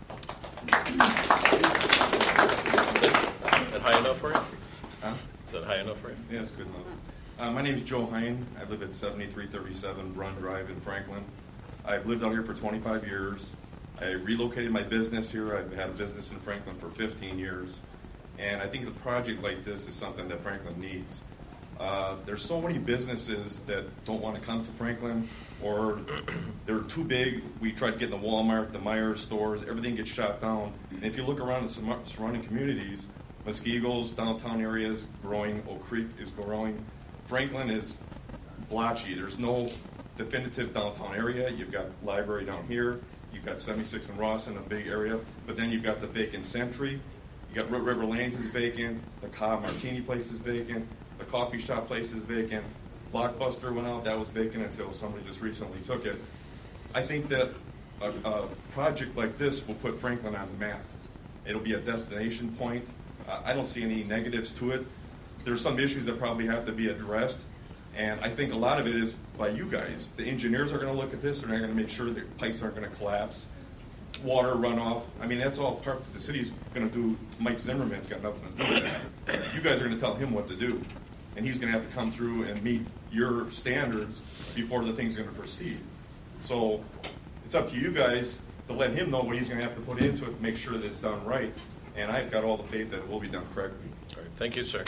S1: Is that high enough for you?
S12: Huh?
S1: Is that high enough for you?
S12: Yeah, it's good enough. Uh, my name is Joe Hine. I live at seventy-three thirty-seven Brun Drive in Franklin. I've lived out here for twenty-five years. I relocated my business here. I've had a business in Franklin for fifteen years. And I think a project like this is something that Franklin needs. Uh, there's so many businesses that don't want to come to Franklin, or they're too big. We tried to get in the Walmart, the Meijer stores, everything gets shut down. And if you look around the sur- surrounding communities, Muskogeo's downtown area is growing, Oak Creek is growing. Franklin is blotchy. There's no definitive downtown area. You've got library down here. You've got seventy-six and Ross in a big area. But then you've got the vacant Century. You got Root River Lanes is vacant. The Cobb Martini place is vacant. The coffee shop place is vacant. Blockbuster went out. That was vacant until somebody just recently took it. I think that a, a project like this will put Franklin on the map. It'll be a destination point. Uh, I don't see any negatives to it. There's some issues that probably have to be addressed, and I think a lot of it is by you guys. The engineers are going to look at this, and they're going to make sure that pipes aren't going to collapse, water runoff. I mean, that's all part the city's going to do. Mike Zimmerman's got nothing to do with that. You guys are going to tell him what to do, and he's going to have to come through and meet your standards before the thing's going to proceed. So it's up to you guys to let him know what he's going to have to put into it to make sure that it's done right. And I've got all the faith that it will be done correctly.
S1: All right. Thank you, sir.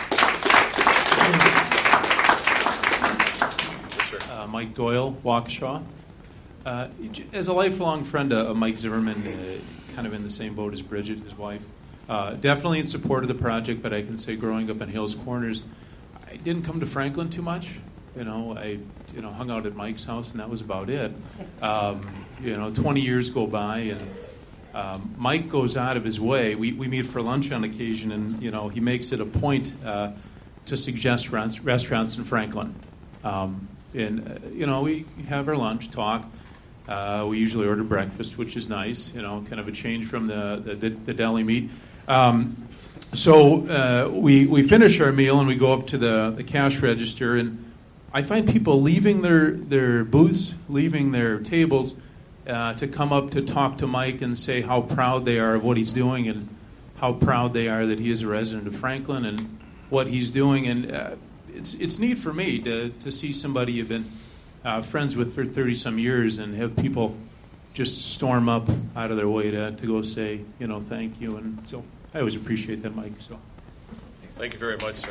S1: Yes, sir.
S13: Uh, Mike Doyle, Waukesha. Uh, as a lifelong friend of Mike Zimmerman, uh, kind of in the same boat as Bridget, his wife, uh, definitely in support of the project, but I can say growing up in Hales Corners, I didn't come to Franklin too much. You know, I you know hung out at Mike's house, and that was about it. Um, you know, twenty years go by, and um, Mike goes out of his way. We, we meet for lunch on occasion, and, you know, he makes it a point uh, to suggest rents, restaurants in Franklin. Um, and, uh, you know, we have our lunch, talk. Uh, we usually order breakfast, which is nice, you know, kind of a change from the, the, the deli meat. Um, so uh, we, we finish our meal, and we go up to the, the cash register, and I find people leaving their, their booths, leaving their tables, Uh, to come up to talk to Mike and say how proud they are of what he's doing and how proud they are that he is a resident of Franklin and what he's doing. And uh, it's it's neat for me to, to see somebody you've been uh, friends with for thirty-some years and have people just storm up out of their way to, to go say, you know, thank you. And so I always appreciate that, Mike. So
S1: Thank you very much, sir.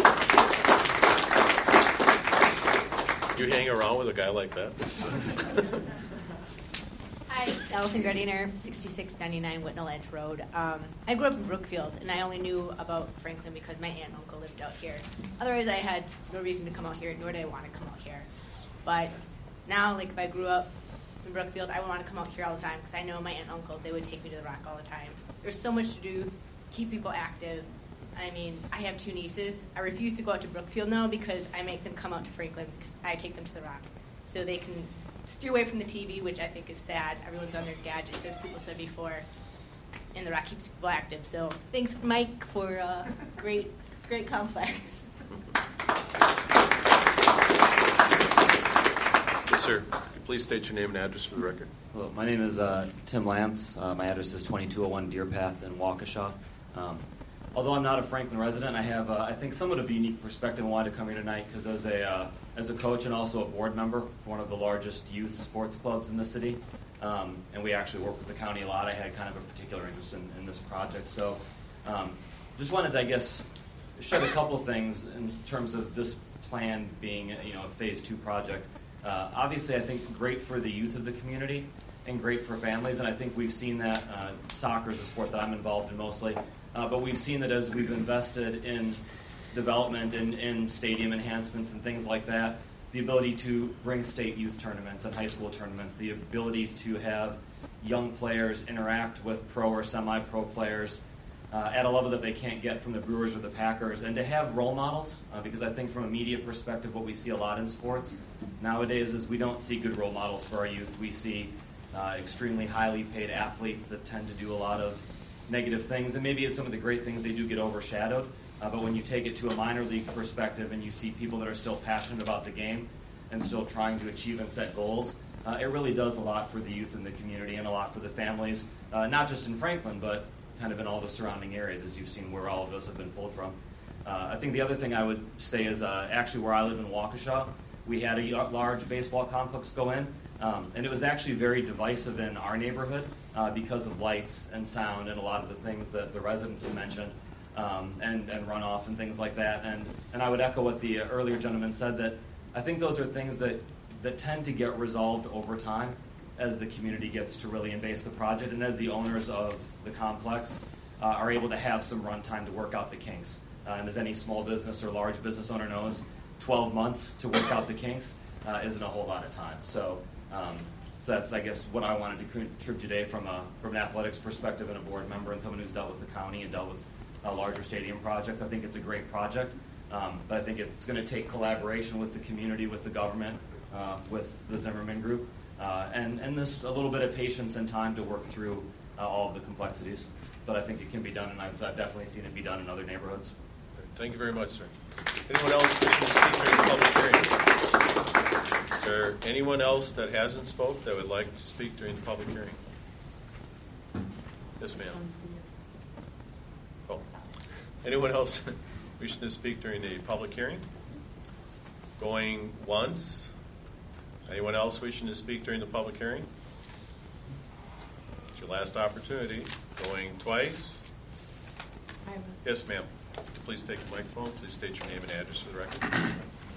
S1: You hang around with a guy like that?
S14: Hi, Allison Gardiner, sixty-six ninety-nine Whitnall Edge Road. Um, I grew up in Brookfield, and I only knew about Franklin because my aunt and uncle lived out here. Otherwise, I had no reason to come out here, nor did I want to come out here. But now, like, if I grew up in Brookfield, I would want to come out here all the time because I know my aunt and uncle, they would take me to the Rock all the time. There's so much to do, keep people active. I mean, I have two nieces. I refuse to go out to Brookfield now because I make them come out to Franklin because I take them to the Rock so they can steer away from the T V, which I think is sad. Everyone's on their gadgets, as people said before, and the Rock keeps people active. So thanks, Mike, for a uh, great, great complex.
S1: Yes, sir. Could you please state your name and address for the record?
S15: Hello, my name is uh, Tim Lance. Uh, my address is twenty-two oh one Deer Path in Waukesha. Um, although I'm not a Franklin resident, I have, uh, I think, somewhat of a unique perspective on why to come here tonight, because as a uh, as a coach and also a board member for one of the largest youth sports clubs in the city, um, and we actually work with the county a lot, I had kind of a particular interest in, in this project. So um, just wanted to, I guess, shed a couple of things in terms of this plan being, you know, a phase two project. Uh, obviously, I think great for the youth of the community and great for families, and I think we've seen that. Uh, soccer is a sport that I'm involved in mostly, uh, but we've seen that as we've invested in development and in stadium enhancements and things like that, the ability to bring state youth tournaments and high school tournaments, the ability to have young players interact with pro or semi-pro players uh, at a level that they can't get from the Brewers or the Packers, and to have role models, uh, because I think from a media perspective, what we see a lot in sports nowadays is we don't see good role models for our youth. We see uh, extremely highly paid athletes that tend to do a lot of negative things, and maybe some of the great things they do get overshadowed. Uh, but when you take it to a minor league perspective and you see people that are still passionate about the game and still trying to achieve and set goals, uh, it really does a lot for the youth in the community and a lot for the families, uh, not just in Franklin, but kind of in all the surrounding areas, as you've seen where all of us have been pulled from. Uh, I think the other thing I would say is uh, actually where I live in Waukesha, we had a large baseball complex go in, um, and it was actually very divisive in our neighborhood uh, because of lights and sound and a lot of the things that the residents have mentioned. um, and, and runoff and things like that. And, and I would echo what the earlier gentleman said, that I think those are things that, that tend to get resolved over time as the community gets to really embrace the project and as the owners of the complex uh, are able to have some runtime to work out the kinks. Uh, and as any small business or large business owner knows, twelve months to work out the kinks uh, isn't a whole lot of time. So, um, so that's, I guess, what I wanted to contribute today from a from an athletics perspective and a board member and someone who's dealt with the county and dealt with uh, larger stadium projects. I think it's a great project, um, but I think it's going to take collaboration with the community, with the government, uh, with the Zimmerman Group, uh, and and this a little bit of patience and time to work through uh, all of the complexities. But I think it can be done, and I've, I've definitely seen it be done in other neighborhoods.
S1: Thank you very much, sir. Anyone else wishing to speak during the public hearing? Is there anyone else that hasn't spoke that would like to speak during the public hearing? Yes, ma'am. Oh. Anyone else wishing to speak during the public hearing? Going once? Anyone else wishing to speak during the public hearing? It's your last opportunity. Going twice? Yes, ma'am. Please take the microphone. Please state your name and address for the record.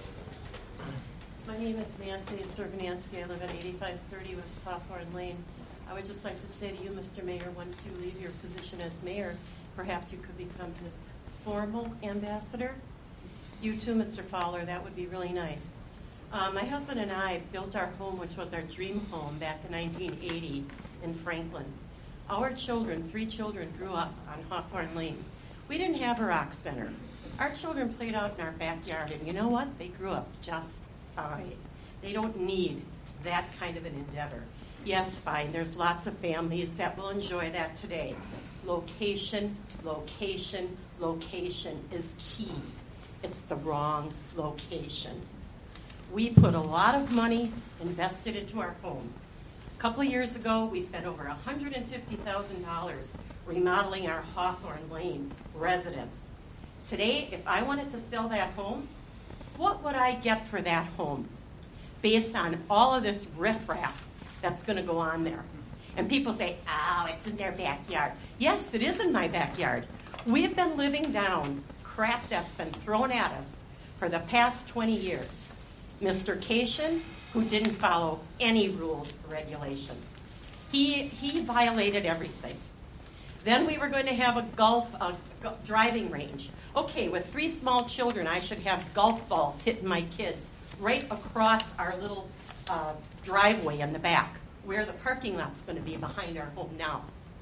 S16: My name is Nancy Servanansky. I live at eighty-five thirty West Hawthorne Lane. I would just like to say to you, Mister Mayor, once you leave your position as mayor, perhaps you could become his formal ambassador. You too, Mister Fowler, that would be really nice. Uh, my husband and I built our home, which was our dream home, back in nineteen eighty in Franklin. Our children, three children, grew up on Hawthorne Lane. We didn't have a rock center. Our children played out in our backyard, and you know what? They grew up just fine. They don't need that kind of an endeavor. Yes, fine, there's lots of families that will enjoy that today. Location, location, location is key. It's the wrong location. We put a lot of money invested into our home. A couple of years ago, we spent over one hundred fifty thousand dollars remodeling our Hawthorne Lane residence. Today, if I wanted to sell that home, what would I get for that home based on all of this riffraff that's going to go on there? And people say, oh, it's in their backyard. Yes, it is in my backyard. We've been living down crap that's been thrown at us for the past twenty years. Mister Cation, who didn't follow any rules or regulations, he, he violated everything. Then we were going to have a golf a g- driving range. Okay, with three small children, I should have golf balls hitting my kids right across our little uh, driveway in the back, where the parking lot's going to be behind our home now.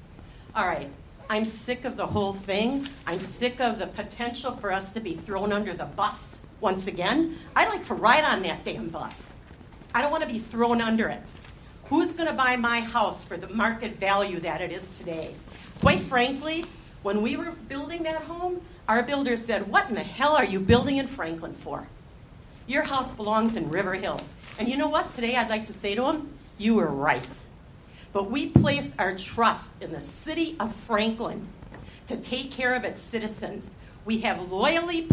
S16: All right, I'm sick of the whole thing. I'm sick of the potential for us to be thrown under the bus once again. I'd like to ride on that damn bus. I don't want to be thrown under it. Who's going to buy my house for the market value that it is today? Quite frankly, when we were building that home, our builder said, what in the hell are you building in Franklin for? Your house belongs in River Hills. And you know what? Today I'd like to say to him, you were right. But we placed our trust in the city of Franklin to take care of its citizens. We have loyally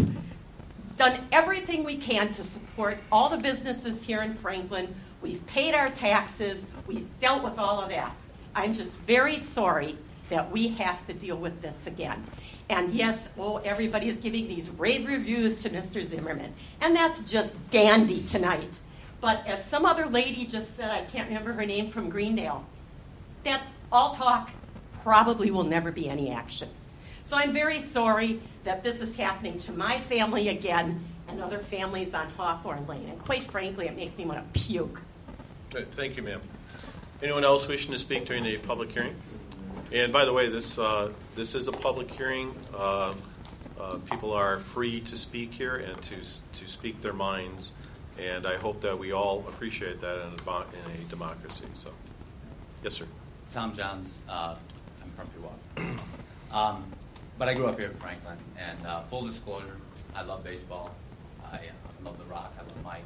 S16: done everything we can to support all the businesses here in Franklin. We've paid our taxes. We've dealt with all of that. I'm just very sorry that we have to deal with this again. And yes, oh, everybody is giving these rave reviews to Mister Zimmerman. And that's just dandy tonight. But as some other lady just said, I can't remember her name, from Greendale, that's all talk, probably will never be any action. So I'm very sorry that this is happening to my family again and other families on Hawthorne Lane. And quite frankly, it makes me want to puke.
S1: Good. Thank you, ma'am. Anyone else wishing to speak during the public hearing? And by the way, this uh, this is a public hearing. Uh, uh, people are free to speak here and to to speak their minds, and I hope that we all appreciate that in a, in a democracy. So, yes, sir.
S17: Tom Johns. Uh, I'm from Pewaukee. um, but I grew up here in Franklin, and uh, full disclosure, I love baseball. I, I love The Rock. I love Mike.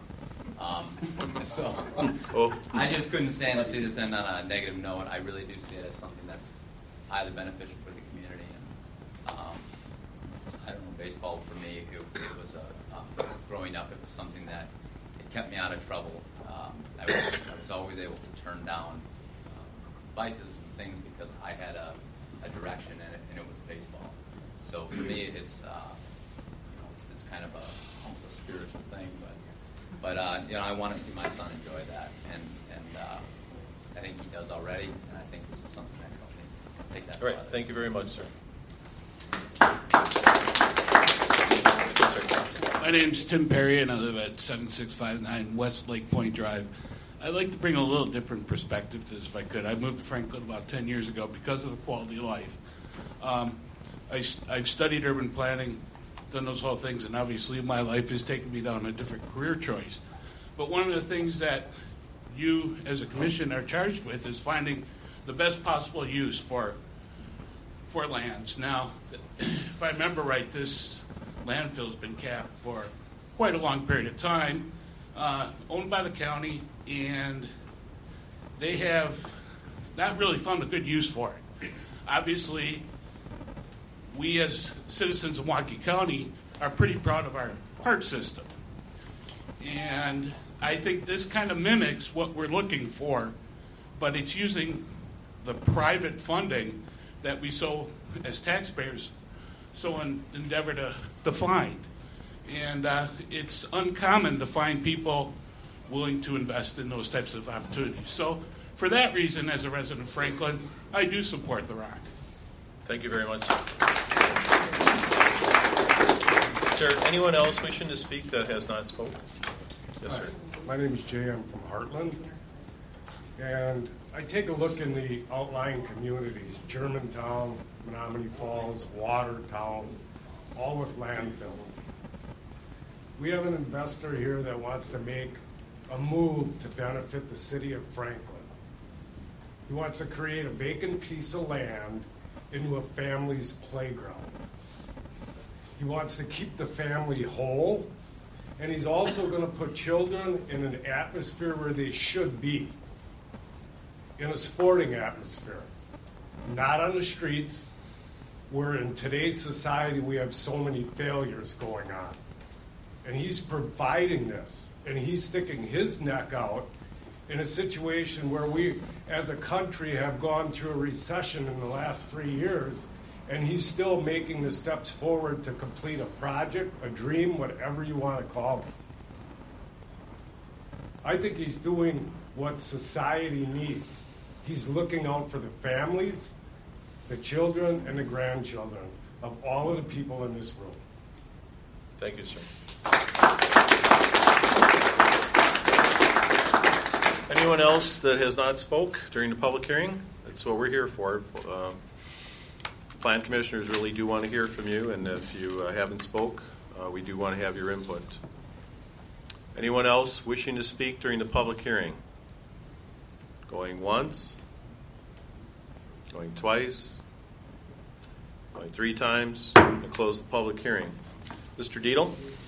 S17: Um, so
S1: oh.
S17: I just couldn't stand to see this end on a negative note. I really do see it as something that's highly beneficial for the community. And um, I don't know, baseball for me, it, it was a, um, growing up, it was something that it kept me out of trouble. Um, I, was, I was always able to turn down um, vices and things because I had a, a direction in it, and it was baseball. So for me, it's uh, you know, it's, it's kind of a almost a spiritual thing, but but uh, you know, I want to see my son enjoy that, and and uh, I think he does already, and I think this is something that helps me take that.
S1: All right, thank you very much, sir.
S10: My name's Tim Perry, and I live at seven six five nine West Lake Point Drive. I'd like to bring a little different perspective to this, if I could. I moved to Franklin about ten years ago because of the quality of life. Um, I, I've studied urban planning, done those whole things, and obviously my life has taken me down a different career choice. But one of the things that you, as a commission, are charged with is finding the best possible use for for lands. Now, if I remember right, this landfill's been capped for quite a long period of time, uh, owned by the county, and they have not really found a good use for it. Obviously, we as citizens of Milwaukee County are pretty proud of our park system. And I think this kind of mimics what we're looking for, but it's using the private funding that we so, as taxpayers, so en- endeavor to, to find. And uh, it's uncommon to find people willing to invest in those types of opportunities. So for that reason, as a resident of Franklin, I do support the Rock.
S1: Thank you very much. Is there anyone else wishing to speak that has not spoken? Yes, sir.
S18: My name is Jay. I'm from Heartland. And I take a look in the outlying communities, Germantown, Menominee Falls, Watertown, all with landfill. We have an investor here that wants to make a move to benefit the city of Franklin. He wants to create a vacant piece of land into a family's playground. He wants to keep the family whole, and he's also going to put children in an atmosphere where they should be, in a sporting atmosphere, not on the streets, where in today's society we have so many failures going on. And he's providing this, and he's sticking his neck out in a situation where we, as a country, have gone through a recession in the last three years, and he's still making the steps forward to complete a project, a dream, whatever you want to call it. I think he's doing what society needs. He's looking out for the families, the children, and the grandchildren of all of the people in this room.
S1: Thank you, sir. Anyone else that has not spoke during the public hearing? That's what we're here for. Uh, Plan commissioners really do want to hear from you, and if you uh, haven't spoke, uh, we do want to have your input. Anyone else wishing to speak during the public hearing? Going once? Going twice? Going three times? And close the public hearing. Mister Deedle?